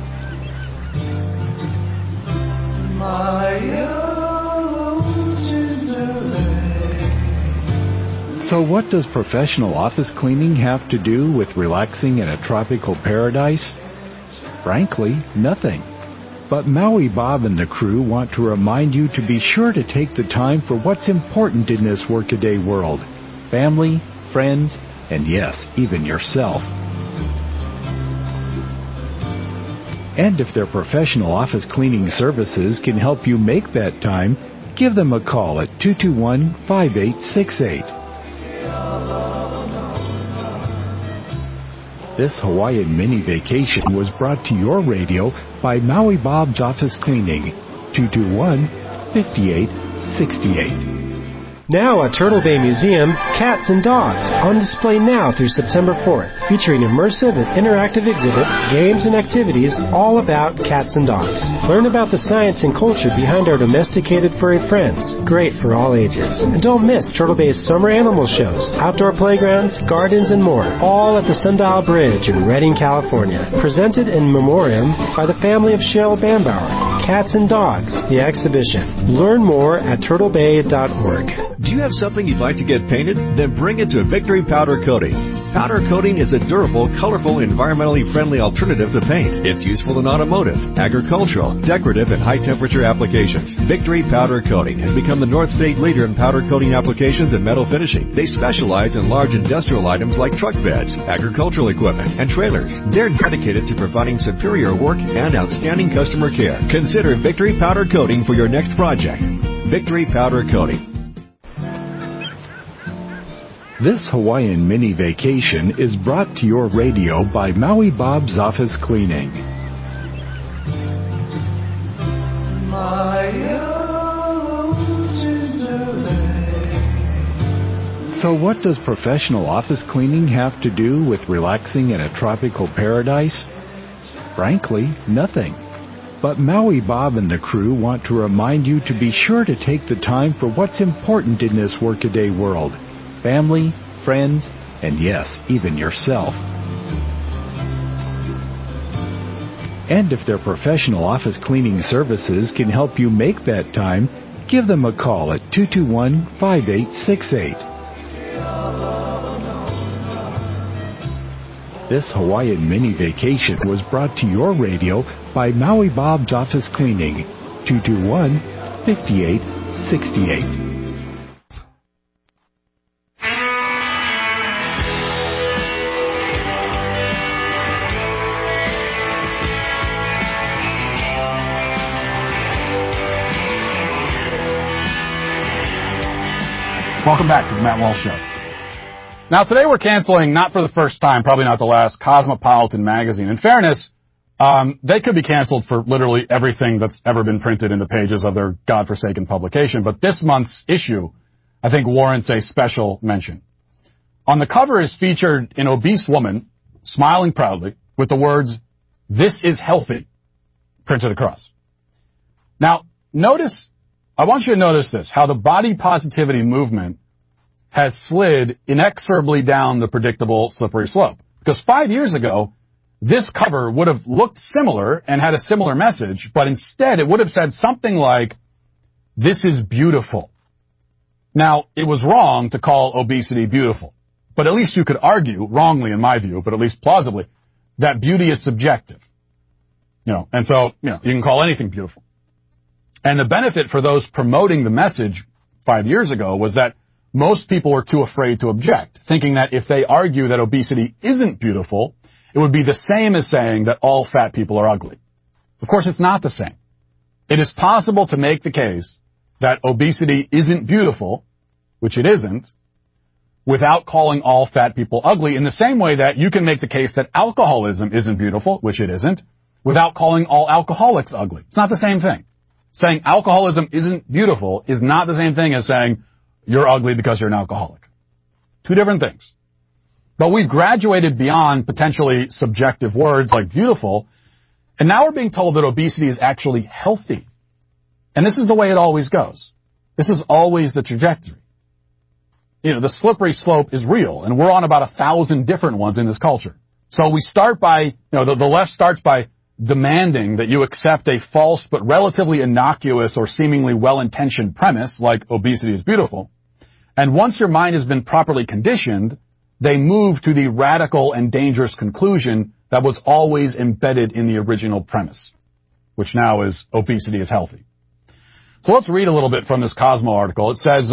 So what does professional office cleaning have to do with relaxing in a tropical paradise? Frankly, nothing. But Maui Bob and the crew want to remind you to be sure to take the time for what's important in this workaday world. Family, friends, and yes, even yourself. And if their professional office cleaning services can help you make that time, give them a call at 221-5868. This Hawaiian mini vacation was brought to your radio by Maui Bob's Office Cleaning, 221-5868.
Now at Turtle Bay Museum, Cats and Dogs, on display now through September 4th, featuring immersive and interactive exhibits, games, and activities all about cats and dogs. Learn about the science and culture behind our domesticated furry friends, great for all ages. And don't miss Turtle Bay's summer animal shows, outdoor playgrounds, gardens, and more, all at the Sundial Bridge in Redding, California. Presented in memoriam by the family of Cheryl Bambauer. Cats and Dogs, the exhibition. Learn more at turtlebay.org.
Do you have something you'd like to get painted? Then bring it to Victory Powder Coating. Powder coating is a durable, colorful, environmentally friendly alternative to paint. It's useful in automotive, agricultural, decorative, and high-temperature applications. Victory Powder Coating has become the North State leader in powder coating applications and metal finishing. They specialize in large industrial items like truck beds, agricultural equipment, and trailers. They're dedicated to providing superior work and outstanding customer care. Consider Victory Powder Coating for your next project. Victory Powder Coating.
This Hawaiian mini vacation is brought to your radio by Maui Bob's Office Cleaning. So what does professional office cleaning have to do with relaxing in a tropical paradise? Frankly, nothing. But Maui Bob and the crew want to remind you to be sure to take the time for what's important in this workaday world. Family, friends, and yes, even yourself. And if their professional office cleaning services can help you make that time, give them a call at 221-5868. This Hawaiian mini vacation was brought to your radio by Maui Bob's Office Cleaning, 221-5868.
Welcome back to the Matt Walsh Show. Now, today we're canceling, not for the first time, probably not the last, Cosmopolitan magazine. In fairness, they could be canceled for literally everything that's ever been printed in the pages of their godforsaken publication. But this month's issue, I think, warrants a special mention. On the cover is featured an obese woman, smiling proudly, with the words, "This is healthy," printed across. Now, I want you to notice this, how the body positivity movement has slid inexorably down the predictable slippery slope. Because 5 years ago, this cover would have looked similar and had a similar message, but instead it would have said something like, "This is beautiful." Now, it was wrong to call obesity beautiful, but at least you could argue, wrongly in my view, but at least plausibly, that beauty is subjective. And so, you can call anything beautiful. And the benefit for those promoting the message 5 years ago was that most people were too afraid to object, thinking that if they argue that obesity isn't beautiful, it would be the same as saying that all fat people are ugly. Of course, it's not the same. It is possible to make the case that obesity isn't beautiful, which it isn't, without calling all fat people ugly, in the same way that you can make the case that alcoholism isn't beautiful, which it isn't, without calling all alcoholics ugly. It's not the same thing. Saying alcoholism isn't beautiful is not the same thing as saying you're ugly because you're an alcoholic. Two different things. But we've graduated beyond potentially subjective words like beautiful, and now we're being told that obesity is actually healthy. And this is the way it always goes. This is always the trajectory. The slippery slope is real, and we're on about 1,000 different ones in this culture. So we start by, the left starts by demanding that you accept a false but relatively innocuous or seemingly well-intentioned premise like obesity is beautiful. And once your mind has been properly conditioned, they move to the radical and dangerous conclusion that was always embedded in the original premise, which now is obesity is healthy. So let's read a little bit from this Cosmo article. It says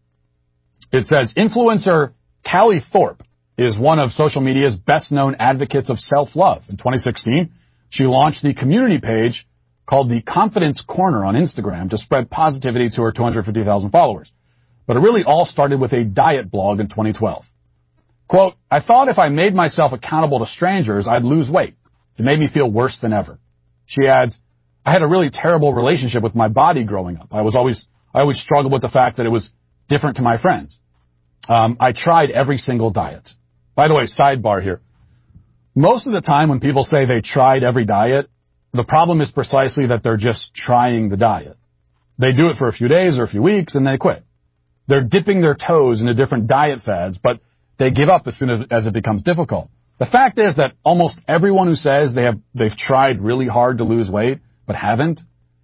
influencer Callie Thorpe is one of social media's best-known advocates of self-love. In 2016, she launched the community page called the Confidence Corner on Instagram to spread positivity to her 250,000 followers. But it really all started with a diet blog in 2012. Quote, "I thought if I made myself accountable to strangers, I'd lose weight. It made me feel worse than ever." She adds, "I had a really terrible relationship with my body growing up. I always struggled with the fact that it was different to my friends. I tried every single diet." By the way, sidebar here. Most of the time when people say they tried every diet, the problem is precisely that they're just trying the diet. They do it for a few days or a few weeks and they quit. They're dipping their toes into different diet fads, but they give up as soon as it becomes difficult. The fact is that almost everyone who says they've tried really hard to lose weight but haven't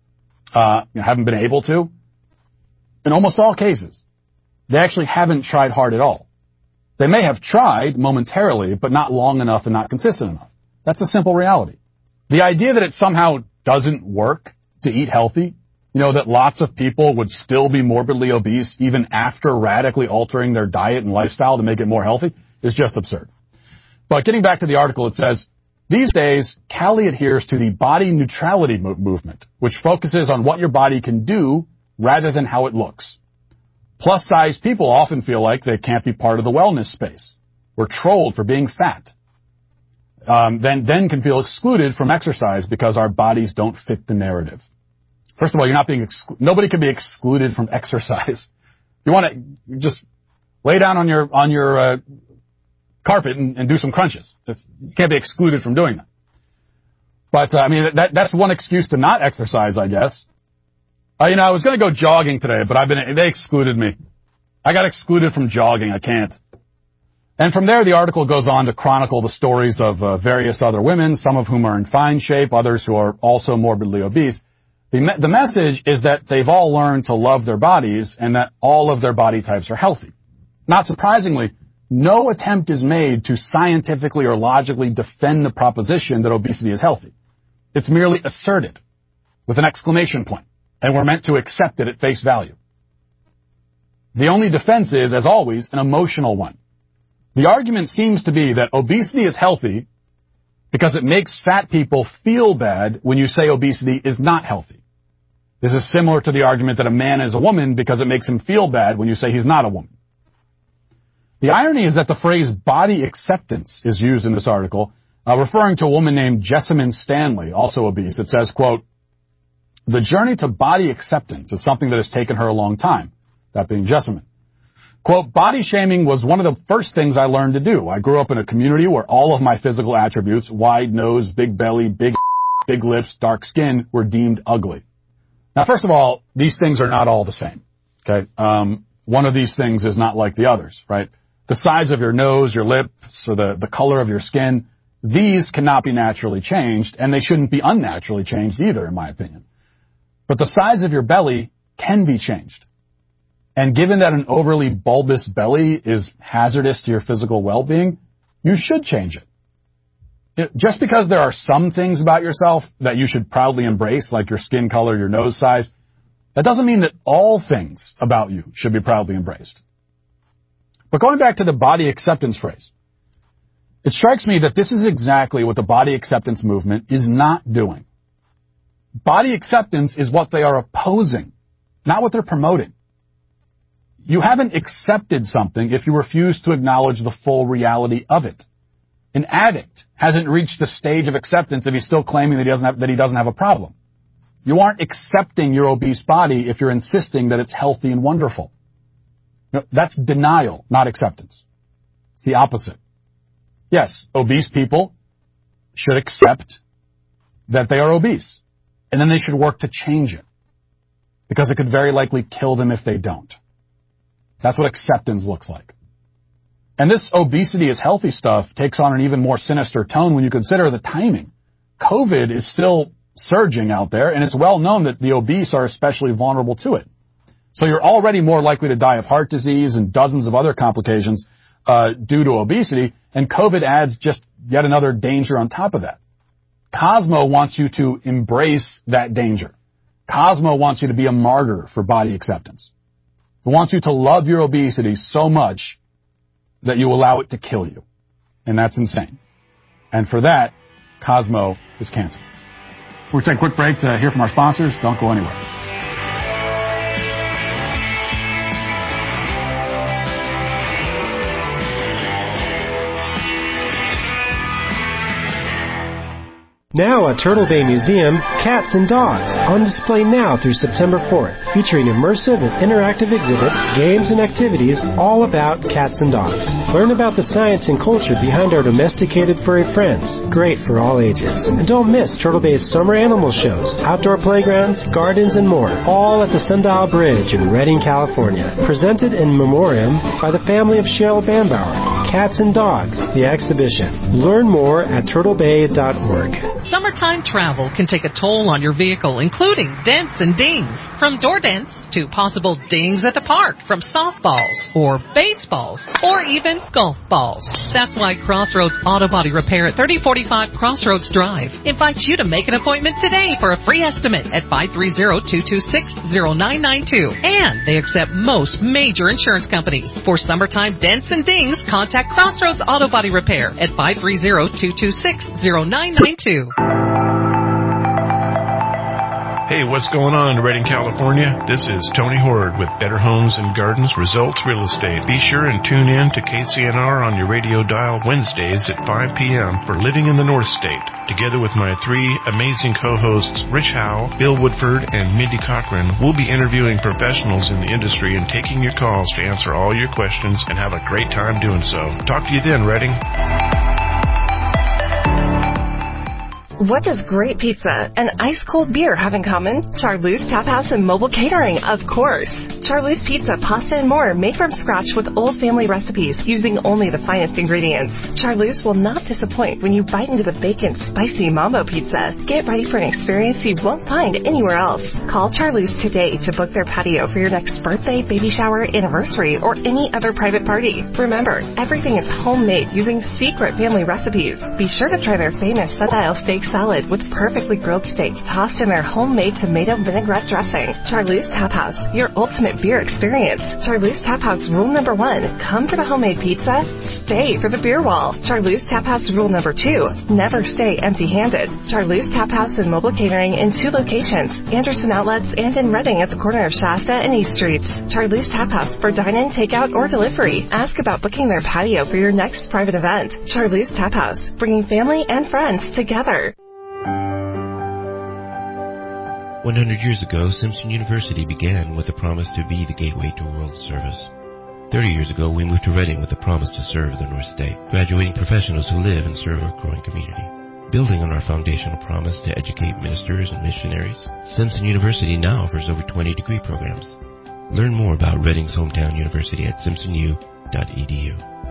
been able to, in almost all cases, they actually haven't tried hard at all. They may have tried momentarily, but not long enough and not consistent enough. That's a simple reality. The idea that it somehow doesn't work to eat healthy, that lots of people would still be morbidly obese even after radically altering their diet and lifestyle to make it more healthy, is just absurd. But getting back to the article, it says, these days, Callie adheres to the body neutrality movement, which focuses on what your body can do rather than how it looks. Plus-size people often feel like they can't be part of the wellness space. We're trolled for being fat. Then can feel excluded from exercise because our bodies don't fit the narrative. First of all, you're not being nobody can be excluded from exercise. You want to just lay down on your carpet and do some crunches. You can't be excluded from doing that. But that's one excuse to not exercise, I guess. I was going to go jogging today, but they excluded me. I got excluded from jogging. I can't. And from there, the article goes on to chronicle the stories of various other women, some of whom are in fine shape, others who are also morbidly obese. The message is that they've all learned to love their bodies and that all of their body types are healthy. Not surprisingly, no attempt is made to scientifically or logically defend the proposition that obesity is healthy. It's merely asserted with an exclamation point. And we're meant to accept it at face value. The only defense is, as always, an emotional one. The argument seems to be that obesity is healthy because it makes fat people feel bad when you say obesity is not healthy. This is similar to the argument that a man is a woman because it makes him feel bad when you say he's not a woman. The irony is that the phrase body acceptance is used in this article, referring to a woman named Jessamine Stanley, also obese. It says, quote, "The journey to body acceptance is something that has taken her a long time," that being Jessamine. Quote, "Body shaming was one of the first things I learned to do. I grew up in a community where all of my physical attributes, wide nose, big belly, big lips, dark skin, were deemed ugly." Now, first of all, these things are not all the same. Okay? One of these things is not like the others, right? the size of your nose, your lips, or the color of your skin, these cannot be naturally changed, and they shouldn't be unnaturally changed either, in my opinion. But the size of your belly can be changed. And given that an overly bulbous belly is hazardous to your physical well-being, you should change it. Just because there are some things about yourself that you should proudly embrace, like your skin color, your nose size, that doesn't mean that all things about you should be proudly embraced. But going back to the body acceptance phrase, it strikes me that this is exactly what the body acceptance movement is not doing. Body acceptance is what they are opposing, not what they're promoting. You haven't accepted something if you refuse to acknowledge the full reality of it. An addict hasn't reached the stage of acceptance if he's still claiming that he doesn't have a problem. You aren't accepting your obese body if you're insisting that it's healthy and wonderful. That's denial, not acceptance. It's the opposite. Yes, obese people should accept that they are obese, and then they should work to change it, because it could very likely kill them if they don't. That's what acceptance looks like. And this obesity is healthy stuff takes on an even more sinister tone when you consider the timing. COVID is still surging out there, and it's well known that the obese are especially vulnerable to it. So you're already more likely to die of heart disease and dozens of other complications due to obesity, and COVID adds just yet another danger on top of that. Cosmo wants you to embrace that danger. Cosmo wants you to be a martyr for body acceptance. It wants you to love your obesity so much that you allow it to kill you. And that's insane. And for that, Cosmo is canceled. We'll take a quick break to hear from our sponsors. Don't go anywhere.
Now at Turtle Bay Museum, Cats and Dogs, on display now through September 4th, featuring immersive and interactive exhibits, games, and activities all about cats and dogs. Learn about the science and culture behind our domesticated furry friends, great for all ages. And don't miss Turtle Bay's summer animal shows, outdoor playgrounds, gardens, and more, all at the Sundial Bridge in Redding, California. Presented in memoriam by the family of Cheryl Bambauer. Cats and Dogs, the exhibition. Learn more at turtlebay.org.
Summertime travel can take a toll on your vehicle, including dents and dings. From door dents to possible dings at the park, from softballs or baseballs or even golf balls. That's why Crossroads Auto Body Repair at 3045 Crossroads Drive invites you to make an appointment today for a free estimate at 530-226-0992. And they accept most major insurance companies. For summertime dents and dings, contact Crossroads Auto Body Repair at 530-226-0992.
Hey, what's going on in Redding, California? This is Tony Horde with Better Homes and Gardens Results Real Estate. Be sure and tune in to KCNR on your radio dial Wednesdays at 5 p.m. for Living in the North State. Together with my three amazing co-hosts, Rich Howe, Bill Woodford, and Mindy Cochran, we'll be interviewing professionals in the industry and taking your calls to answer all your questions and have a great time doing so. Talk to you then, Redding.
What does great pizza and ice-cold beer have in common? Charlie's Tap House and Mobile Catering, of course. Charlie's Pizza, pasta, and more made from scratch with old family recipes using only the finest ingredients. Charlie's will not disappoint when you bite into the bacon spicy mambo pizza. Get ready for an experience you won't find anywhere else. Call Charlie's today to book their patio for your next birthday, baby shower, anniversary, or any other private party. Remember, everything is homemade using secret family recipes. Be sure to try their famous Sundial steak salad with perfectly grilled steak tossed in their homemade tomato vinaigrette dressing. Charlie's Tap House, your ultimate beer experience. Charlie's Tap House rule number 1, come for the homemade pizza, stay for the beer wall. Charlie's Tap House rule number 2, never stay empty-handed. Charlie's Tap House and Mobile Catering in 2 locations, Anderson Outlets and in Redding at the corner of Shasta and East Streets. Charlie's Tap House for dine-in, takeout, or delivery. Ask about booking their patio for your next private event. Charlie's Tap House, bringing family and friends together.
100 years ago, Simpson University began with a promise to be the gateway to world service. 30 years ago, we moved to Redding with a promise to serve the North State, graduating professionals who live and serve our growing community. Building on our foundational promise to educate ministers and missionaries, Simpson University now offers over 20 degree programs. Learn more about Redding's hometown university at simpsonu.edu.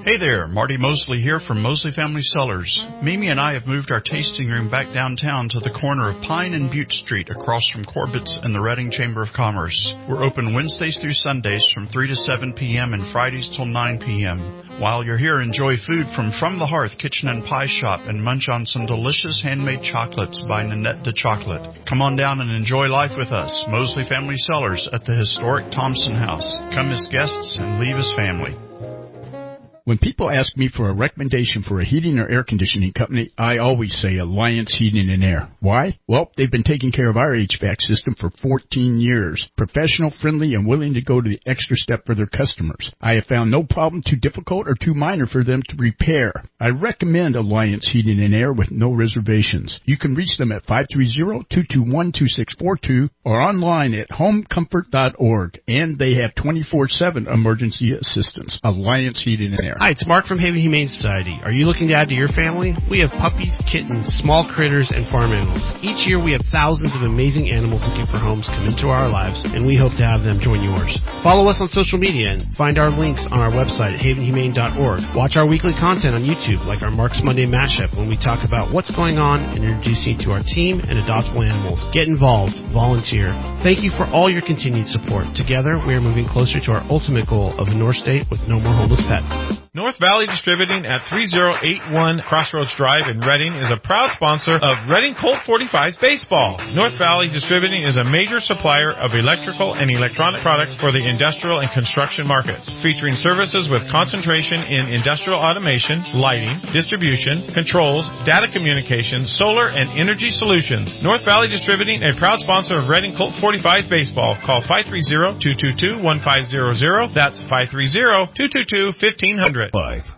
Hey there, Marty Mosley here from Mosley Family Cellars. Mimi and I have moved our tasting room back downtown to the corner of Pine and Butte Street across from Corbett's and the Reading Chamber of Commerce. We're open Wednesdays through Sundays from 3 to 7 p.m. and Fridays till 9 p.m. While you're here, enjoy food from the Hearth Kitchen and Pie Shop and munch on some delicious handmade chocolates by Nanette de Chocolate. Come on down and enjoy life with us. Mosley Family Cellars at the historic Thompson House. Come as guests and leave as family.
When people ask me for a recommendation for a heating or air conditioning company, I always say Alliance Heating and Air. Why? Well, they've been taking care of our HVAC system for 14 years. Professional, friendly, and willing to go to the extra step for their customers. I have found no problem too difficult or too minor for them to repair. I recommend Alliance Heating and Air with no reservations. You can reach them at 530-221-2642 or online at homecomfort.org. And they have 24/7 emergency assistance. Alliance Heating and Air.
Hi, it's Mark from Haven Humane Society. Are you looking to add to your family? We have puppies, kittens, small critters, and farm animals. Each year we have thousands of amazing animals looking for homes come into our lives, and we hope to have them join yours. Follow us on social media and find our links on our website at havenhumane.org. Watch our weekly content on YouTube, like our Mark's Monday Mashup, when we talk about what's going on and introduce you to our team and adoptable animals. Get involved. Volunteer. Thank you for all your continued support. Together, we are moving closer to our ultimate goal of a North State with no more homeless pets.
North Valley Distributing at 3081 Crossroads Drive in Reading is a proud sponsor of Reading Colt 45's baseball. North Valley Distributing is a major supplier of electrical and electronic products for the industrial and construction markets, featuring services with concentration in industrial automation, lighting, distribution, controls, data communications, solar, and energy solutions. North Valley Distributing, a proud sponsor of Reading Colt 45's baseball. Call 530-222-1500. That's 530-222-1500.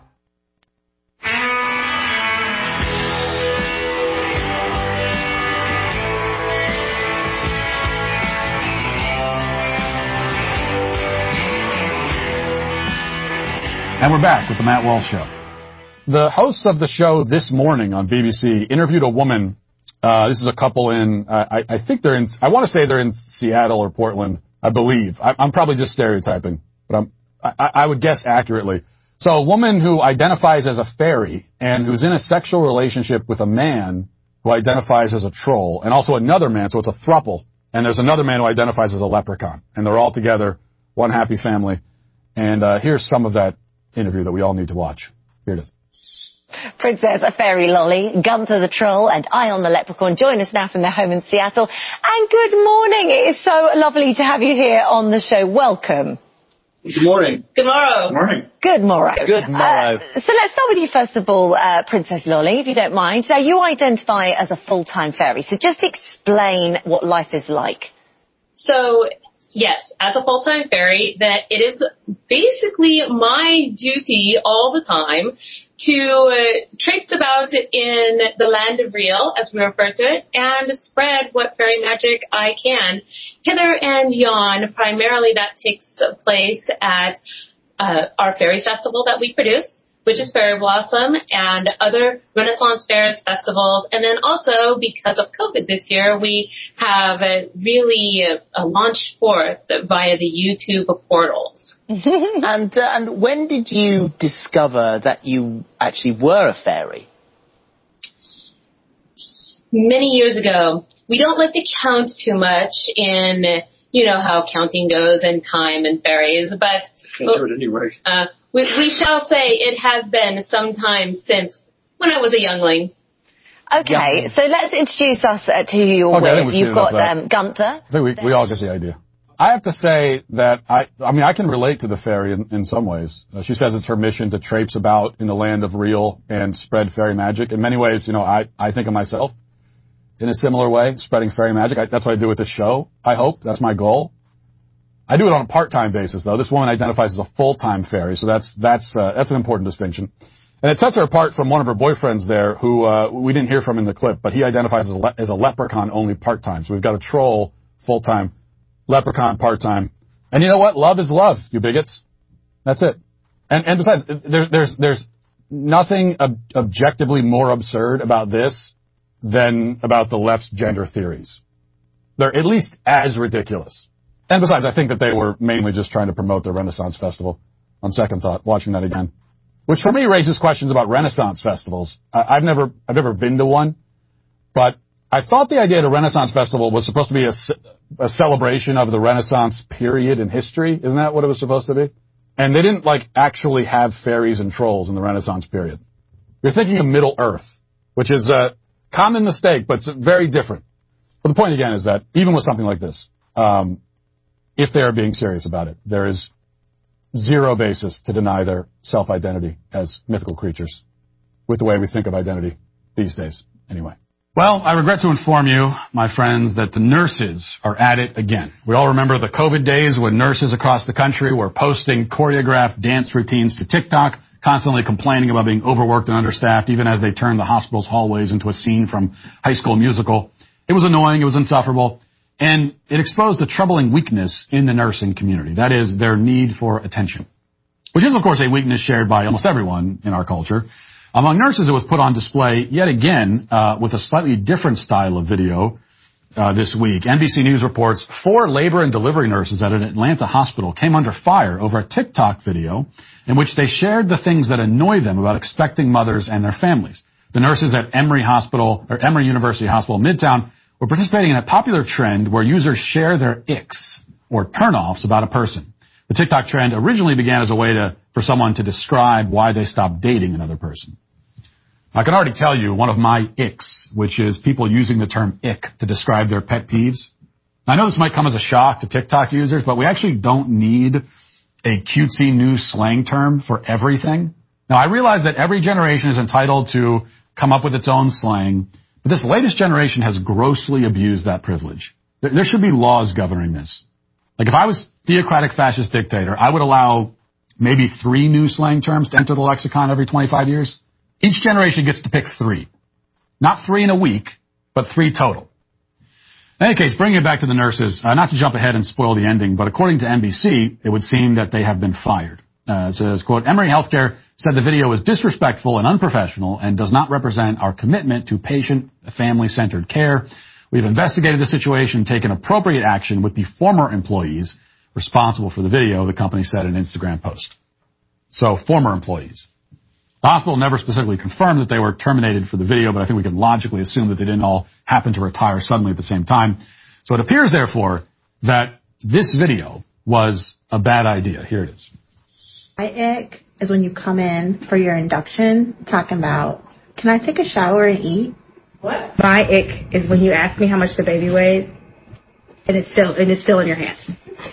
And we're back with the Matt Walsh Show. The hosts of the show this morning on BBC interviewed a woman. This is a couple in, I think they're in, I want to say they're in Seattle or Portland, I believe. I'm probably just stereotyping, but I would guess accurately. So a woman who identifies as a fairy and who's in a sexual relationship with a man who identifies as a troll, and also another man, so it's a throuple, and there's another man who identifies as a leprechaun, and they're all together, one happy family. And here's some of that interview that we all need to watch. Here it is.
Princess, a fairy lolly, Gunther the troll, and Ion the leprechaun join us now from their home in Seattle. And good morning. It is so lovely to have you here on the show. Welcome.
Good morning.
Good morrow.
Good morning.
Good morrow.
Good morrow.
So let's start with you first of all, Princess Lolly, if you don't mind. Now, you identify as a full-time fairy, so just explain what life is like.
So, yes, as a full-time fairy, that it is basically my duty all the time to traipse about in the land of real, as we refer to it, and spread what fairy magic I can. Hither and yon, primarily that takes place at our fairy festival that we produce, which is Fairy Blossom, and other Renaissance fairs, festivals. And then also, because of COVID this year, we have really launched forth via the YouTube portals.
And when did you discover that you actually were a fairy?
Many years ago. We don't like to count too much in, you know, how counting goes and time and fairies, but
Can't do it anyway.
We shall say it has been some time since when I was a youngling.
Okay, so let's introduce us to who you're with. You've got Gunther.
I think we all get the idea. I have to say that I mean, I can relate to the fairy in some ways. She says it's her mission to traipse about in the land of real and spread fairy magic. In many ways, you know, I think of myself in a similar way, spreading fairy magic. That's what I do with this show, I hope. That's my goal. I do it on a part-time basis, though. This woman identifies as a full-time fairy, so that's an important distinction. And it sets her apart from one of her boyfriends there, who we didn't hear from in the clip, but he identifies as a leprechaun only part-time. So we've got a troll full-time, leprechaun part-time. And you know what? Love is love, you bigots. That's it. And besides, there's nothing objectively more absurd about this than about the left's gender theories. They're at least as ridiculous. And besides, I think that they were mainly just trying to promote the Renaissance Festival, on second thought, watching that again. which for me raises questions about Renaissance festivals. I've never been to one, but I thought the idea of a Renaissance festival was supposed to be a celebration of the Renaissance period in history. Isn't that what it was supposed to be? And they didn't, actually have fairies and trolls in the Renaissance period. You're thinking of Middle Earth, which is a common mistake, but it's very different. But the point, again, is that even with something like this, if they are being serious about it, there is zero basis to deny their self-identity as mythical creatures with the way we think of identity these days, anyway. Well, I regret to inform you, my friends, that the nurses are at it again. We all remember the COVID days when nurses across the country were posting choreographed dance routines to TikTok, constantly complaining about being overworked and understaffed, even as they turned the hospital's hallways into a scene from High School Musical. It was annoying, it was insufferable, and it exposed a troubling weakness in the nursing community. That is, their need for attention, which is, of course, a weakness shared by almost everyone in our culture. Among nurses, it was put on display yet again with a slightly different style of video this week. NBC News reports 4 labor and delivery nurses at an Atlanta hospital came under fire over a TikTok video in which they shared the things that annoy them about expecting mothers and their families. The nurses at Emory University Hospital Midtown were participating in a popular trend where users share their icks or turnoffs about a person. The TikTok trend originally began as a way for someone to describe why they stopped dating another person. I can already tell you one of my icks, which is people using the term ick to describe their pet peeves. I know this might come as a shock to TikTok users, but we actually don't need a cutesy new slang term for everything. Now, I realize that every generation is entitled to come up with its own slang, but this latest generation has grossly abused that privilege. There should be laws governing this. If I was theocratic fascist dictator, I would allow maybe 3 new slang terms to enter the lexicon every 25 years. Each generation gets to pick 3. Not 3 in a week, but 3 total. In any case, bringing it back to the nurses, not to jump ahead and spoil the ending, but according to NBC, it would seem that they have been fired. It says, quote, Emory Healthcare said the video was disrespectful and unprofessional and does not represent our commitment to patient, family-centered care. We've investigated the situation, taken appropriate action with the former employees responsible for the video, the company said in an Instagram post. So, former employees. The hospital never specifically confirmed that they were terminated for the video, but I think we can logically assume that they didn't all happen to retire suddenly at the same time. So it appears, therefore, that this video was a bad idea. Here it is.
My ick is when you come in for your induction talking about, can I take a shower and eat? What? My ick is when you ask me how much the baby weighs, and it's still in your hands.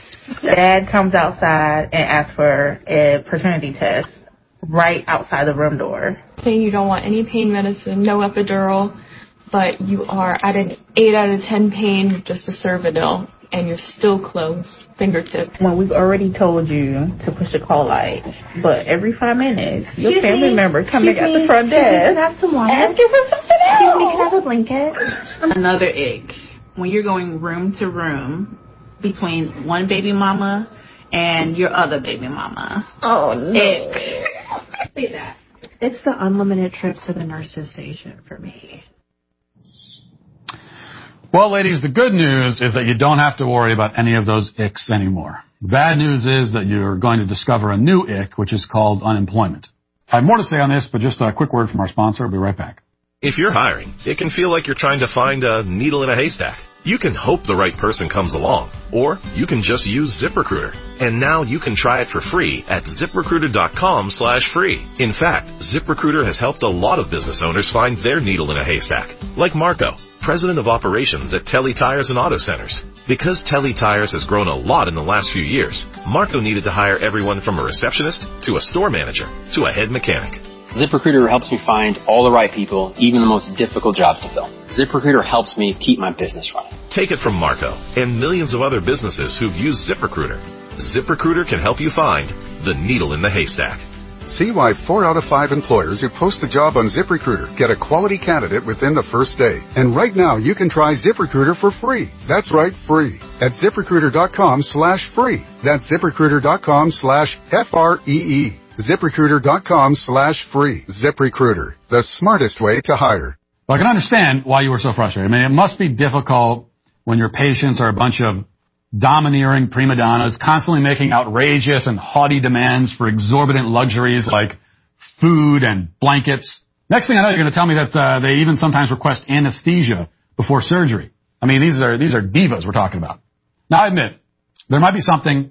Dad comes outside and asks for a paternity test right outside the room door.
Saying you don't want any pain medicine, no epidural, but you are at an 8 out of 10 pain just a Cervidil, and you're still closed, fingertips.
When we've already told you to push the call light, but every 5 minutes, your family member coming at the front desk.
Can I have some water?
Ask you for something else.
Excuse me, can I have a blanket?
Another ick, when you're going room to room between one baby mama and your other baby mama.
Oh, no.
Ick.
Say that. It's the unlimited trips to the nurses station for me.
Well, ladies, the good news is that you don't have to worry about any of those icks anymore. The bad news is that you're going to discover a new ick, which is called unemployment. I have more to say on this, but just a quick word from our sponsor. I'll be right back.
If you're hiring, it can feel like you're trying to find a needle in a haystack. You can hope the right person comes along, or you can just use ZipRecruiter. And now you can try it for free at ZipRecruiter.com/free. In fact, ZipRecruiter has helped a lot of business owners find their needle in a haystack, like Marco, president of operations at Telly Tires and Auto Centers. Because Telly Tires has grown a lot in the last few years, Marco needed to hire everyone from a receptionist to a store manager to a head mechanic.
ZipRecruiter helps me find all the right people, even the most difficult jobs to fill. ZipRecruiter helps me keep my business running.
Take it from Marco and millions of other businesses who've used ZipRecruiter. ZipRecruiter can help you find the needle in the haystack.
See why 4 out of 5 employers who post a job on ZipRecruiter get a quality candidate within the first day. And right now, you can try ZipRecruiter for free. That's right, free. At ZipRecruiter.com/free. That's ZipRecruiter.com/FREE. ZipRecruiter.com/free. ZipRecruiter, the smartest way to hire.
Well, I can understand why you were so frustrated. I mean, it must be difficult when your patients are a bunch of domineering prima donnas, constantly making outrageous and haughty demands for exorbitant luxuries like food and blankets. Next thing I know, you're going to tell me that they even sometimes request anesthesia before surgery. I mean, these are divas we're talking about. Now, I admit, there might be something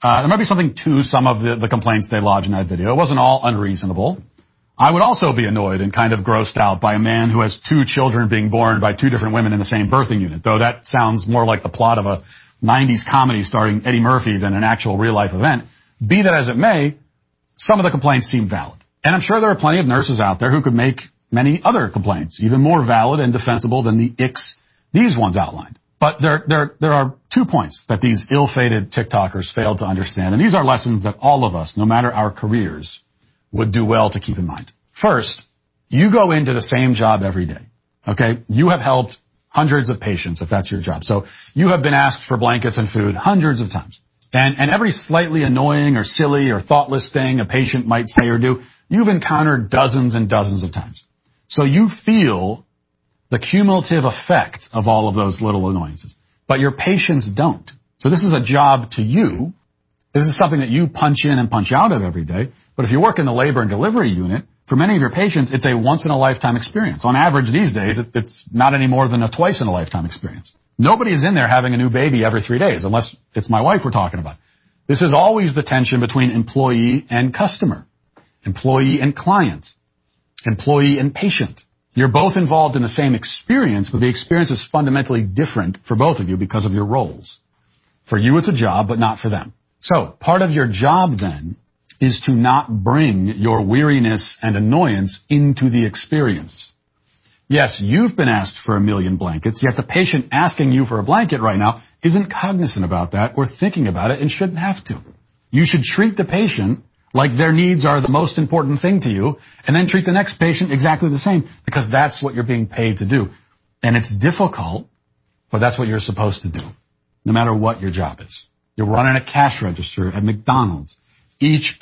to some of the complaints they lodge in that video. It wasn't all unreasonable. I would also be annoyed and kind of grossed out by a man who has 2 children being born by 2 different women in the same birthing unit, though that sounds more like the plot of a 90s comedy starring Eddie Murphy than an actual real-life event. Be that as it may, some of the complaints seem valid. And I'm sure there are plenty of nurses out there who could make many other complaints, even more valid and defensible than the these ones outlined. But there are 2 points that these ill-fated TikTokers failed to understand, and these are lessons that all of us, no matter our careers, would do well to keep in mind. First, you go into the same job every day, okay? You have helped hundreds of patients, if that's your job. So you have been asked for blankets and food hundreds of times. And every slightly annoying or silly or thoughtless thing a patient might say or do, you've encountered dozens and dozens of times. So you feel the cumulative effect of all of those little annoyances. But your patients don't. So this is a job to you. This is something that you punch in and punch out of every day. But if you work in the labor and delivery unit, for many of your patients, it's a once-in-a-lifetime experience. On average these days, it's not any more than a twice-in-a-lifetime experience. Nobody is in there having a new baby every 3 days, unless it's my wife we're talking about. This is always the tension between employee and customer, employee and client, employee and patient. You're both involved in the same experience, but the experience is fundamentally different for both of you because of your roles. For you, it's a job, but not for them. So part of your job then is to not bring your weariness and annoyance into the experience. Yes, you've been asked for 1 million blankets, yet the patient asking you for a blanket right now isn't cognizant about that or thinking about it and shouldn't have to. You should treat the patient like their needs are the most important thing to you, and then treat the next patient exactly the same, because that's what you're being paid to do. And it's difficult, but that's what you're supposed to do, no matter what your job is. You're running a cash register at McDonald's. Each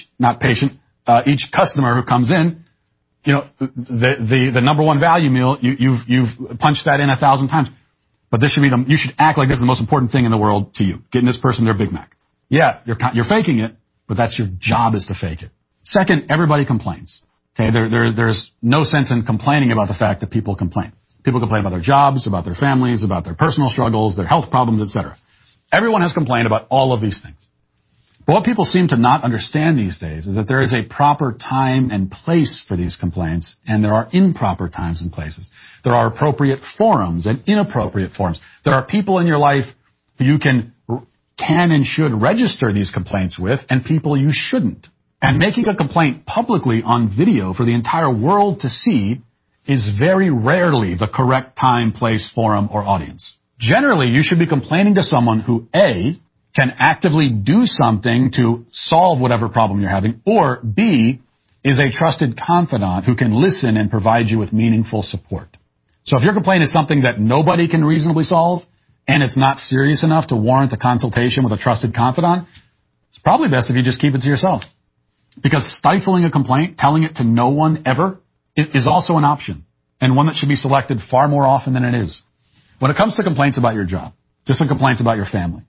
customer who comes in, you know, the number one value meal, you've punched that in 1,000 times. But this should be you should act like this is the most important thing in the world to you. Getting this person their Big Mac. Yeah, you're faking it, but that's your job, is to fake it. Second, everybody complains. Okay, there's no sense in complaining about the fact that people complain. People complain about their jobs, about their families, about their personal struggles, their health problems, etc. Everyone has complained about all of these things. But what people seem to not understand these days is that there is a proper time and place for these complaints, and there are improper times and places. There are appropriate forums and inappropriate forums. There are people in your life who you can and should register these complaints with, and people you shouldn't. And making a complaint publicly on video for the entire world to see is very rarely the correct time, place, forum, or audience. Generally, you should be complaining to someone who, A, can actively do something to solve whatever problem you're having, or B, is a trusted confidant who can listen and provide you with meaningful support. So if your complaint is something that nobody can reasonably solve, and it's not serious enough to warrant a consultation with a trusted confidant, it's probably best if you just keep it to yourself. Because stifling a complaint, telling it to no one ever, is also an option, and one that should be selected far more often than it is. When it comes to complaints about your job, just like complaints about your family,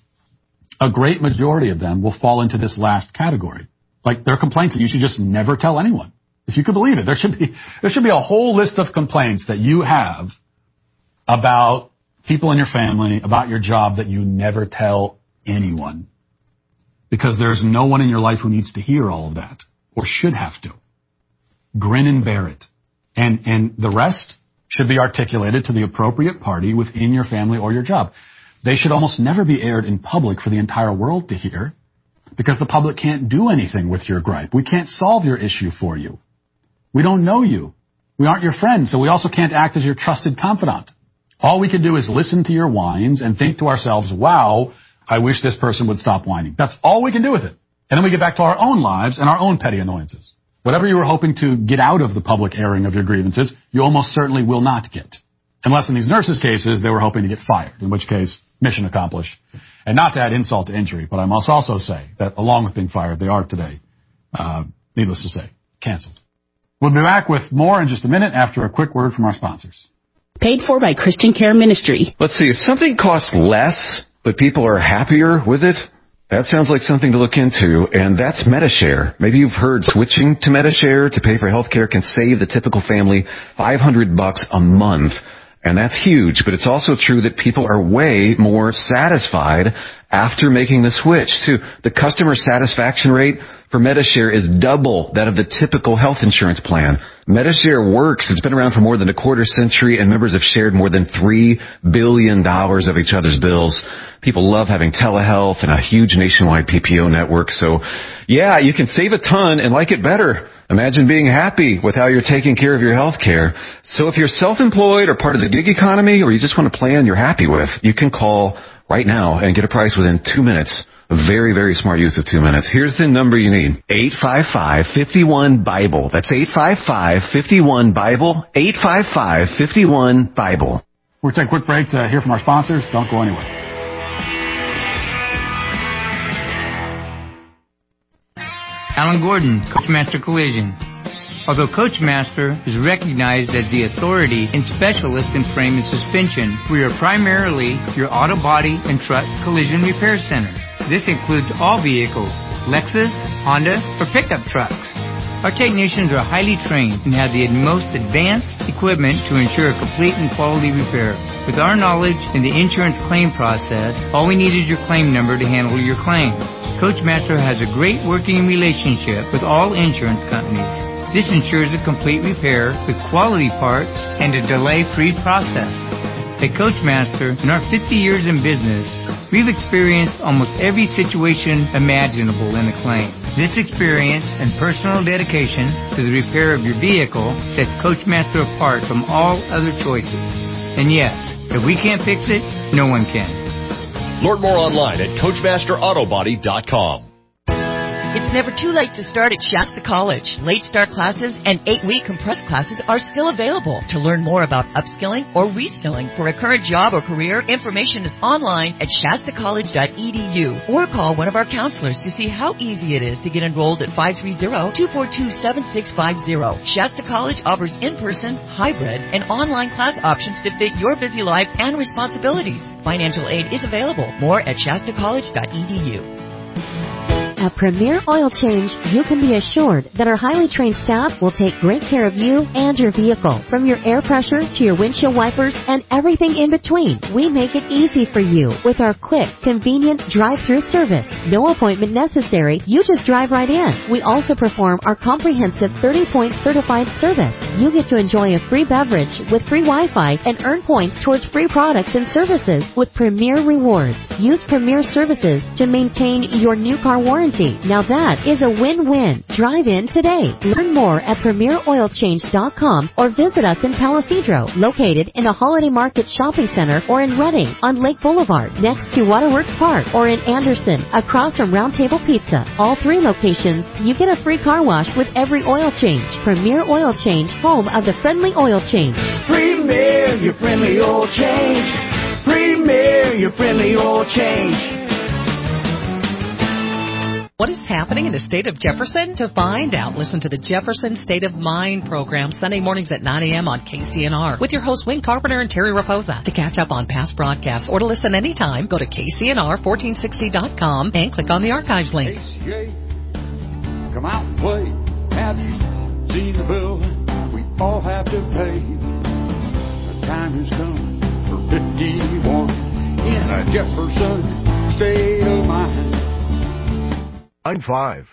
a great majority of them will fall into this last category. Like, they're complaints that you should just never tell anyone. If you could believe it, there should be a whole list of complaints that you have about people in your family, about your job, that you never tell anyone. Because there's no one in your life who needs to hear all of that, or should have to. Grin and bear it. And the rest should be articulated to the appropriate party within your family or your job. They should almost never be aired in public for the entire world to hear, because the public can't do anything with your gripe. We can't solve your issue for you. We don't know you. We aren't your friend, so we also can't act as your trusted confidant. All we can do is listen to your whines and think to ourselves, wow, I wish this person would stop whining. That's all we can do with it. And then we get back to our own lives and our own petty annoyances. Whatever you were hoping to get out of the public airing of your grievances, you almost certainly will not get. Unless in these nurses' cases, they were hoping to get fired, in which case, mission accomplished. And not to add insult to injury, but I must also say that along with being fired, they are today, needless to say, canceled. We'll be back with more in just a minute after a quick word from our sponsors.
Paid for by Christian Care Ministry.
Let's see, if something costs less, but people are happier with it,
That sounds like something to look into, and that's Medi-Share. Maybe you've heard switching to Medi-Share to pay for health care can save the typical family $500 a month. And that's huge, but it's also true that people are way more satisfied after making the switch, too. The customer satisfaction rate for Medi-Share is double that of the typical health insurance plan. Medi-Share works. It's been around for more than a quarter century, and members have shared more than $3 billion of each other's bills. People love having telehealth and a huge nationwide PPO network. So, yeah, you can save a ton and like it better. Imagine being happy with how you're taking care of your health care. So if you're self-employed or part of the gig economy, or you just want a plan you're happy with, you can call right now and get a price within 2 minutes. A very, very smart use of 2 minutes. Here's the number you need. 855-51-BIBLE. That's 855-51-BIBLE. 855-51-BIBLE.
We'll take a quick break to hear from our sponsors. Don't go anywhere.
Alan Gordon, Coachmaster Collision. Although Coachmaster is recognized as the authority and specialist in frame and suspension, we are primarily your auto body and truck collision repair center. This includes all vehicles, Lexus, Honda, or pickup trucks. Our technicians are highly trained and have the most advanced equipment to ensure a complete and quality repair. With our knowledge in the insurance claim process, all we need is your claim number to handle your claim. Coachmaster has a great working relationship with all insurance companies. This ensures a complete repair with quality parts and a delay-free process. At Coachmaster, in our 50 years in business, we've experienced almost every situation imaginable in a claim. This experience and personal dedication to the repair of your vehicle sets Coachmaster apart from all other choices. And yes, if we can't fix it, no one can.
Learn more online at CoachmasterAutobody.com.
It's never too late to start at Shasta College. Late start classes and 8-week compressed classes are still available. To learn more about upskilling or reskilling for a current job or career, information is online at shastacollege.edu or call one of our counselors to see how easy it is to get enrolled at 530-242-7650. Shasta College offers in-person, hybrid, and online class options to fit your busy life and responsibilities. Financial aid is available. More at shastacollege.edu.
At Premier Oil Change, you can be assured that our highly trained staff will take great care of you and your vehicle. From your air pressure to your windshield wipers and everything in between, we make it easy for you with our quick, convenient drive-through service. No appointment necessary. You just drive right in. We also perform our comprehensive 30-point certified service. You get to enjoy a free beverage with free Wi-Fi and earn points towards free products and services with Premier Rewards. Use Premier Services to maintain your new car warranty. Now that is a win-win. Drive in today. Learn more at PremierOilChange.com or visit us in Palisadro, located in the Holiday Market Shopping Center, or in Redding on Lake Boulevard, next to Waterworks Park, or in Anderson, across from Round Table Pizza. All three locations, you get a free car wash with every oil change. Premier Oil Change, home of the friendly oil change.
Premier, your friendly oil change. Premier, your friendly oil change.
What is happening in the state of Jefferson? To find out, listen to the Jefferson State of Mind program Sunday mornings at 9 a.m. on KCNR with your hosts Wayne Carpenter and Terry Raposa. To catch up on past broadcasts or to listen anytime, go to KCNR1460.com and click on the archives link.
ACA, come out and play. Have you seen the bill we all have to pay? The time has come for 51 in a Jefferson State of Mind.
I'm 5.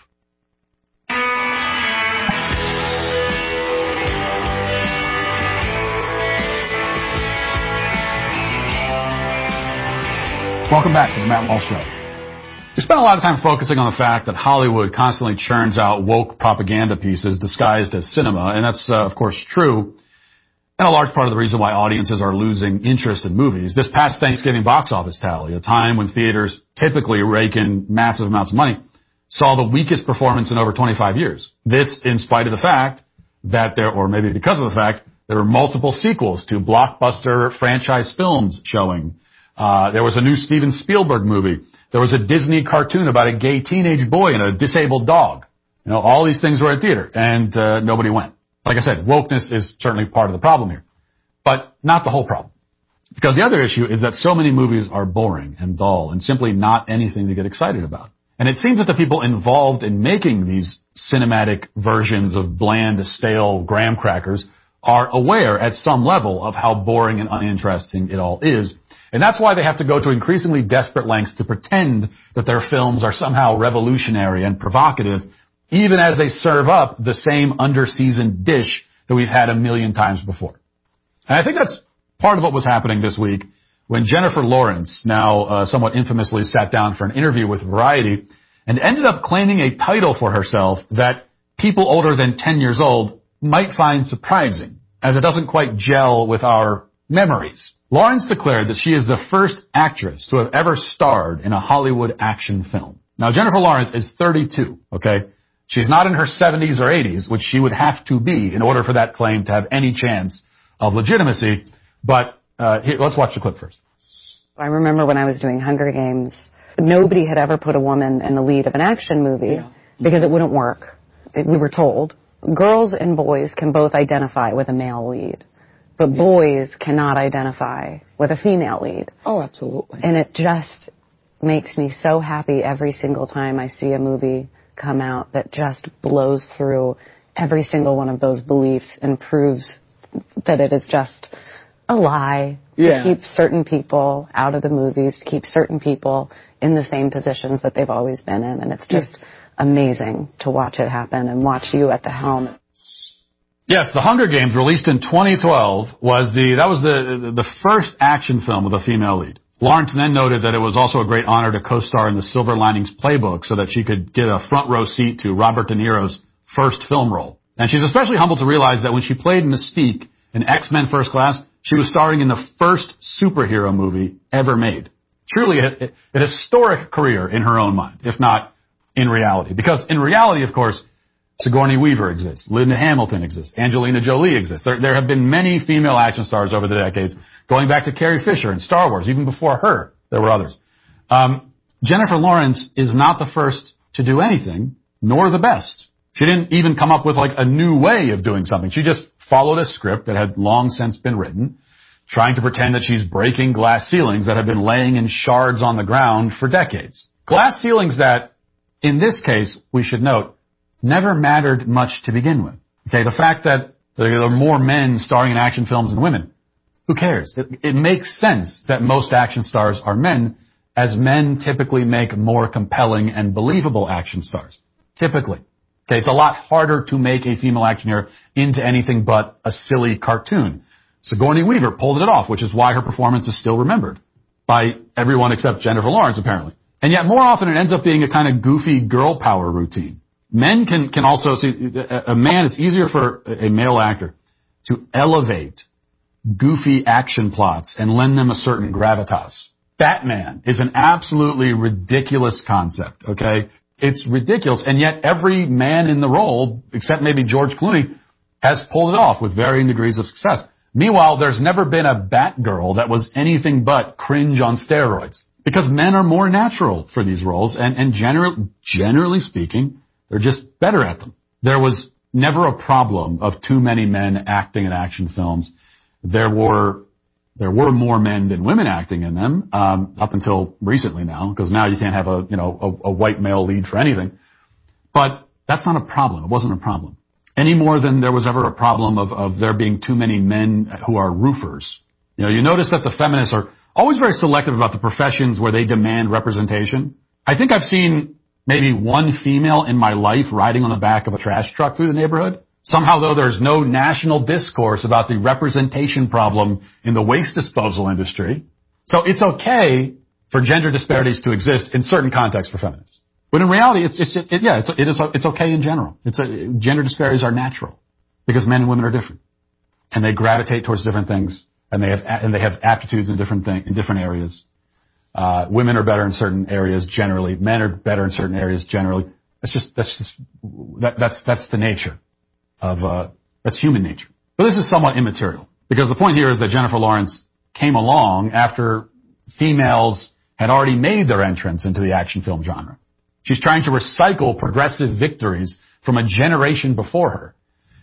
Welcome back to the Matt Walsh Show. We spent a lot of time focusing on the fact that Hollywood constantly churns out woke propaganda pieces disguised as cinema, and that's, of course, true, and a large part of the reason why audiences are losing interest in movies. This past Thanksgiving box office tally, a time when theaters typically rake in massive amounts of money, saw the weakest performance in over 25 years. This in spite of the fact that or maybe because of the fact, there were multiple sequels to blockbuster franchise films showing. There was a new Steven Spielberg movie. There was a Disney cartoon about a gay teenage boy and a disabled dog. You know, all these things were at theater, and nobody went. Like I said, wokeness is certainly part of the problem here, but not the whole problem. Because the other issue is that so many movies are boring and dull and simply not anything to get excited about. And it seems that the people involved in making these cinematic versions of bland, stale graham crackers are aware at some level of how boring and uninteresting it all is. And that's why they have to go to increasingly desperate lengths to pretend that their films are somehow revolutionary and provocative, even as they serve up the same under-seasoned dish that we've had a million times before. And I think that's part of what was happening this week when Jennifer Lawrence, now somewhat infamously, sat down for an interview with Variety and ended up claiming a title for herself that people older than 10 years old might find surprising, as it doesn't quite gel with our memories. Lawrence declared that she is the first actress to have ever starred in a Hollywood action film. Now, Jennifer Lawrence is 32, okay? She's not in her 70s or 80s, which she would have to be in order for that claim to have any chance of legitimacy. But here, let's watch the clip first.
I remember when I was doing Hunger Games, nobody had ever put a woman in the lead of an action movie because it wouldn't work. We were told girls and boys can both identify with a male lead, but boys cannot identify with a female lead.
Oh, absolutely.
And it just makes me so happy every single time I see a movie come out that just blows through every single one of those beliefs and proves that it is just a lie to keep certain people out of the movies, to keep certain people in the same positions that they've always been in. And it's just amazing to watch it happen and watch you at the helm.
Yes, The Hunger Games, released in 2012, was the first action film with a female lead. Lawrence then noted that it was also a great honor to co-star in the Silver Linings Playbook so that she could get a front row seat to Robert De Niro's first film role. And she's especially humbled to realize that when she played Mystique in X-Men First Class, she was starring in the first superhero movie ever made. Truly a historic career in her own mind, if not in reality. Because in reality, of course, Sigourney Weaver exists, Linda Hamilton exists, Angelina Jolie exists. There have been many female action stars over the decades, going back to Carrie Fisher in Star Wars. Even before her, there were others. Jennifer Lawrence is not the first to do anything, nor the best. She didn't even come up with like a new way of doing something. She just followed a script that had long since been written, trying to pretend that she's breaking glass ceilings that have been laying in shards on the ground for decades. Glass ceilings that, in this case, we should note, never mattered much to begin with. Okay, the fact that there are more men starring in action films than women, who cares? It makes sense that most action stars are men, as men typically make more compelling and believable action stars. Typically. Okay, it's a lot harder to make a female action hero into anything but a silly cartoon. Sigourney Weaver pulled it off, which is why her performance is still remembered by everyone except Jennifer Lawrence, apparently. And yet more often it ends up being a kind of goofy girl power routine. Men can also see, it's easier for a male actor to elevate goofy action plots and lend them a certain gravitas. Batman is an absolutely ridiculous concept, okay? It's ridiculous, and yet every man in the role, except maybe George Clooney, has pulled it off with varying degrees of success. Meanwhile, there's never been a Batgirl that was anything but cringe on steroids, because men are more natural for these roles, and generally speaking, they're just better at them. There was never a problem of too many men acting in action films. There were more men than women acting in them, up until recently now, because now you can't have a white male lead for anything. But that's not a problem. It wasn't a problem. Any more than there was ever a problem of there being too many men who are roofers. You notice that the feminists are always very selective about the professions where they demand representation. I think I've seen maybe one female in my life riding on the back of a trash truck through the neighborhood. Somehow, though, there's no national discourse about the representation problem in the waste disposal industry. So it's okay for gender disparities to exist in certain contexts for feminists. But in reality, it's okay in general. Gender disparities are natural because men and women are different, and they gravitate towards different things, and they have aptitudes in different areas. Women are better in certain areas generally. Men are better in certain areas generally. That's the nature of that's human nature. But this is somewhat immaterial because the point here is that Jennifer Lawrence came along after females had already made their entrance into the action film genre. She's trying to recycle progressive victories from a generation before her.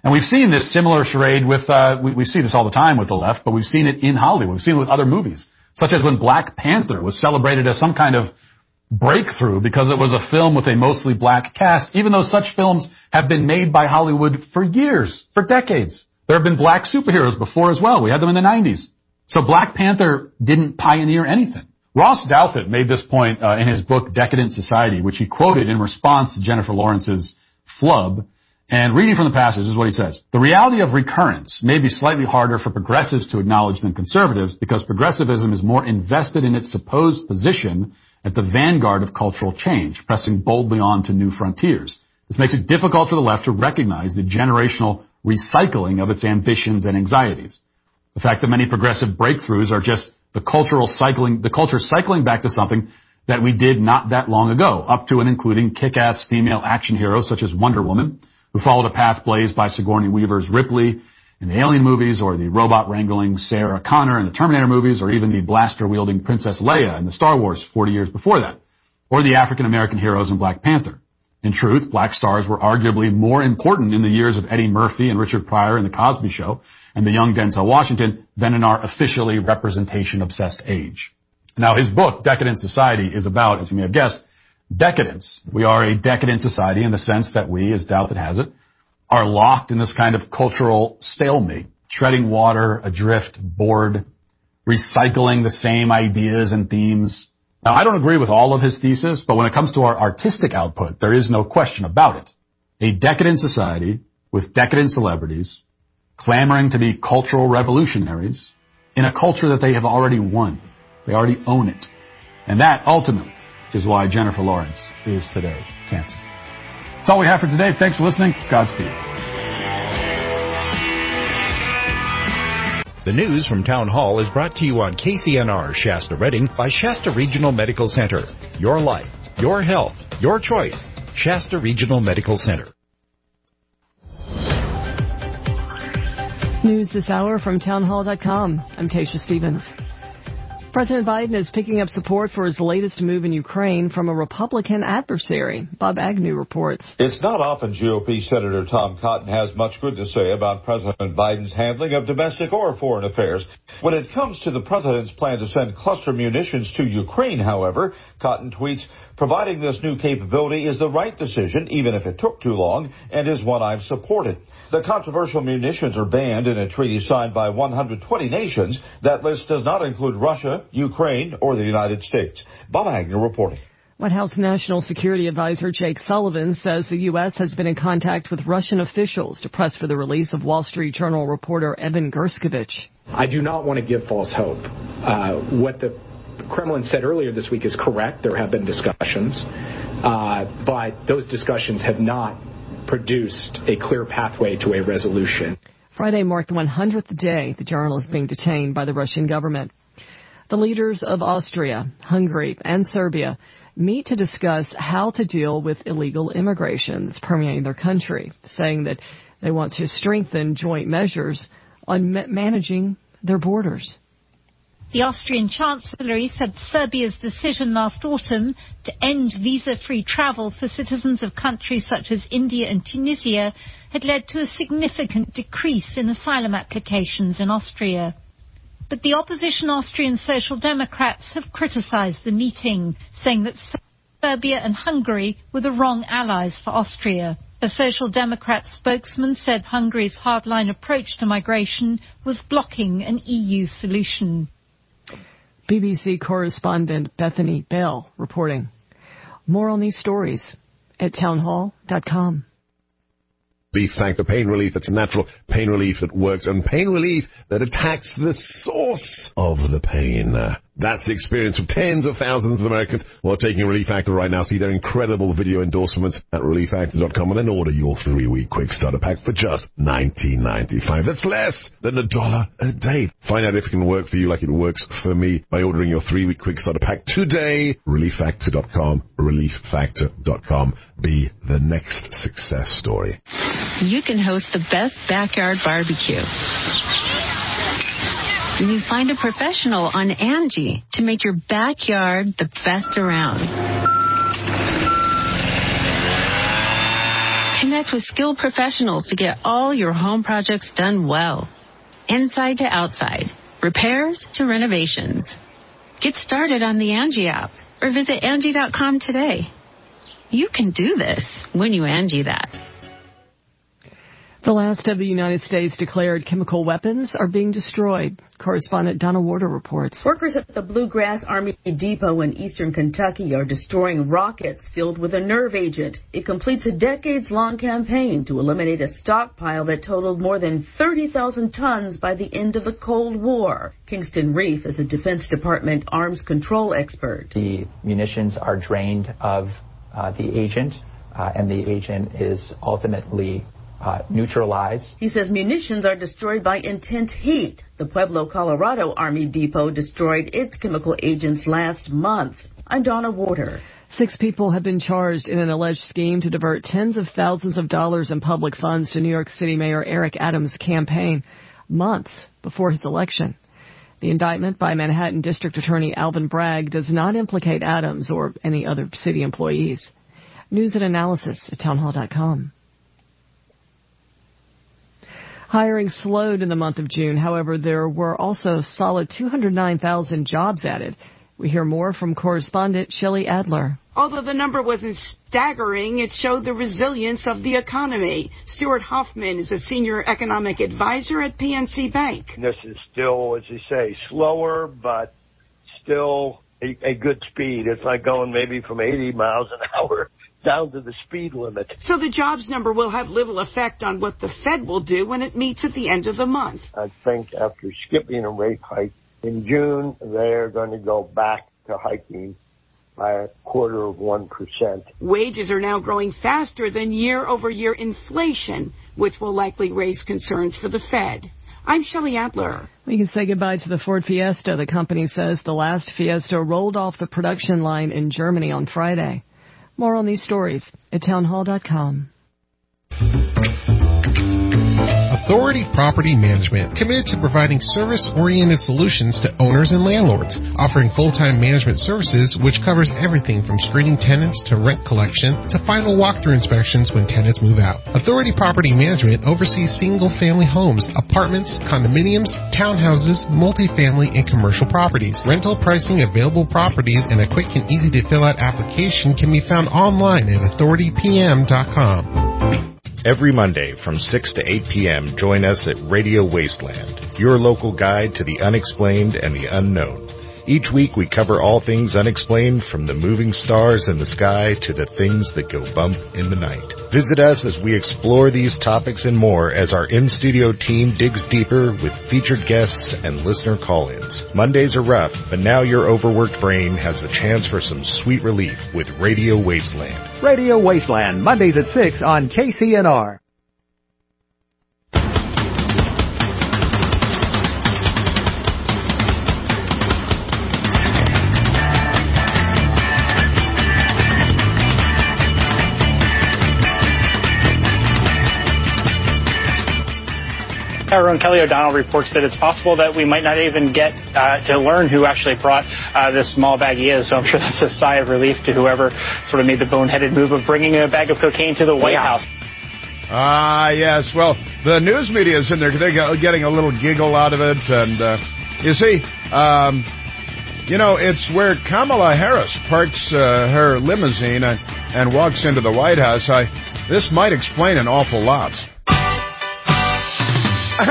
And we've seen this similar charade with, we see this all the time with the left, but we've seen it in Hollywood. We've seen it with other movies, such as when Black Panther was celebrated as some kind of breakthrough because it was a film with a mostly black cast, even though such films have been made by Hollywood for years, for decades. There have been black superheroes before as well. We had them in the 90s. So Black Panther didn't pioneer anything. Ross Douthat made this point in his book Decadent Society, which he quoted in response to Jennifer Lawrence's flub. And reading from the passage is what he says. The reality of recurrence may be slightly harder for progressives to acknowledge than conservatives because progressivism is more invested in its supposed position at the vanguard of cultural change, pressing boldly on to new frontiers. This makes it difficult for the left to recognize the generational recycling of its ambitions and anxieties. The fact that many progressive breakthroughs are just the culture cycling back to something that we did not that long ago, up to and including kick-ass female action heroes such as Wonder Woman, who followed a path blazed by Sigourney Weaver's Ripley in the Alien movies, or the robot-wrangling Sarah Connor in the Terminator movies, or even the blaster-wielding Princess Leia in the Star Wars 40 years before that, or the African-American heroes in Black Panther. In truth, black stars were arguably more important in the years of Eddie Murphy and Richard Pryor in The Cosby Show and the young Denzel Washington than in our officially representation-obsessed age. Now, his book, Decadent Society, is about, as you may have guessed, decadence. We are a decadent society in the sense that we, as Douthat has it, are locked in this kind of cultural stalemate, treading water, adrift, bored, recycling the same ideas and themes. Now, I don't agree with all of his thesis, but when it comes to our artistic output, there is no question about it. A decadent society with decadent celebrities clamoring to be cultural revolutionaries in a culture that they have already won. They already own it. And that, ultimately, is why Jennifer Lawrence is today canceled. That's all we have for today. Thanks for listening. Godspeed.
The news from Town Hall is brought to you on KCNR Shasta Redding by Shasta Regional Medical Center. Your life, your health, your choice. Shasta Regional Medical Center.
News this hour from townhall.com. I'm Tasha Stevens. President Biden is picking up support for his latest move in Ukraine from a Republican adversary. Bob Agnew reports.
It's not often GOP Senator Tom Cotton has much good to say about President Biden's handling of domestic or foreign affairs. When it comes to the president's plan to send cluster munitions to Ukraine, however, Cotton tweets, providing this new capability is the right decision, even if it took too long, and is one I've supported. The controversial munitions are banned in a treaty signed by 120 nations. That list does not include Russia, Ukraine, or the United States. Bob Agnew reporting.
White House National Security Advisor Jake Sullivan says the U.S. has been in contact with Russian officials to press for the release of Wall Street Journal reporter Evan Gershkovich.
I do not want to give false hope. What the Kremlin said earlier this week is correct. There have been discussions, but those discussions have not produced a clear pathway to a resolution.
Friday marked the 100th day the journal is being detained by the Russian government. The leaders of Austria, Hungary, and Serbia meet to discuss how to deal with illegal immigration that's permeating their country, saying that they want to strengthen joint measures on managing their borders.
The Austrian Chancellery said Serbia's decision last autumn to end visa-free travel for citizens of countries such as India and Tunisia had led to a significant decrease in asylum applications in Austria. But the opposition Austrian Social Democrats have criticized the meeting, saying that Serbia and Hungary were the wrong allies for Austria. A Social Democrat spokesman said Hungary's hardline approach to migration was blocking an EU solution.
BBC correspondent Bethany Bell reporting. More on these stories at townhall.com.
Relief Factor pain relief that's natural, pain relief that works, and pain relief that attacks the source of the pain. That's the experience of tens of thousands of Americans who are taking Relief Factor right now. See their incredible video endorsements at relieffactor.com and then order your 3-week quick starter pack for just $19.95. That's less than $1 a day. Find out if it can work for you like it works for me by ordering your 3-week quick starter pack today. Relieffactor.com, relieffactor.com. Be the next success story.
You can host the best backyard barbecue. You find a professional on Angie to make your backyard the best around. Connect with skilled professionals to get all your home projects done well. Inside to outside, repairs to renovations. Get started on the Angie app or visit Angie.com today. You can do this when you Angie that.
The last of the United States declared chemical weapons are being destroyed. Correspondent Donna Warder reports.
Workers at the Bluegrass Army Depot in eastern Kentucky are destroying rockets filled with a nerve agent. It completes a decades-long campaign to eliminate a stockpile that totaled more than 30,000 tons by the end of the Cold War. Kingston Reef is a Defense Department arms control expert.
The munitions are drained of the agent, and the agent is ultimately neutralized.
He says munitions are destroyed by intense heat. The Pueblo, Colorado Army Depot destroyed its chemical agents last month. I'm Donna Warder.
6 people have been charged in an alleged scheme to divert tens of thousands of dollars in public funds to New York City Mayor Eric Adams' campaign months before his election. The indictment by Manhattan District Attorney Alvin Bragg does not implicate Adams or any other city employees. News and analysis at townhall.com. Hiring slowed in the month of June. However, there were also solid 209,000 jobs added. We hear more from correspondent Shelley Adler.
Although the number wasn't staggering, it showed the resilience of the economy. Stuart Hoffman is a senior economic advisor at PNC Bank.
This is still, as you say, slower, but still a good speed. It's like going maybe from 80 miles an hour down to the speed limit.
So the jobs number will have little effect on what the Fed will do when it meets at the end of the month.
I think after skipping a rate hike in June, they're going to go back to hiking by 0.25%.
Wages are now growing faster than year-over-year inflation, which will likely raise concerns for the Fed. I'm Shelley Adler.
We can say goodbye to the Ford Fiesta. The company says the last Fiesta rolled off the production line in Germany on Friday. More on these stories at townhall.com.
Authority Property Management, committed to providing service-oriented solutions to owners and landlords, offering full-time management services which covers everything from screening tenants to rent collection to final walkthrough inspections when tenants move out. Authority Property Management oversees single-family homes, apartments, condominiums, townhouses, multifamily, and commercial properties. Rental pricing, available properties, and a quick and easy-to-fill-out application can be found online at authoritypm.com.
Every Monday from 6 to 8 p.m., join us at Radio Wasteland, your local guide to the unexplained and the unknown. Each week we cover all things unexplained, from the moving stars in the sky to the things that go bump in the night. Visit us as we explore these topics and more as our in-studio team digs deeper with featured guests and listener call-ins. Mondays are rough, but now your overworked brain has the chance for some sweet relief with Radio Wasteland.
Radio Wasteland, Mondays at 6 on KCNR.
Tyrone Kelly O'Donnell reports that it's possible that we might not even get to learn who actually brought this small baggie is. So I'm sure that's a sigh of relief to whoever sort of made the boneheaded move of bringing a bag of cocaine to the White House.
Yes. Well, the news media is in there. They're getting a little giggle out of it. And, you see, it's where Kamala Harris parks her limousine and walks into the White House. This might explain an awful lot. I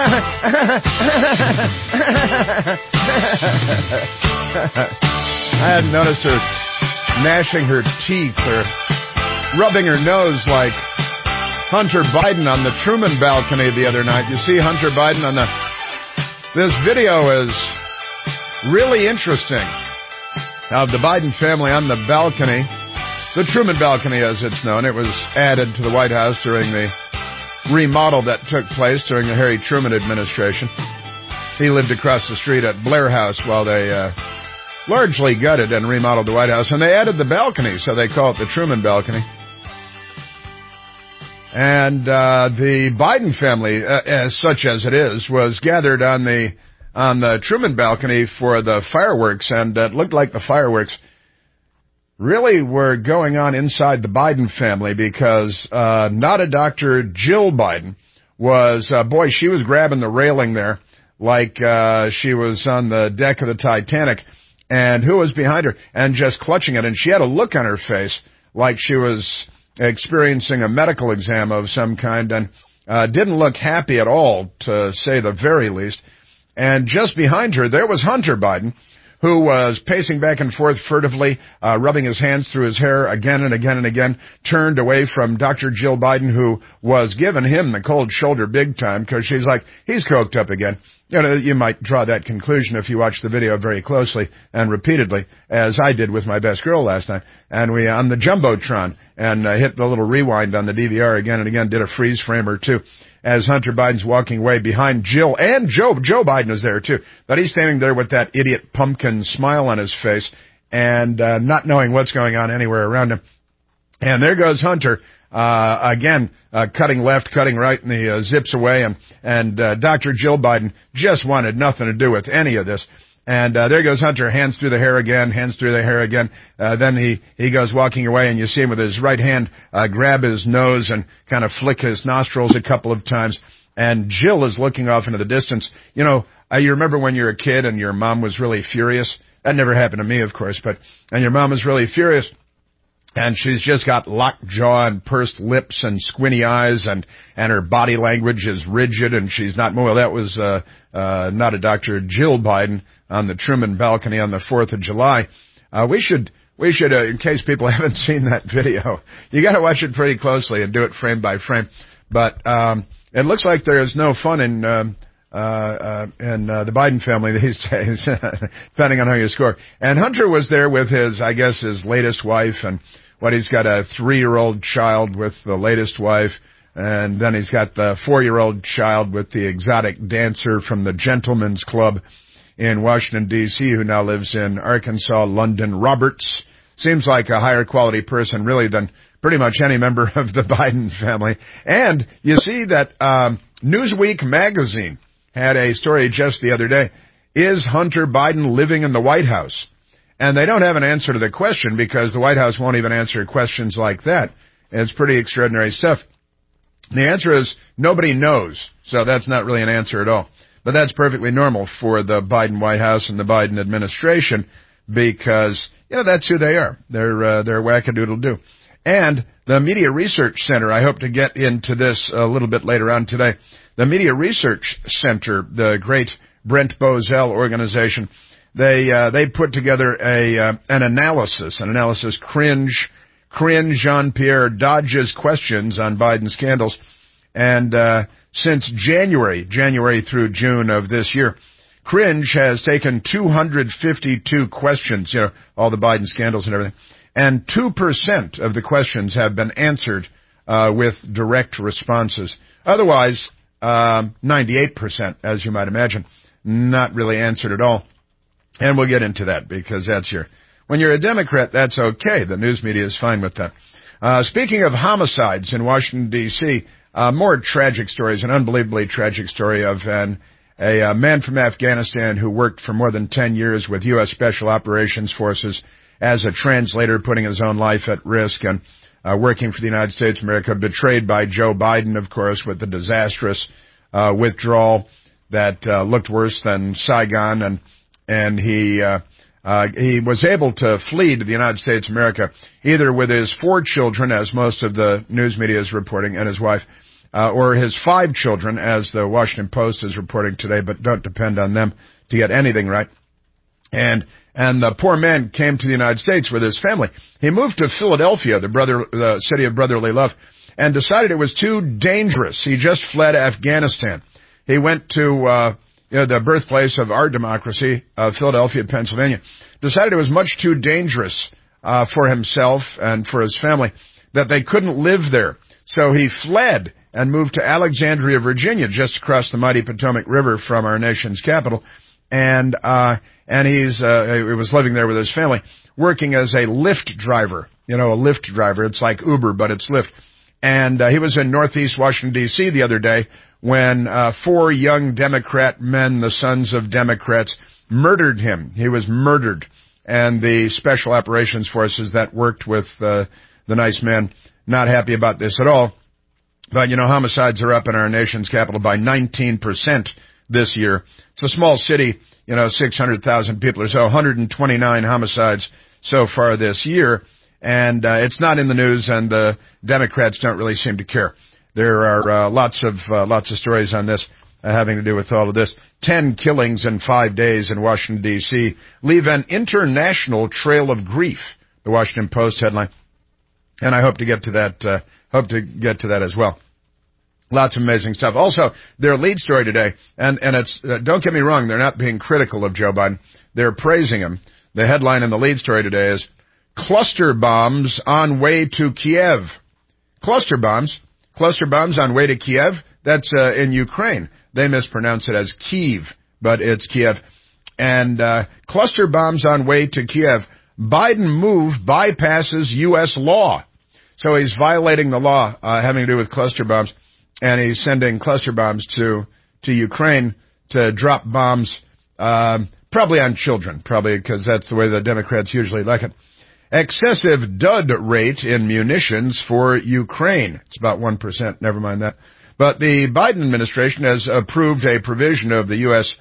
hadn't noticed her gnashing her teeth or rubbing her nose like Hunter Biden on the Truman balcony the other night. You see Hunter Biden on this video is really interesting of the Biden family on the balcony, the Truman balcony as it's known. It was added to the White House during the remodel that took place during the Harry Truman administration. He lived across the street at Blair House while they largely gutted and remodeled the White House, and they added the balcony, so they call it the Truman balcony. And the Biden family, as such as it is, was gathered on the Truman balcony for the fireworks, and it looked like the fireworks really were going on inside the Biden family, because not a Dr. Jill Biden was, she was grabbing the railing there like she was on the deck of the Titanic. And who was behind her? And just clutching it. And she had a look on her face like she was experiencing a medical exam of some kind, and didn't look happy at all, to say the very least. And just behind her, there was Hunter Biden, who was pacing back and forth furtively, rubbing his hands through his hair again and again and again, turned away from Dr. Jill Biden, who was giving him the cold shoulder big time, because she's like, he's coked up again. You know, you might draw that conclusion if you watch the video very closely and repeatedly, as I did with my best girl last night. And we, on the Jumbotron, and hit the little rewind on the DVR again and again, did a freeze frame or two, as Hunter Biden's walking away behind Jill, and Joe Biden is there too. But he's standing there with that idiot pumpkin smile on his face, and not knowing what's going on anywhere around him. And there goes Hunter, again, cutting left, cutting right, and he zips away, and Dr. Jill Biden just wanted nothing to do with any of this. And there goes Hunter, hands through the hair again. Then he goes walking away, and you see him with his right hand grab his nose and kind of flick his nostrils a couple of times. And Jill is looking off into the distance. You know, you remember when you were a kid and your mom was really furious? That never happened to me, of course, and your mom was really furious. And she's just got locked jaw and pursed lips and squinty eyes, and her body language is rigid, and she's not moving. Well, that was not a Dr. Jill Biden on the Truman balcony on the 4th of July. We should, in case people haven't seen that video, you got to watch it pretty closely and do it frame by frame. But it looks like there is no fun in the Biden family these days, depending on how you score. And Hunter was there with his latest wife, and he's got a 3-year-old child with the latest wife, and then he's got the 4-year-old child with the exotic dancer from the Gentlemen's Club in Washington, D.C., who now lives in Arkansas, London Roberts. Seems like a higher quality person, really, than pretty much any member of the Biden family. And you see that Newsweek magazine had a story just the other day. Is Hunter Biden living in the White House? And they don't have an answer to the question, because the White House won't even answer questions like that. It's pretty extraordinary stuff. The answer is nobody knows, so that's not really an answer at all. But that's perfectly normal for the Biden White House and the Biden administration, because, that's who they are. They're wackadoodle-doo. And the Media Research Center, I hope to get into this a little bit later on today. The Media Research Center, the great Brent Bozell organization, they put together an analysis, cringe Jean-Pierre dodges questions on Biden scandals. And since January through June of this year, Cringe has taken 252 questions, all the Biden scandals and everything, and 2% of the questions have been answered with direct responses. Otherwise, 98%, as you might imagine, not really answered at all. And we'll get into that, because when you're a Democrat, that's okay. The news media is fine with that. Speaking of homicides in Washington, D.C., more tragic stories, an unbelievably tragic story of a man from Afghanistan who worked for more than 10 years with U.S. Special Operations Forces as a translator, putting his own life at risk, and working for the United States of America, betrayed by Joe Biden, of course, with the disastrous withdrawal that looked worse than Saigon, and he was able to flee to the United States of America, either with his 4 children, as most of the news media is reporting, and his wife, or his 5 children, as the Washington Post is reporting today, but don't depend on them to get anything right. And the poor man came to the United States with his family. He moved to Philadelphia, the city of brotherly love, and decided it was too dangerous. He just fled Afghanistan. He went to the birthplace of our democracy, Philadelphia, Pennsylvania. Decided it was much too dangerous for himself and for his family, that they couldn't live there. So he fled and moved to Alexandria, Virginia, just across the mighty Potomac River from our nation's capital. And he was living there with his family, working as a Lyft driver. A Lyft driver. It's like Uber, but it's Lyft. And he was in Northeast Washington, D.C. the other day when 4 young Democrat men, the sons of Democrats, murdered him. He was murdered. and the special operations forces that worked with the nice man, not happy about this at all. But, homicides are up in our nation's capital by 19% this year. It's a small city, 600,000 people or so, 129 homicides so far this year. And it's not in the news, and the Democrats don't really seem to care. There are lots of stories on this having to do with all of this. 10 killings in 5 days in Washington, D.C. leave an international trail of grief, the Washington Post headline. And I hope to get to that as well. Lots of amazing stuff. Also, their lead story today, and it's, don't get me wrong, they're not being critical of Joe Biden. They're praising him. The headline in the lead story today is, cluster bombs on way to Kiev. Cluster bombs on way to Kiev. That's in Ukraine. They mispronounce it as Kyiv, but it's Kiev. And cluster bombs on way to Kiev. Biden move bypasses U.S. law. So he's violating the law having to do with cluster bombs, and he's sending cluster bombs to Ukraine to drop bombs, probably on children, probably because that's the way the Democrats usually like it. Excessive dud rate in munitions for Ukraine. It's about 1%, never mind that. But the Biden administration has approved a provision of the U.S.,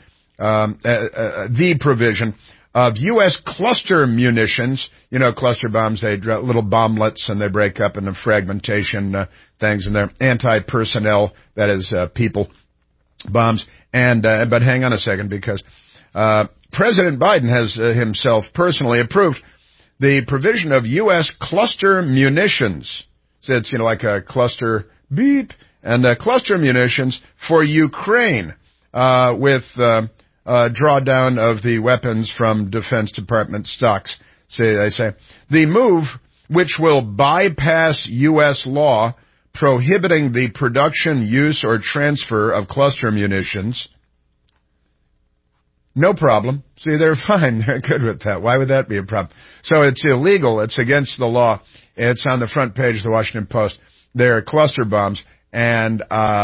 the provision of U.S. cluster munitions. Cluster bombs, they drop little bomblets and they break up into fragmentation things, and they're anti-personnel, that is, people bombs. And but hang on a second, because President Biden has himself personally approved the provision of U.S. cluster munitions. So it's, like a cluster beep, and cluster munitions for Ukraine, with drawdown of the weapons from Defense Department stocks, they say. The move, which will bypass U.S. law prohibiting the production, use, or transfer of cluster munitions. No problem. See, they're fine. They're good with that. Why would that be a problem? So it's illegal. It's against the law. It's on the front page of the Washington Post. They're cluster bombs, and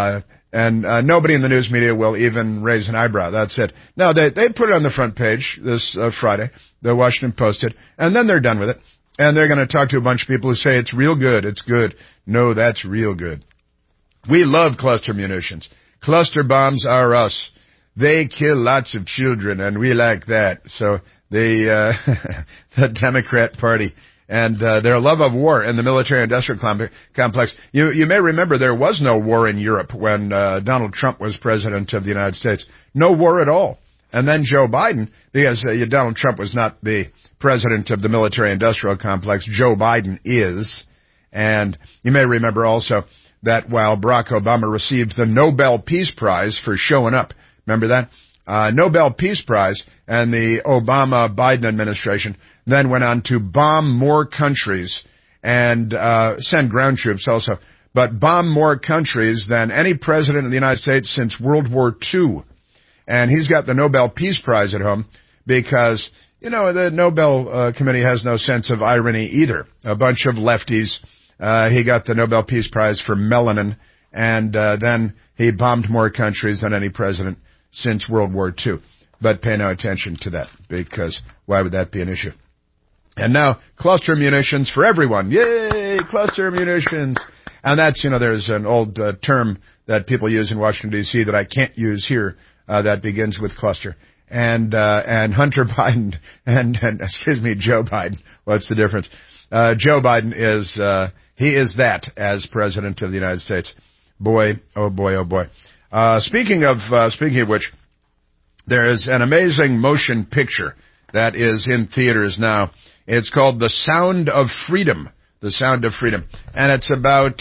nobody in the news media will even raise an eyebrow. That's it. No, they put it on the front page this Friday. The Washington Post did, and then they're done with it. And they're going to talk to a bunch of people who say it's real good. It's good. No, that's real good. We love cluster munitions. Cluster bombs are us. They kill lots of children, and we like that. So the Democrat Party and their love of war and the military-industrial complex. You may remember there was no war in Europe when Donald Trump was president of the United States. No war at all. And then Joe Biden, because Donald Trump was not the president of the military-industrial complex. Joe Biden is. And you may remember also that while Barack Obama received the Nobel Peace Prize for showing up, remember that? Nobel Peace Prize, and the Obama-Biden administration then went on to bomb more countries and send ground troops also, but bomb more countries than any president of the United States since World War II. And he's got the Nobel Peace Prize at home because, the Nobel Committee has no sense of irony either. A bunch of lefties. He got the Nobel Peace Prize for melanin, and then he bombed more countries than any president since World War II. But pay no attention to that, because why would that be an issue? And now, cluster munitions for everyone. Yay, cluster munitions. And that's, there's an old term that people use in Washington, D.C. that I can't use here that begins with cluster. And Hunter Biden and Joe Biden. What's the difference? Joe Biden is, he is that as president of the United States. Boy, oh boy, oh boy. Speaking of which, there is an amazing motion picture that is in theaters now. It's called The Sound of Freedom. The Sound of Freedom. And it's about,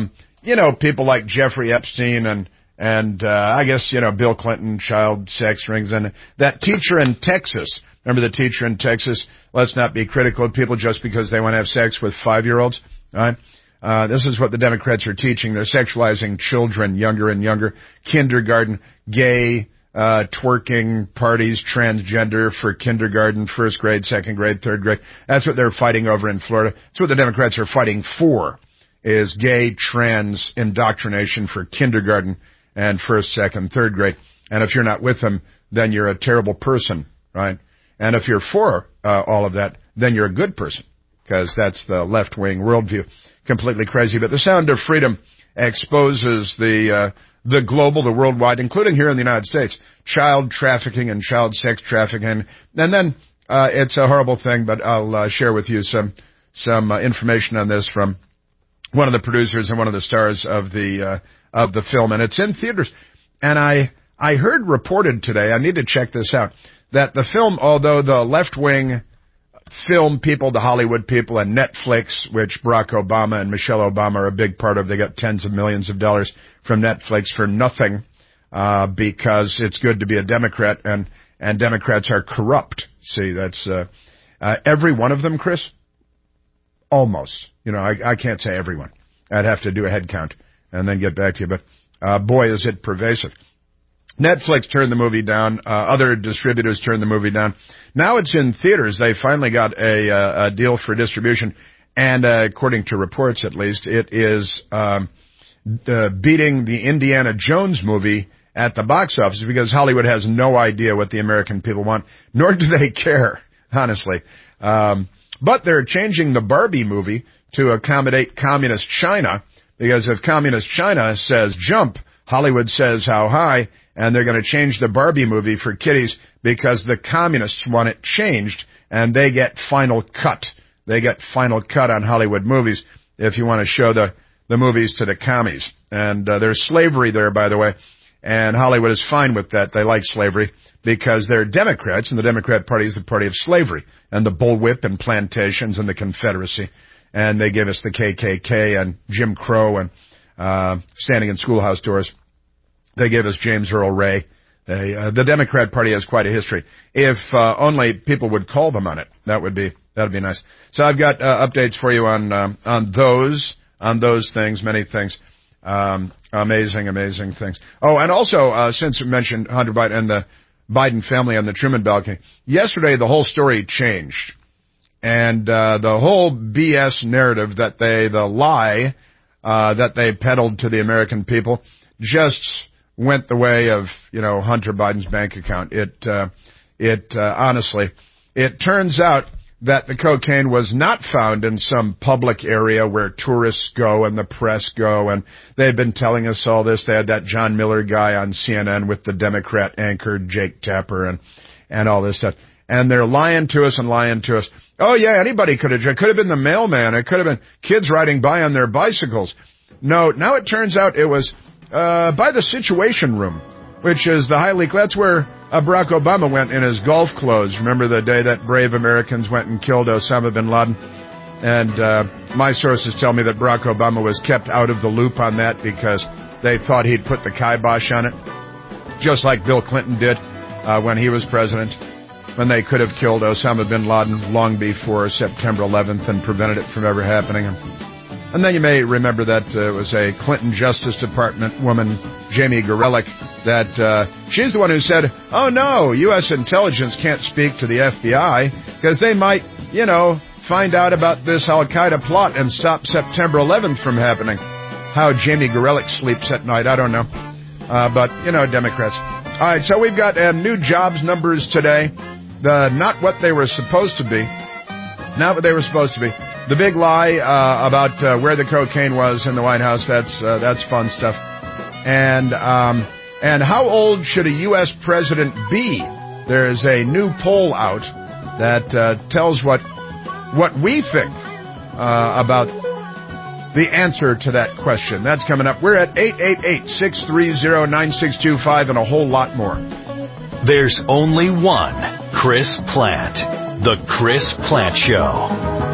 people like Jeffrey Epstein and I guess, Bill Clinton, child sex rings, and that teacher in Texas. Remember the teacher in Texas? Let's not be critical of people just because they want to have sex with 5-year-olds. All right? This is what the Democrats are teaching. They're sexualizing children younger and younger. Kindergarten, gay, twerking parties, transgender for kindergarten, first grade, second grade, third grade. That's what they're fighting over in Florida. That's what the Democrats are fighting for, is gay, trans indoctrination for kindergarten and first, second, third grade. And if you're not with them, then you're a terrible person, right? And if you're for all of that, then you're a good person, because that's the left-wing worldview. Completely crazy. But the Sound of Freedom exposes the global, the worldwide, including here in the United States, child trafficking and child sex trafficking. And then it's a horrible thing, but I'll share with you some information on this from one of the producers and one of the stars of the film, and it's in theaters. And I heard reported today, I need to check this out, that the film, although the left-wing film people, the Hollywood people, and Netflix, which Barack Obama and Michelle Obama are a big part of, they got tens of millions of dollars from Netflix for nothing, because it's good to be a Democrat, and Democrats are corrupt. See, that's every one of them, Chris. Almost. I can't say everyone. I'd have to do a head count and then get back to you. But boy, is it pervasive. Netflix turned the movie down. Other distributors turned the movie down. Now it's in theaters. They finally got a deal for distribution. And according to reports, at least, it is beating the Indiana Jones movie at the box office, because Hollywood has no idea what the American people want, nor do they care, honestly. But they're changing the Barbie movie to accommodate communist China, because if communist China says jump, Hollywood says how high, and they're going to change the Barbie movie for kiddies because the communists want it changed, and they get final cut. They get final cut on Hollywood movies if you want to show the movies to the commies. And there's slavery there, by the way, and Hollywood is fine with that. They like slavery because they're Democrats, and the Democrat Party is the party of slavery and the bullwhip and plantations and the Confederacy. And they give us the KKK and Jim Crow and standing in schoolhouse doors. They gave us James Earl Ray. The Democrat Party has quite a history. If only people would call them on it, that'd be nice. So I've got updates for you on those things, many things, amazing things. Oh, and also since we mentioned Hunter Biden and the Biden family on the Truman balcony, yesterday the whole story changed, and the whole BS narrative that the lie that they peddled to the American people just went the way of, Hunter Biden's bank account. It honestly, it turns out that the cocaine was not found in some public area where tourists go and the press go, and they've been telling us all this. They had that John Miller guy on CNN with the Democrat anchor, Jake Tapper, and all this stuff. And they're lying to us. Oh yeah, anybody could have been the mailman. It could have been kids riding by on their bicycles. No, now it turns out it was by the Situation Room, which is the highly, that's where Barack Obama went in his golf clothes. Remember the day that brave Americans went and killed Osama bin Laden? And my sources tell me that Barack Obama was kept out of the loop on that because they thought he'd put the kibosh on it, just like Bill Clinton did when he was president, when they could have killed Osama bin Laden long before September 11th and prevented it from ever happening. And then you may remember that it was a Clinton Justice Department woman, Jamie Gorelick, that she's the one who said, oh no, U.S. intelligence can't speak to the FBI because they might, find out about this Al-Qaeda plot and stop September 11th from happening. How Jamie Gorelick sleeps at night, I don't know. But, Democrats. All right, so we've got new jobs numbers today. Not what they were supposed to be. Not what they were supposed to be. The big lie about where the cocaine was in the White House, that's fun stuff. And how old should a U.S. president be? There's a new poll out that tells what we think about the answer to that question. That's coming up. We're at 888-630-9625 and a whole lot more.
There's only one Chris Plante. The Chris Plante Show.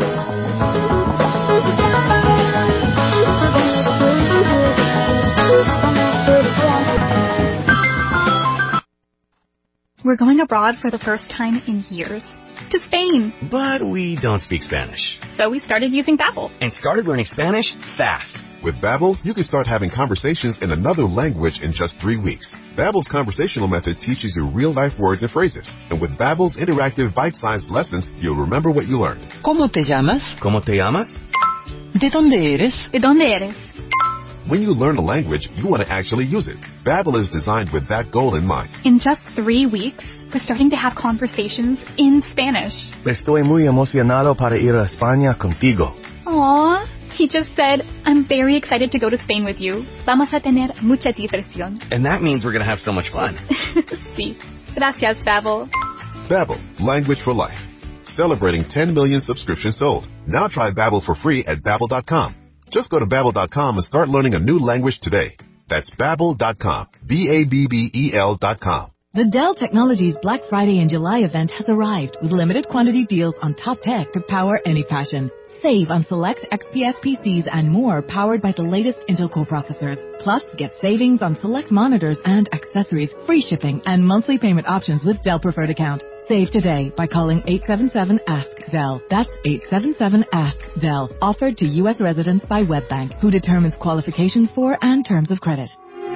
We're going abroad for the first time in years. To Spain.
But we don't speak Spanish.
So we started using Babbel.
And started learning Spanish fast.
With Babbel, you can start having conversations in another language in just 3 weeks. Babbel's conversational method teaches you real-life words and phrases. And with Babbel's interactive bite-sized lessons, you'll remember what you learned.
¿Cómo te llamas?
¿Cómo te llamas?
¿De dónde eres?
¿De dónde eres?
When you learn a language, you want to actually use it. Babbel is designed with that goal in mind.
In just 3 weeks, We're starting to have conversations in Spanish.
Estoy muy emocionado para ir a España contigo.
Aww. He just said, I'm very excited to go to Spain with you. Vamos a tener mucha diversión.
And that means we're going to have so much fun.
Sí. Gracias, Babbel.
Babbel, language for life. Celebrating 10 million subscriptions sold. Now try Babbel for free at Babbel.com. Just go to Babbel.com and start learning a new language today. That's Babbel.com. Babbel.com.
The Dell Technologies Black Friday and July event has arrived with limited quantity deals on top tech to power any passion. Save on select XPS PCs and more powered by the latest Intel Core processors. Plus, get savings on select monitors and accessories, free shipping, and monthly payment options with Dell Preferred Account. Save today by calling 877-ASK-DELL. That's 877-ASK-DELL. Offered to U.S. residents by WebBank, who determines qualifications for and terms of credit.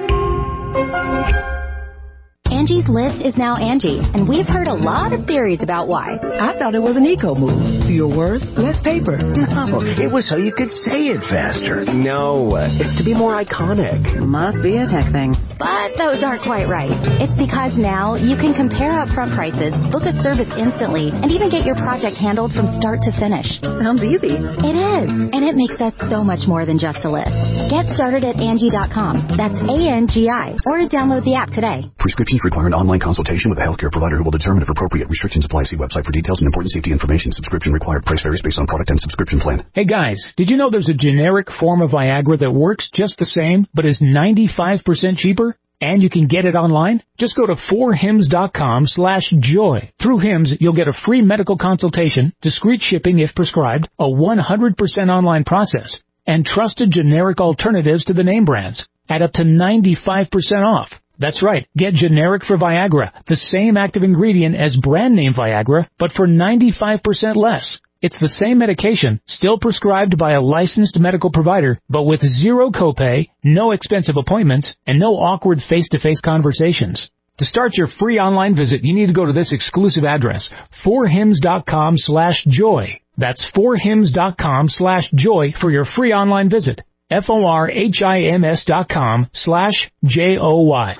Angie's List is now Angie, and we've heard a lot of theories about why.
I thought it was an eco move. Fewer words, less paper.
No, it was so you could say it faster. No, it's to be more iconic.
Must be a tech thing.
But those aren't quite right. It's because now you can compare upfront prices, book a service instantly, and even get your project handled from start to finish.
Sounds easy.
It is, and it makes us so much more than just a list. Get started at Angie.com. That's ANGI, or download the app today.
Prescriptions require an online consultation with a healthcare provider who will determine if appropriate restrictions apply. See website for details and important safety information. Subscription required. Price varies based on product and subscription plan.
Hey guys, did you know there's a generic form of Viagra that works just the same, but is 95% cheaper? And you can get it online? Just go to 4hims.com/joy. Through Hims, you'll get a free medical consultation, discreet shipping if prescribed, a 100% online process, and trusted generic alternatives to the name brands at up to 95% off. That's right. Get generic for Viagra, the same active ingredient as brand name Viagra, but for 95% less. It's the same medication, still prescribed by a licensed medical provider, but with zero copay, no expensive appointments, and no awkward face-to-face conversations. To start your free online visit, you need to go to this exclusive address, 4hims.com/joy. That's 4hims.com/joy for your free online visit. FORHIMS.com/JOY.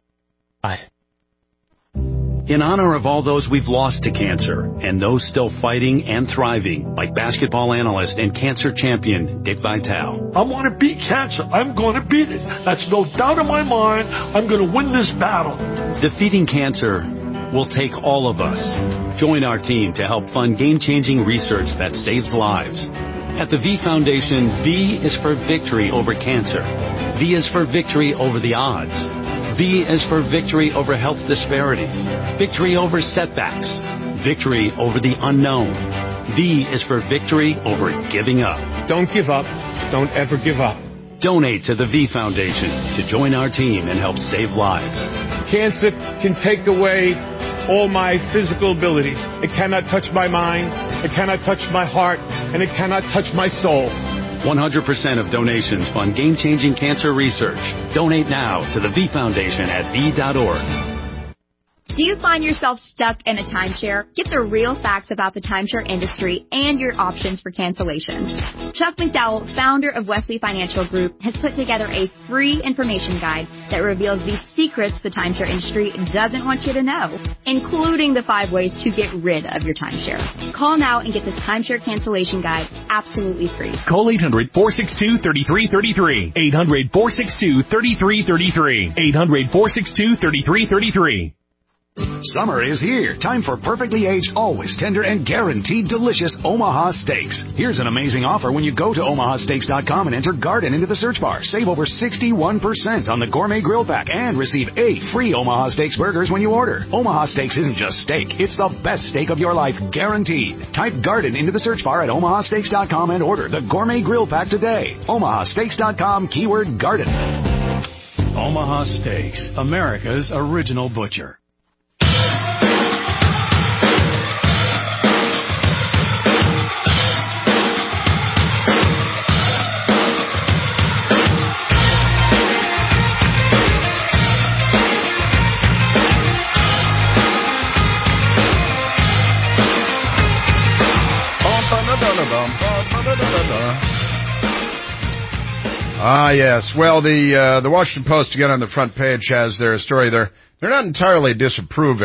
In honor of all those we've lost to cancer and those still fighting and thriving, like basketball analyst and cancer champion Dick Vitale.
I want to beat cancer. I'm going to beat it. That's no doubt in my mind. I'm going to win this battle.
Defeating cancer will take all of us. Join our team to help fund game-changing research that saves lives. At the V Foundation, V is for victory over cancer. V is for victory over the odds. V is for victory over health disparities, victory over setbacks, victory over the unknown. V is for victory over giving up.
Don't give up. Don't ever give up.
Donate to the V Foundation to join our team and help save lives.
Cancer can take away all my physical abilities. It cannot touch my mind, it cannot touch my heart, and it cannot touch my soul.
100% of donations fund game-changing cancer research. Donate now to the V Foundation at V.org.
Do you find yourself stuck in a timeshare? Get the real facts about the timeshare industry and your options for cancellations. Chuck McDowell, founder of Wesley Financial Group, has put together a free information guide that reveals the secrets the timeshare industry doesn't want you to know, including the 5 ways to get rid of your timeshare. Call now and get this timeshare cancellation guide absolutely free.
Call 800-462-3333. 800-462-3333. 800-462-3333.
Summer is here. Time for perfectly aged, always tender, and guaranteed delicious Omaha Steaks. Here's an amazing offer when you go to omahasteaks.com and enter Garden into the search bar. Save over 61% on the Gourmet Grill Pack and receive 8 free Omaha Steaks burgers when you order. Omaha Steaks isn't just steak. It's the best steak of your life, guaranteed. Type Garden into the search bar at omahasteaks.com and order the Gourmet Grill Pack today. omahasteaks.com, keyword Garden.
Omaha Steaks, America's original butcher.
Yes. Well, the Washington Post, again, on the front page has their story there. They're not entirely disapproving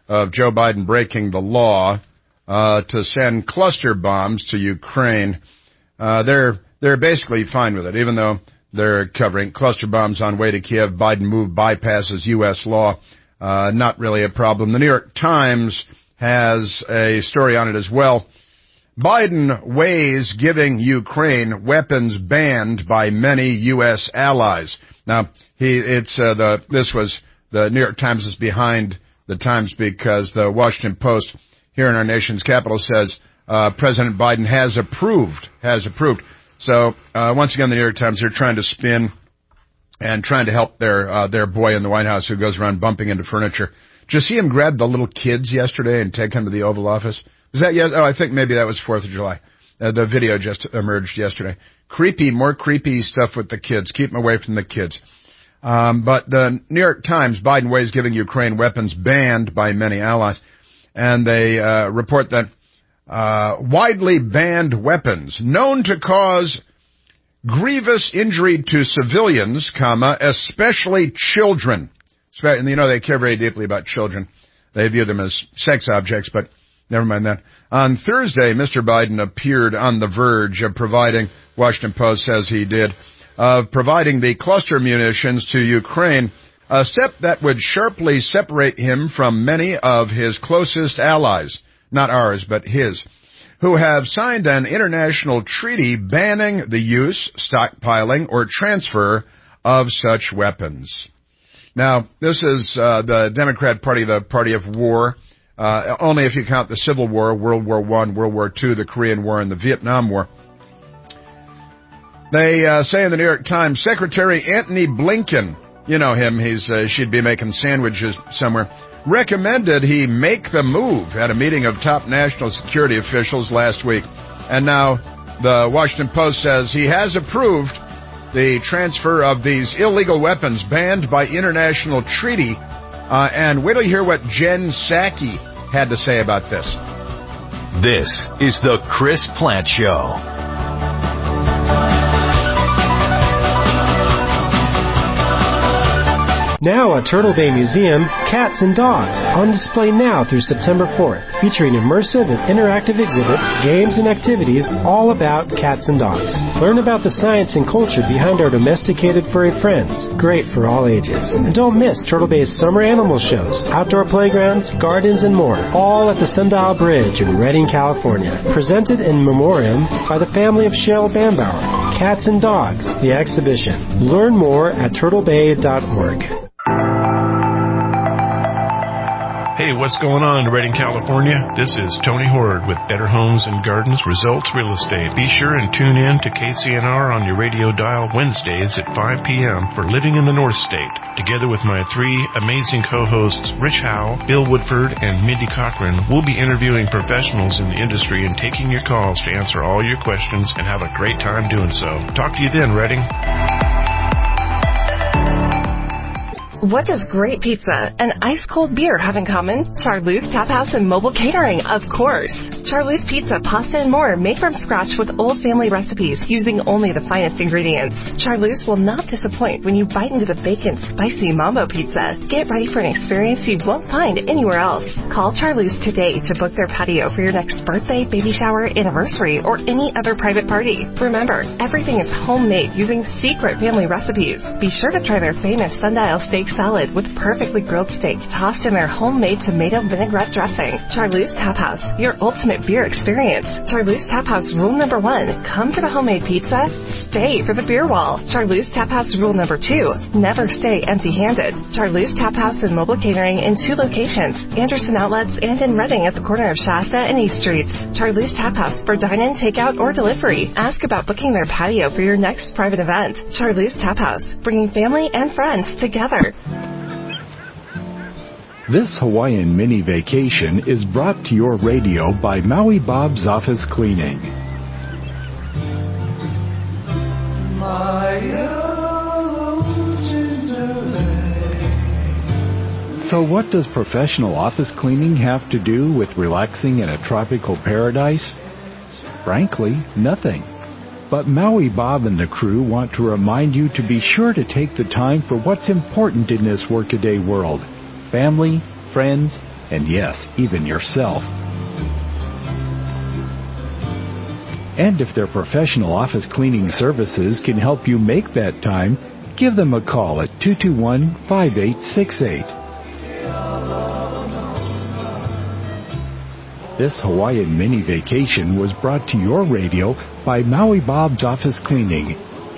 of Joe Biden breaking the law to send cluster bombs to Ukraine. They're basically fine with it, even though they're covering cluster bombs on way to Kiev. Biden move bypasses U.S. law. Not really a problem. The New York Times has a story on it as well. Biden weighs giving Ukraine weapons banned by many U.S. allies. Now, this was the New York Times is behind the Times because the Washington Post here in our nation's capital says President Biden has approved. So once again, the New York Times, they're trying to spin and trying to help their boy in the White House who goes around bumping into furniture. Did you see him grab the little kids yesterday and take them to the Oval Office? Was that yes? Oh, I think maybe that was 4th of July. The video just emerged yesterday. More creepy stuff with the kids. Keep them away from the kids. But the New York Times, Biden weighs giving Ukraine weapons banned by many allies. And they report that widely banned weapons known to cause grievous injury to civilians, especially children. And, they care very deeply about children. They view them as sex objects, but never mind that. On Thursday, Mr. Biden appeared on the verge of providing, Washington Post says he did, of providing the cluster munitions to Ukraine, a step that would sharply separate him from many of his closest allies, not ours, but his, who have signed an international treaty banning the use, stockpiling, or transfer of such weapons. Now, this is the Democrat Party, the party of war, only if you count the Civil War, World War I, World War II, the Korean War, and the Vietnam War. They say in the New York Times, Secretary Antony Blinken, you know him, she'd be making sandwiches somewhere, recommended he make the move at a meeting of top national security officials last week. And now the Washington Post says he has approved the transfer of these illegal weapons banned by international treaty. And wait till you hear what Jen Psaki had to say about this.
This is the Chris Plante Show.
Now at Turtle Bay Museum, Cats and Dogs, on display now through September 4th, featuring immersive and interactive exhibits, games, and activities all about cats and dogs. Learn about the science and culture behind our domesticated furry friends, great for all ages. And don't miss Turtle Bay's summer animal shows, outdoor playgrounds, gardens, and more, all at the Sundial Bridge in Redding, California. Presented in memoriam by the family of Cheryl Bambauer. Cats and Dogs, the exhibition. Learn more at turtlebay.org.
Hey, what's going on in Redding, California? This is Tony Horde with Better Homes and Gardens Results Real Estate. Be sure and tune in to KCNR on your radio dial Wednesdays at 5 p.m. for Living in the North State. Together with my three amazing co-hosts, Rich Howe, Bill Woodford, and Mindy Cochran, we'll be interviewing professionals in the industry and taking your calls to answer all your questions and have a great time doing so. Talk to you then, Redding.
What does great pizza and ice-cold beer have in common? Charlotte's Tap House and Mobile Catering, of course. Charlotte's Pizza, pasta, and more made from scratch with old family recipes using only the finest ingredients. Charlotte's will not disappoint when you bite into the bacon, spicy mambo pizza. Get ready for an experience you won't find anywhere else. Call Charlotte's today to book their patio for your next birthday, baby shower, anniversary, or any other private party. Remember, everything is homemade using secret family recipes. Be sure to try their famous sundial steak salad with perfectly grilled steak tossed in their homemade tomato vinaigrette dressing. Charlotte's Tap House, your ultimate beer experience. Charlotte's Tap House rule number 1, come for the homemade pizza, stay for the beer wall. Charlotte's Tap House rule number 2, never stay empty-handed. Charlotte's Tap House and Mobile Catering in 2 locations, Anderson Outlets and in Redding at the corner of Shasta and East Streets. Charlotte's Tap House for dine-in, takeout, or delivery. Ask about booking their patio for your next private event. Charlotte's Tap House, bringing family and friends together.
This Hawaiian mini vacation is brought to your radio by Maui Bob's Office Cleaning. So what does professional office cleaning have to do with relaxing in a tropical paradise? Frankly, nothing. But Maui Bob and the crew want to remind you to be sure to take the time for what's important in this workaday world. Family, friends, and yes, even yourself. And if their professional office cleaning services can help you make that time, give them a call at 221-5868. This Hawaiian mini vacation was brought to your radio by Maui Bob's Office Cleaning,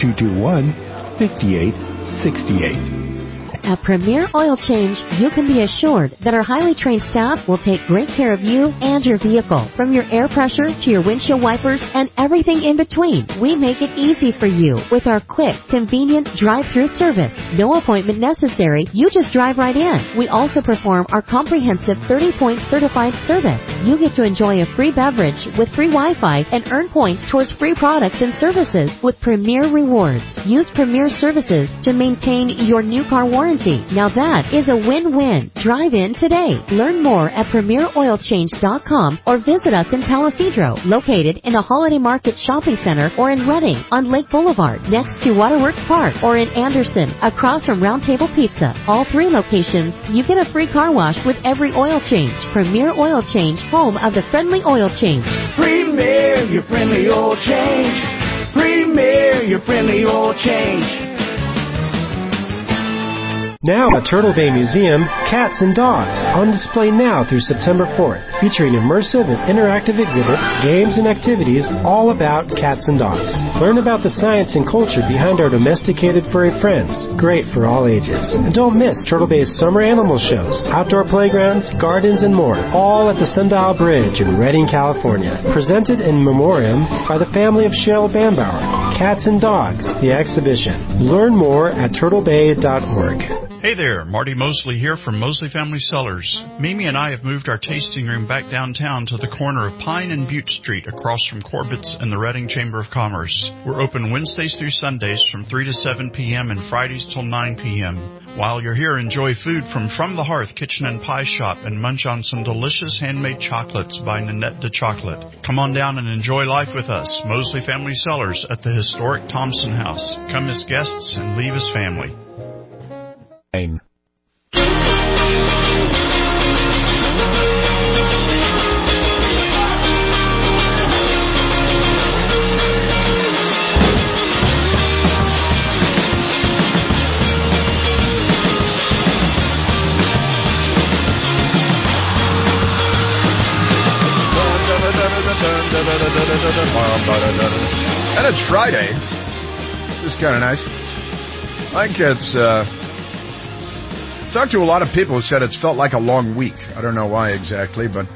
221-5868.
At Premier Oil Change, you can be assured that our highly trained staff will take great care of you and your vehicle. From your air pressure to your windshield wipers and everything in between, we make it easy for you with our quick, convenient drive-through service. No appointment necessary. You just drive right in. We also perform our comprehensive 30-point certified service. You get to enjoy a free beverage with free Wi-Fi and earn points towards free products and services with Premier Rewards. Use Premier Services to maintain your new car warranty. Now that is a win-win. Drive in today. Learn more at PremierOilChange.com or visit us in Palisadro, located in the Holiday Market Shopping Center, or in Redding on Lake Boulevard, next to Waterworks Park, or in Anderson, across from Round Table Pizza. All three locations, you get a free car wash with every oil change. Premier Oil Change, home of the friendly oil change.
Premier, your friendly oil change. Premier, your friendly oil change.
Now at Turtle Bay Museum, Cats and Dogs, on display now through September 4th, featuring immersive and interactive exhibits, games, and activities all about cats and dogs. Learn about the science and culture behind our domesticated furry friends, great for all ages. And don't miss Turtle Bay's summer animal shows, outdoor playgrounds, gardens, and more, all at the Sundial Bridge in Redding, California. Presented in memoriam by the family of Cheryl Bambauer. Cats and Dogs, the exhibition. Learn more at turtlebay.org.
Hey there, Marty Mosley here from Mosley Family Cellars. Mimi and I have moved our tasting room back downtown to the corner of Pine and Butte Street across from Corbett's and the Redding Chamber of Commerce. We're open Wednesdays through Sundays from 3 to 7 p.m. and Fridays till 9 p.m. While you're here, enjoy food from the Hearth Kitchen and Pie Shop and munch on some delicious handmade chocolates by Nanette de Chocolate. Come on down and enjoy life with us, Mosley Family Cellars at the historic Thompson House. Come as guests and leave as family.
And it's Friday. This is kind of nice. I think it's talked to a lot of people who said it's felt like a long week. I don't know why exactly, but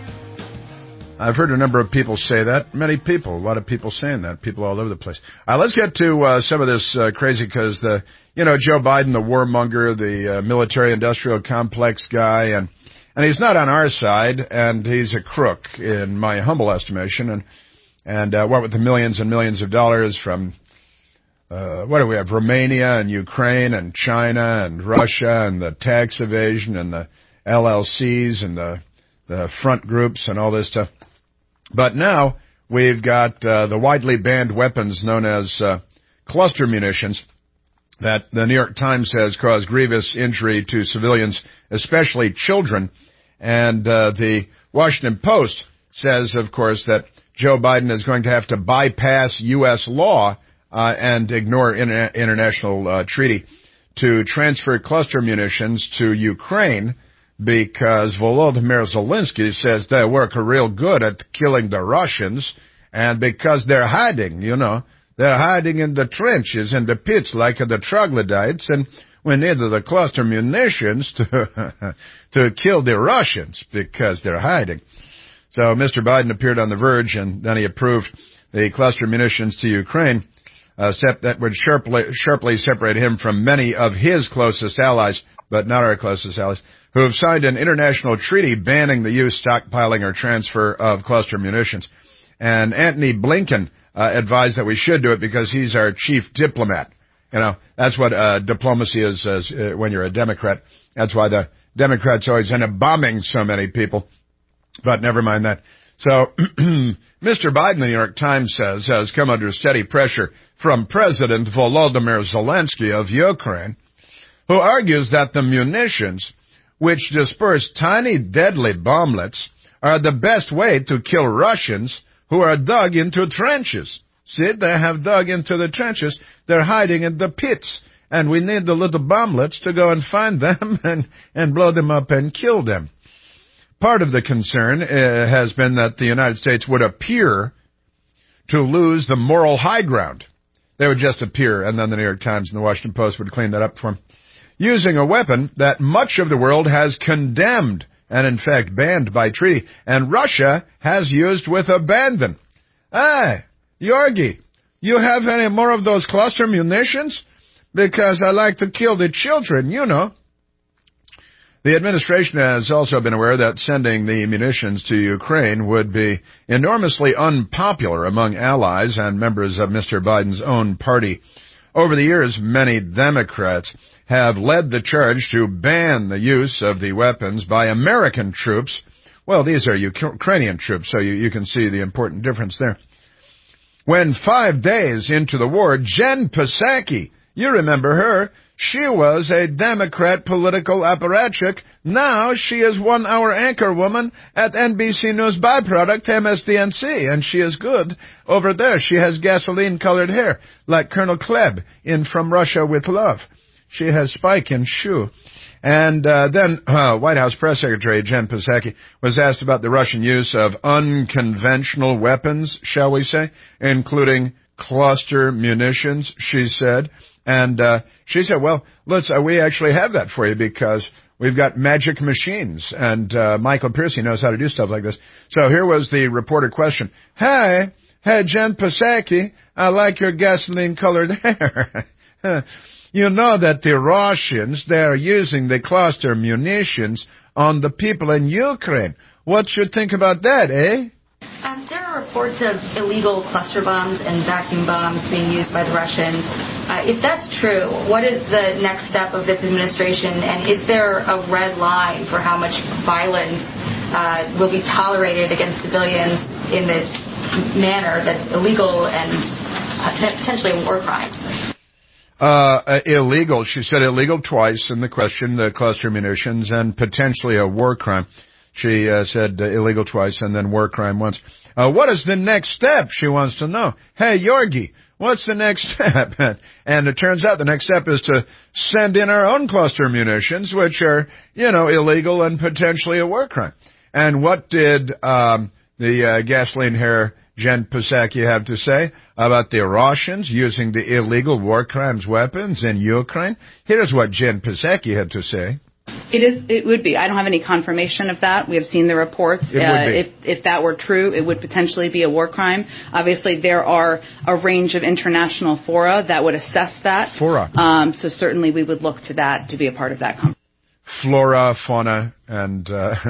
I've heard a number of people say that. Many people, a lot of people saying that. People all over the place. Let's get to some of this crazy because Joe Biden, the warmonger, the military-industrial complex guy, and he's not on our side, and he's a crook in my humble estimation. And what with the millions and millions of dollars from what do we have? Romania and Ukraine and China and Russia and the tax evasion and the LLCs and the front groups and all this stuff. But now we've got the widely banned weapons known as cluster munitions that the New York Times has caused grievous injury to civilians, especially children. And the Washington Post says, of course, that Joe Biden is going to have to bypass U.S. law and ignore international treaty to transfer cluster munitions to Ukraine because Volodymyr Zelensky says they work real good at killing the Russians, and because they're hiding, they're hiding in the trenches, in the pits like the troglodytes, and we need the cluster munitions to kill the Russians because they're hiding. So Mr. Biden appeared on The Verge, and then he approved the cluster munitions to Ukraine, a step that would sharply separate him from many of his closest allies, but not our closest allies, who have signed an international treaty banning the use, stockpiling, or transfer of cluster munitions. And Antony Blinken advised that we should do it because he's our chief diplomat. That's what diplomacy is when you're a Democrat. That's why the Democrats always end up bombing so many people. But never mind that. So Mr. Biden, the New York Times says, has come under steady pressure from President Volodymyr Zelensky of Ukraine, who argues that the munitions which disperse tiny deadly bomblets, are the best way to kill Russians who are dug into trenches. See, they have dug into the trenches. They're hiding in the pits. And we need the little bomblets to go and find them and blow them up and kill them. Part of the concern has been that the United States would appear to lose the moral high ground. They would just appear, and then the New York Times and the Washington Post would clean that up for them. Using a weapon that much of the world has condemned and, in fact, banned by treaty, and Russia has used with abandon. Hey, Yorgi, you have any more of those cluster munitions? Because I like to kill the children, you know. The administration has also been aware that sending the munitions to Ukraine would be enormously unpopular among allies and members of Mr. Biden's own party. Over the years, many Democrats have led the charge to ban the use of the weapons by American troops. Well, these are Ukrainian troops, so you can see the important difference there. When 5 days into the war, Jen Psaki, you remember her, she was a Democrat political apparatchik. Now she is 1 hour anchor woman at NBC News byproduct MSDNC, and she is good over there. She has gasoline-colored hair, like Colonel Klebb in From Russia with Love. She has spike in shoe. And then White House Press Secretary Jen Psaki was asked about the Russian use of unconventional weapons, shall we say, including cluster munitions, she said. And she said, well, we actually have that for you because we've got magic machines, and Michael Piercy knows how to do stuff like this. So here was the reporter question. Hey, Jen Psaki, I like your gasoline-colored hair. You know that the Russians, they're using the cluster munitions on the people in Ukraine. What you think about that, eh?
There are reports of illegal cluster bombs and vacuum bombs being used by the Russians. If that's true, what is the next step of this administration, and is there a red line for how much violence will be tolerated against civilians in this manner that's illegal and potentially a war crime?
Illegal. She said illegal twice in the question, the cluster munitions, and potentially a war crime. She said illegal twice and then war crime once. What is the next step? She wants to know. Hey, Yorgi, what's the next step? And it turns out the next step is to send in our own cluster munitions, which are, illegal and potentially a war crime. And what did the gasoline hair Jen Psaki have to say about the Russians using the illegal war crimes weapons in Ukraine? Here's what Jen Psaki had to say.
It would be. I don't have any confirmation of that. We have seen the reports. If that were true, it would potentially be a war crime. Obviously, there are a range of international fora that would assess that.
Fora.
So certainly we would look to that to be a part of that conversation.
Flora, fauna, and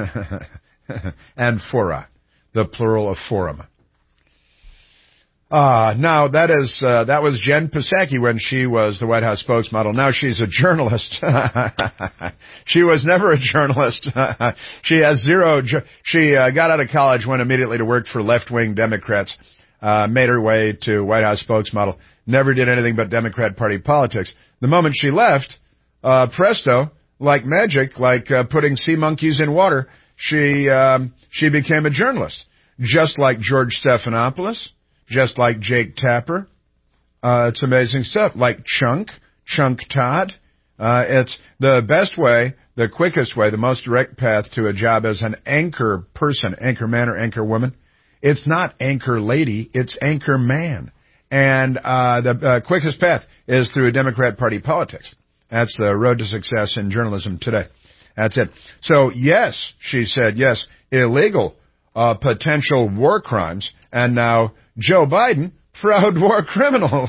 and fora, the plural of forum. Now that was Jen Psaki when she was the White House spokesmodel. Now she's a journalist. She was never a journalist. She has she got out of college, went immediately to work for left-wing Democrats, made her way to White House spokesmodel, never did anything but Democrat Party politics. The moment she left, presto, like magic, like putting sea monkeys in water, she became a journalist, just like George Stephanopoulos. Just like Jake Tapper. It's amazing stuff. Like Chunk Todd. It's the best way, the quickest way, the most direct path to a job as an anchor person, anchor man or anchor woman. It's not anchor lady, it's anchor man. And the quickest path is through Democrat Party politics. That's the road to success in journalism today. That's it. So, yes, she said, yes, illegal potential war crimes, and now Joe Biden, proud war criminal.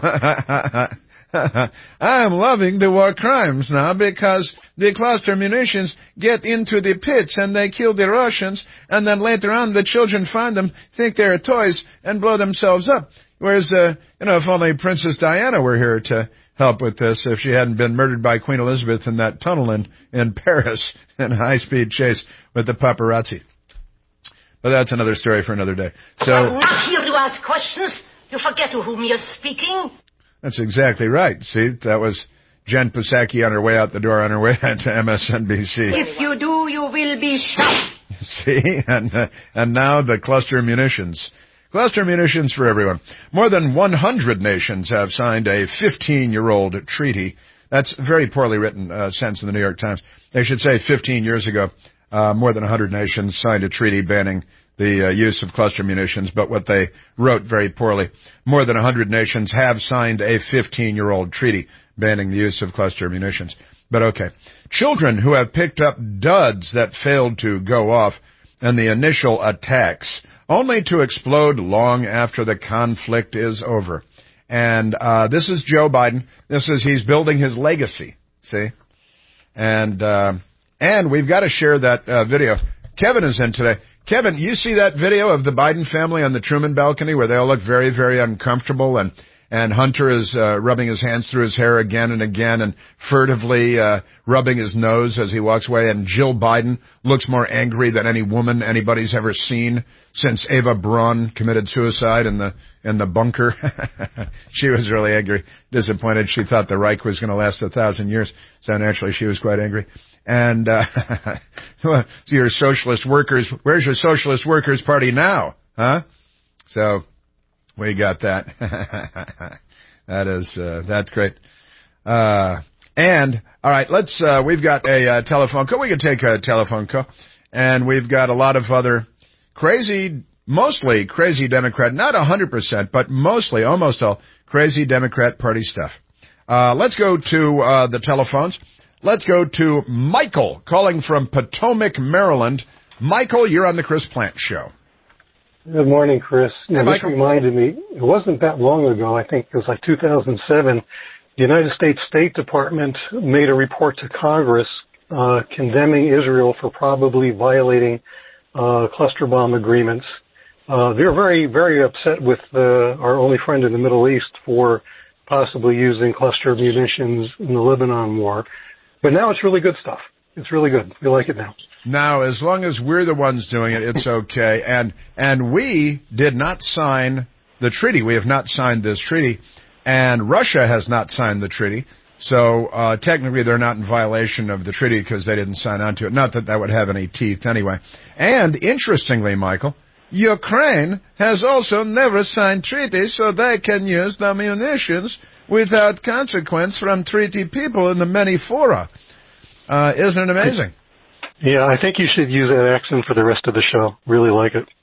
I'm loving the war crimes now because the cluster munitions get into the pits and they kill the Russians, and then later on the children find them, think they're toys, and blow themselves up. Whereas, if only Princess Diana were here to help with this, if she hadn't been murdered by Queen Elizabeth in that tunnel in Paris in a high-speed chase with the paparazzi. But that's another story for another day. So,
I'm not here to ask questions. You forget to whom you're speaking.
That's exactly right. See, that was Jen Psaki on her way out the door on her way to MSNBC.
If you do, you will be shot.
See? And now the cluster munitions. Cluster munitions for everyone. More than 100 nations have signed a 15-year-old treaty. That's a very poorly written sentence in the New York Times. They should say 15 years ago, more than 100 nations signed a treaty banning the use of cluster munitions, but what they wrote very poorly. More than 100 nations have signed a 15-year-old treaty banning the use of cluster munitions. But okay. Children who have picked up duds that failed to go off in the initial attacks, only to explode long after the conflict is over. And this is Joe Biden. He's building his legacy, see? And we've got to share that video. Kevin is in today. Kevin, you see that video of the Biden family on the Truman balcony where they all look very, very uncomfortable, and Hunter is rubbing his hands through his hair again and again and furtively rubbing his nose as he walks away, and Jill Biden looks more angry than any woman anybody's ever seen since Eva Braun committed suicide in the bunker. She was really angry, disappointed. She thought the Reich was going to last 1,000 years, so naturally she was quite angry. And your socialist workers, where's your socialist workers party now? Huh? So we got that. That's great. And all right, we've got a telephone call. We can take a telephone call, and we've got a lot of other mostly crazy Democrat, not 100%, but mostly, almost all crazy Democrat Party stuff. Let's go to the telephones. Let's go to Michael calling from Potomac, Maryland. Michael, you're on the Chris Plante Show.
Good morning, Chris.
Hey,
this reminded me, it wasn't that long ago, I think it was like 2007, the United States State Department made a report to Congress condemning Israel for probably violating cluster bomb agreements. They're very, very upset with our only friend in the Middle East for possibly using cluster munitions in the Lebanon war. But now it's really good stuff. It's really good. We like it now.
Now, as long as we're the ones doing it, it's okay. And we did not sign the treaty. We have not signed this treaty. And Russia has not signed the treaty. So technically they're not in violation of the treaty because they didn't sign on to it. Not that that would have any teeth anyway. And interestingly, Michael, Ukraine has also never signed treaties, so they can use the munitions without consequence from treaty people in the many fora. Isn't it amazing?
Yeah, I think you should use that accent for the rest of the show. Really like it.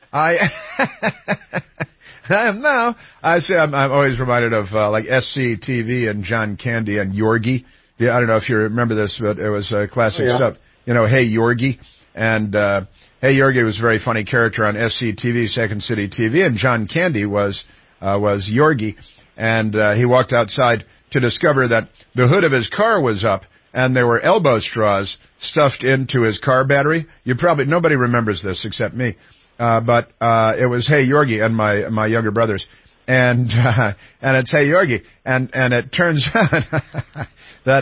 I'm always reminded of like SCTV and John Candy and Yorgi. Yeah, I don't know if you remember this, but it was classic stuff. You know, Hey Yorgi. And Hey Yorgi was a very funny character on SCTV, Second City TV, and John Candy was Yorgi. And he walked outside to discover that the hood of his car was up, and there were elbow straws stuffed into his car battery. Nobody remembers this except me. But it was Hey Yorgi and my younger brothers. And it's Hey Yorgi. And it turns out that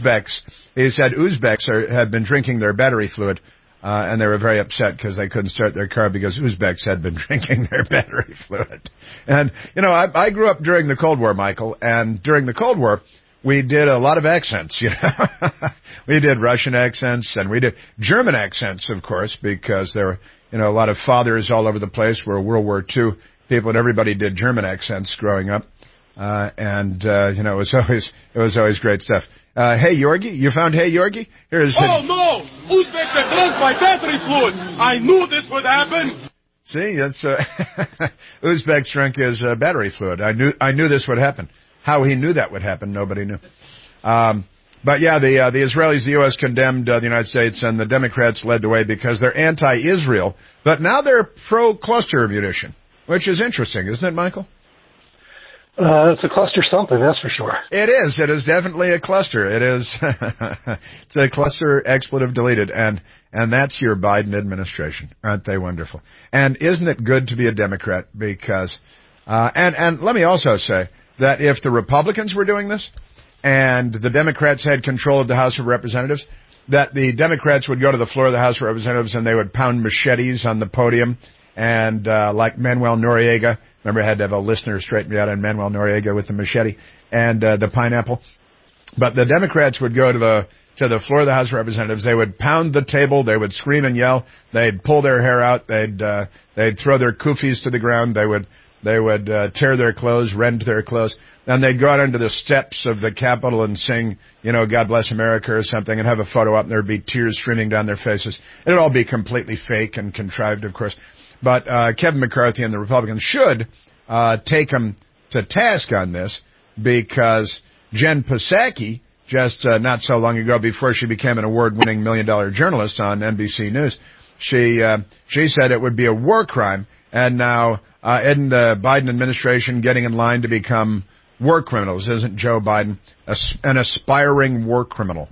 Uzbeks had been drinking their battery fluid. And they were very upset because they couldn't start their car because Uzbeks had been drinking their battery fluid. And, you know, I grew up during the Cold War, Michael, and during the Cold War, we did a lot of accents, you know. We did Russian accents, and we did German accents, of course, because there were, you know, a lot of fathers all over the place were World War II people, and everybody did German accents growing up. You know, it was always great stuff. Hey Yorgi, you found Hey Yorgi?
Oh no! Uzbeks have drunk my battery fluid! I knew this would happen!
See, that's Uzbeks drank his battery fluid. I knew this would happen. How he knew that would happen, nobody knew. But yeah, the Israelis, the U.S. condemned the United States, and the Democrats led the way because they're anti-Israel. But now they're pro-cluster munition, which is interesting, isn't it, Michael?
It's a cluster something, that's for sure.
It is. It is definitely a cluster. It is. It's a cluster expletive deleted, and that's your Biden administration. Aren't they wonderful? And isn't it good to be a Democrat? Because, and let me also say that if the Republicans were doing this, and the Democrats had control of the House of Representatives, that the Democrats would go to the floor of the House of Representatives and they would pound machetes on the podium, and like Manuel Noriega. Remember, I had to have a listener straighten me out on Manuel Noriega with the machete and the pineapple. But the Democrats would go to the floor of the House of Representatives. They would pound the table. They would scream and yell. They'd pull their hair out. They'd throw their kufis to the ground. They would tear their clothes, rend their clothes, and they'd go out onto the steps of the Capitol and sing, God Bless America or something, and have a photo up, and there'd be tears streaming down their faces. It'd all be completely fake and contrived, of course. But Kevin McCarthy and the Republicans should take him to task on this, because Jen Psaki, just not so long ago, before she became an award-winning $1 million journalist on NBC News, she said it would be a war crime, and now isn't the Biden administration getting in line to become war criminals? Isn't Joe Biden an aspiring war criminal?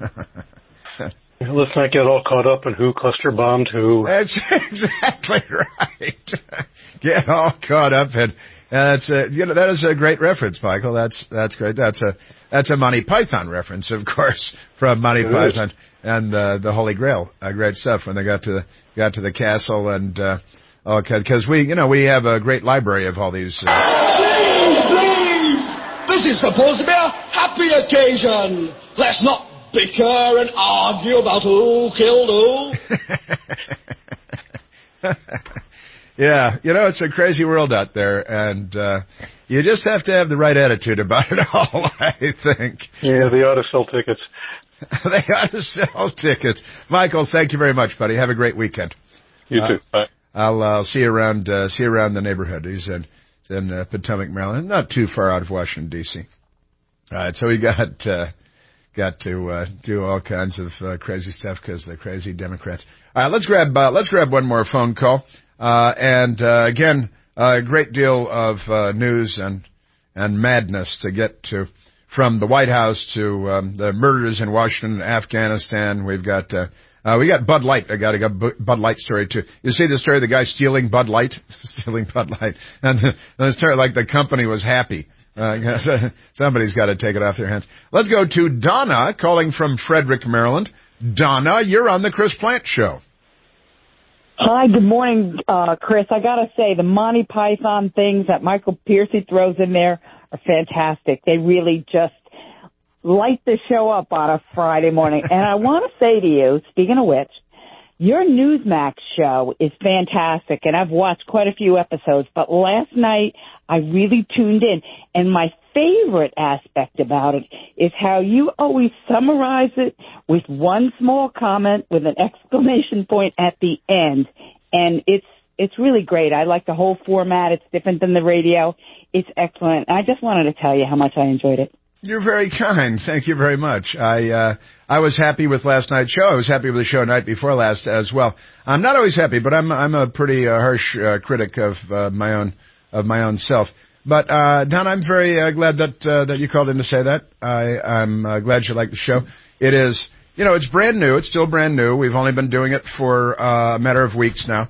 Let's not get all caught up in who cluster bombed who.
That's exactly right. Get all caught up in. That is a great reference, Michael. That's great. That's a Monty Python reference, of course, from Monty Python and the Holy Grail. Great stuff when they got to the castle and because we have a great library of all these.
Please! This is supposed to be a happy occasion. Let's not bicker and argue about who killed who.
Yeah, it's a crazy world out there, and you just have to have the right attitude about it all, I think.
Yeah, they ought to sell tickets.
They ought to sell tickets. Michael, thank you very much, buddy. Have a great weekend.
You too. Bye.
I'll see you around the neighborhood. He's in Potomac, Maryland, not too far out of Washington, D.C. All right, so we got to do all kinds of crazy stuff because they're crazy Democrats. All right, let's grab one more phone call. Again, a great deal of news and madness to get to, from the White House to the murders in Washington and Afghanistan. We got Bud Light. I got a Bud Light story too. You see the story of the guy stealing Bud Light, and the story like the company was happy. Somebody's got to take it off their hands. Let's go to Donna calling from Frederick, Maryland. Donna, you're on the Chris Plant Show.
Hi, good morning, Chris. I gotta say, the Monty Python things that Michael Piercy throws in there are fantastic. They really just light the show up on a Friday morning. And I want to say to you, speaking of which, your Newsmax show is fantastic, and I've watched quite a few episodes, but last night I really tuned in, and my favorite aspect about it is how you always summarize it with one small comment with an exclamation point at the end, and it's really great. I like the whole format. It's different than the radio. It's excellent. I just wanted to tell you how much I enjoyed it.
You're very kind. Thank you very much. I was happy with last night's show. I was happy with the show night before last as well. I'm not always happy, but I'm a pretty harsh critic of my own self. But Don, I'm very glad that you called in to say that. I'm glad you like the show. It is, it's brand new. It's still brand new. We've only been doing it for a matter of weeks now,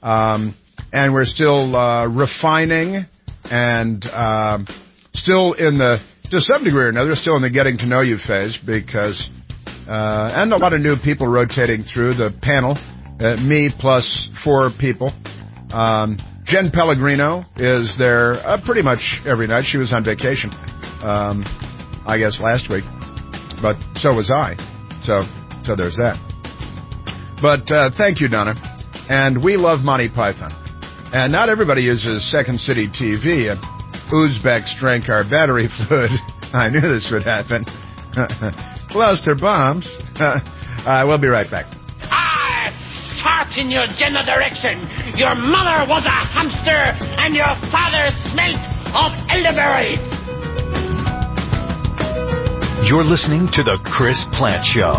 and we're still refining and still to some degree or another, still in the getting to know you phase because, and a lot of new people rotating through the panel, me plus 4 people. Jen Pellegrino is there pretty much every night. She was on vacation, I guess last week, but so was I. So there's that. But thank you, Donna. And we love Monty Python. And not everybody uses Second City TV. Uzbeks drank our battery fluid. I knew this would happen. Cluster bombs. We'll be right back.
I fart in your general direction. Your mother was a hamster, and your father smelt of elderberry.
You're listening to The Chris Plant Show.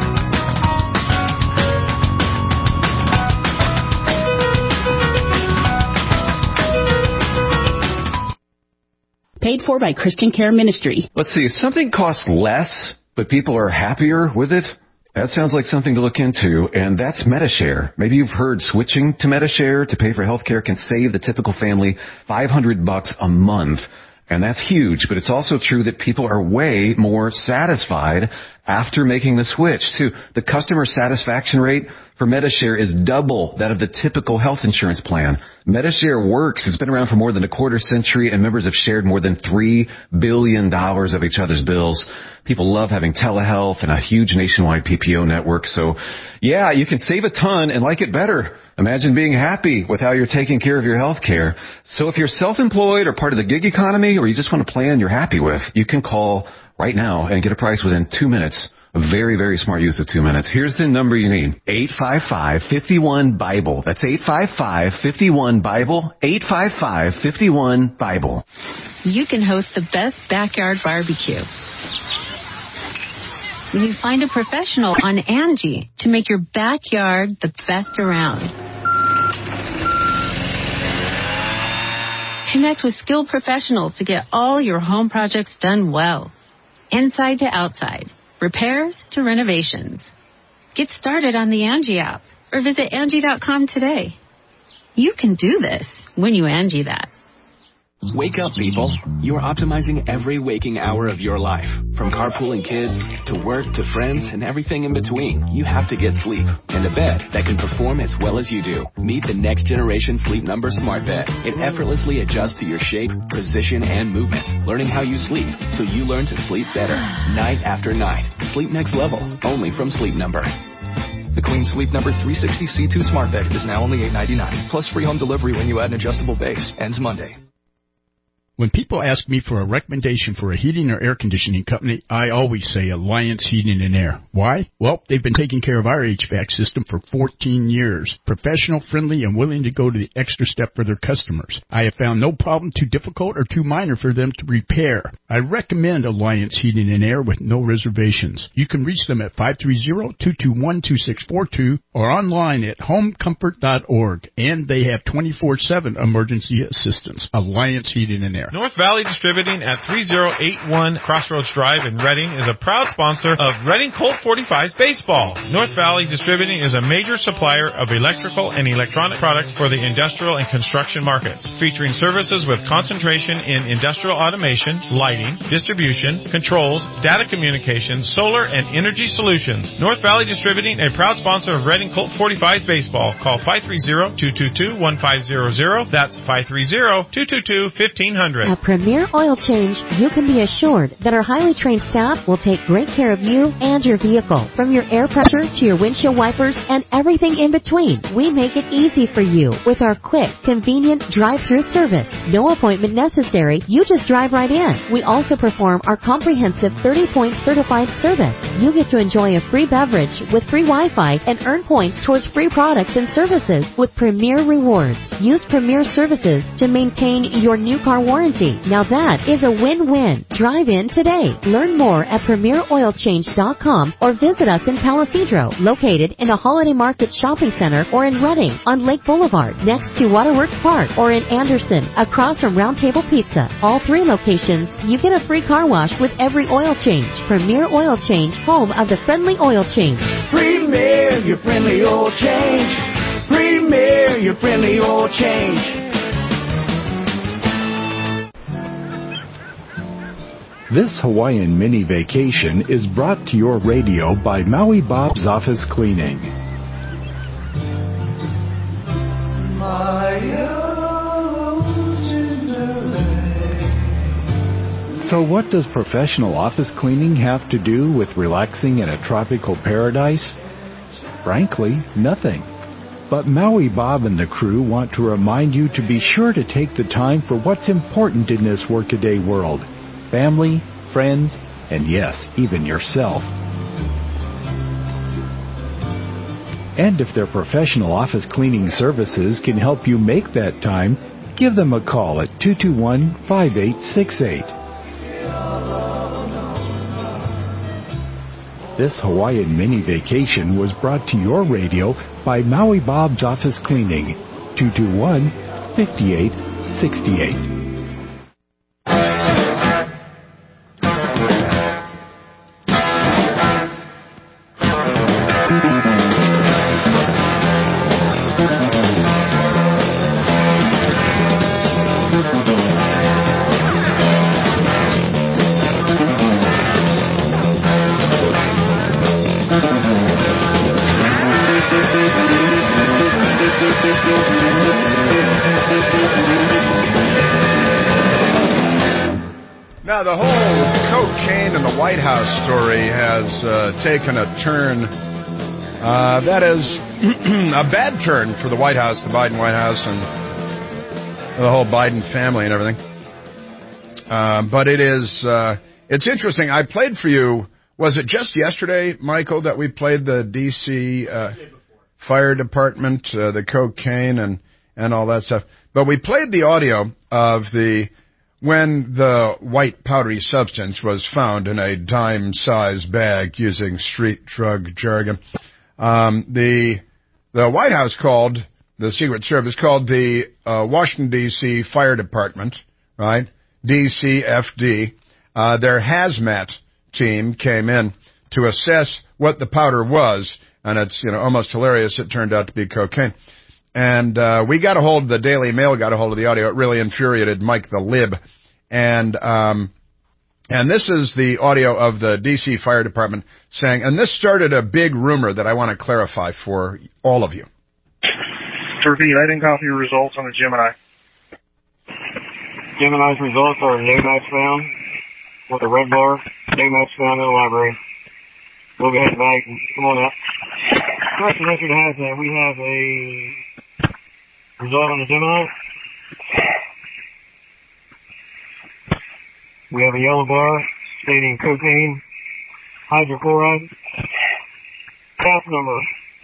Paid for by Christian Care Ministry.
Let's see, if something costs less, but people are happier with it, that sounds like something to look into, and that's Medi-Share. Maybe you've heard switching to Medi-Share to pay for health care can save the typical family $500 a month. And that's huge, but it's also true that people are way more satisfied after making the switch, too. The customer satisfaction rate for Medi-Share is double that of the typical health insurance plan. Medi-Share works. It's been around for more than a quarter century, and members have shared more than $3 billion of each other's bills. People love having telehealth and a huge nationwide PPO network. So, yeah, you can save a ton and like it better. Imagine being happy with how you're taking care of your health care. So if you're self-employed or part of the gig economy, or you just want a plan you're happy with, you can call right now and get a price within 2 minutes. A very, very smart use of 2 minutes. Here's the number you need. 855-51-BIBLE. That's 855-51-BIBLE. 855-51-BIBLE.
You can host the best backyard barbecue when you find a professional on Angie to make your backyard the best around. Connect with skilled professionals to get all your home projects done well. Inside to outside. Repairs to renovations. Get started on the Angie app or visit Angie.com today. You can do this when you Angie that.
Wake up, people. You are optimizing every waking hour of your life. From carpooling kids, to work, to friends, and everything in between. You have to get sleep. And a bed that can perform as well as you do. Meet the next generation Sleep Number Smart Bed. It effortlessly adjusts to your shape, position, and movement. Learning how you sleep, so you learn to sleep better. Night after night. Sleep next level. Only from Sleep Number. The Queen Sleep Number 360 C2 Smart Bed is now only $8.99. Plus free home delivery when you add an adjustable base. Ends Monday.
When people ask me for a recommendation for a heating or air conditioning company, I always say Alliance Heating and Air. Why? Well, they've been taking care of our HVAC system for 14 years. Professional, friendly, and willing to go to the extra step for their customers. I have found no problem too difficult or too minor for them to repair. I recommend Alliance Heating and Air with no reservations. You can reach them at 530-221-2642 or online at homecomfort.org. And they have 24/7 emergency assistance. Alliance Heating and Air.
North Valley Distributing at 3081 Crossroads Drive in Reading is a proud sponsor of Reading Colt 45's baseball. North Valley Distributing is a major supplier of electrical and electronic products for the industrial and construction markets, featuring services with concentration in industrial automation, lighting, distribution, controls, data communications, solar, and energy solutions. North Valley Distributing, a proud sponsor of Reading Colt 45's baseball. Call 530-222-1500. That's 530-222-1500.
At Premier Oil Change, you can be assured that our highly trained staff will take great care of you and your vehicle. From your air pressure to your windshield wipers and everything in between, we make it easy for you with our quick, convenient drive-through service. No appointment necessary. You just drive right in. We also perform our comprehensive 30-point certified service. You get to enjoy a free beverage with free Wi-Fi and earn points towards free products and services with Premier Rewards. Use Premier Services to maintain your new car warranty. Now that is a win-win. Drive in today. Learn more at PremierOilChange.com or visit us in Palisadro, located in a Holiday Market Shopping Center, or in Reading on Lake Boulevard, next to Waterworks Park, or in Anderson, across from Round Table Pizza. All three locations, you get a free car wash with every oil change. Premier Oil Change, home of the friendly oil change.
Premier, your friendly oil change. Premier, your friendly oil change.
This Hawaiian mini vacation is brought to your radio by Maui Bob's Office Cleaning. So what does professional office cleaning have to do with relaxing in a tropical paradise? Frankly, nothing. But Maui Bob and the crew want to remind you to be sure to take the time for what's important in this workaday world. Family, friends, and yes, even yourself. And if their professional office cleaning services can help you make that time, give them a call at 221-5868. This Hawaiian mini vacation was brought to your radio by Maui Bob's Office Cleaning, 221-5868.
Now, the whole cocaine in the White House story has taken a turn that is a bad turn for the White House, the Biden White House, and the whole Biden family and everything. But it's interesting. I played for you, was it just yesterday, Michael, that we played the D.C. Fire Department, the cocaine and all that stuff. But we played the audio of when the white powdery substance was found in a dime-sized bag, using street drug jargon. The White House called, the Secret Service called the Washington, D.C. Fire Department, right, DCFD. Their hazmat team came in to assess what the powder was, and it's almost hilarious. It turned out to be cocaine. And we got a hold of the Daily Mail, got a hold of the audio. It really infuriated Mike the Lib. And this is the audio of the D.C. Fire Department saying, and this started a big rumor that I want to clarify for all of you.
To repeat, I didn't copy your results on the Gemini. Gemini's results are no match found with a red bar, no match found in the library. We'll go ahead and back. Come on up. Question answer to hazmat. We have a result on the Gemini. We have a yellow bar stating cocaine, hydrochloride, pass number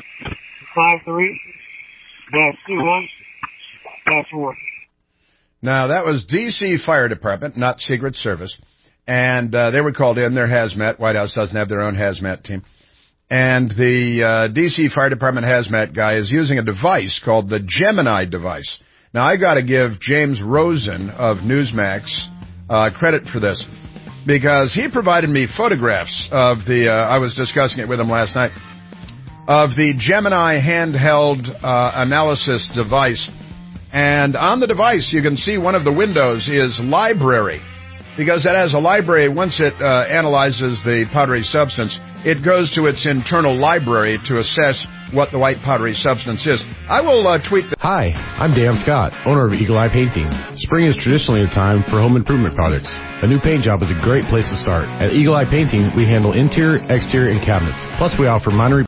53-21-4.
Now, that was D.C. Fire Department, not Secret Service. And they were called in. Their hazmat. White House doesn't have their own hazmat team. And the D.C. Fire Department hazmat guy is using a device called the Gemini device. Now, I got to give James Rosen of Newsmax credit for this, because he provided me photographs of I was discussing it with him last night, of the Gemini handheld analysis device. And on the device, you can see one of the windows is library, because it has a library. Once it analyzes the powdery substance, it goes to its internal library to assess what the white powdery substance is. I will tweet that.
Hi, I'm Dan Scott, owner of Eagle Eye Painting. Spring is traditionally a time for home improvement projects. A new paint job is a great place to start. At Eagle Eye Painting, we handle interior, exterior, and cabinets. Plus, we offer minor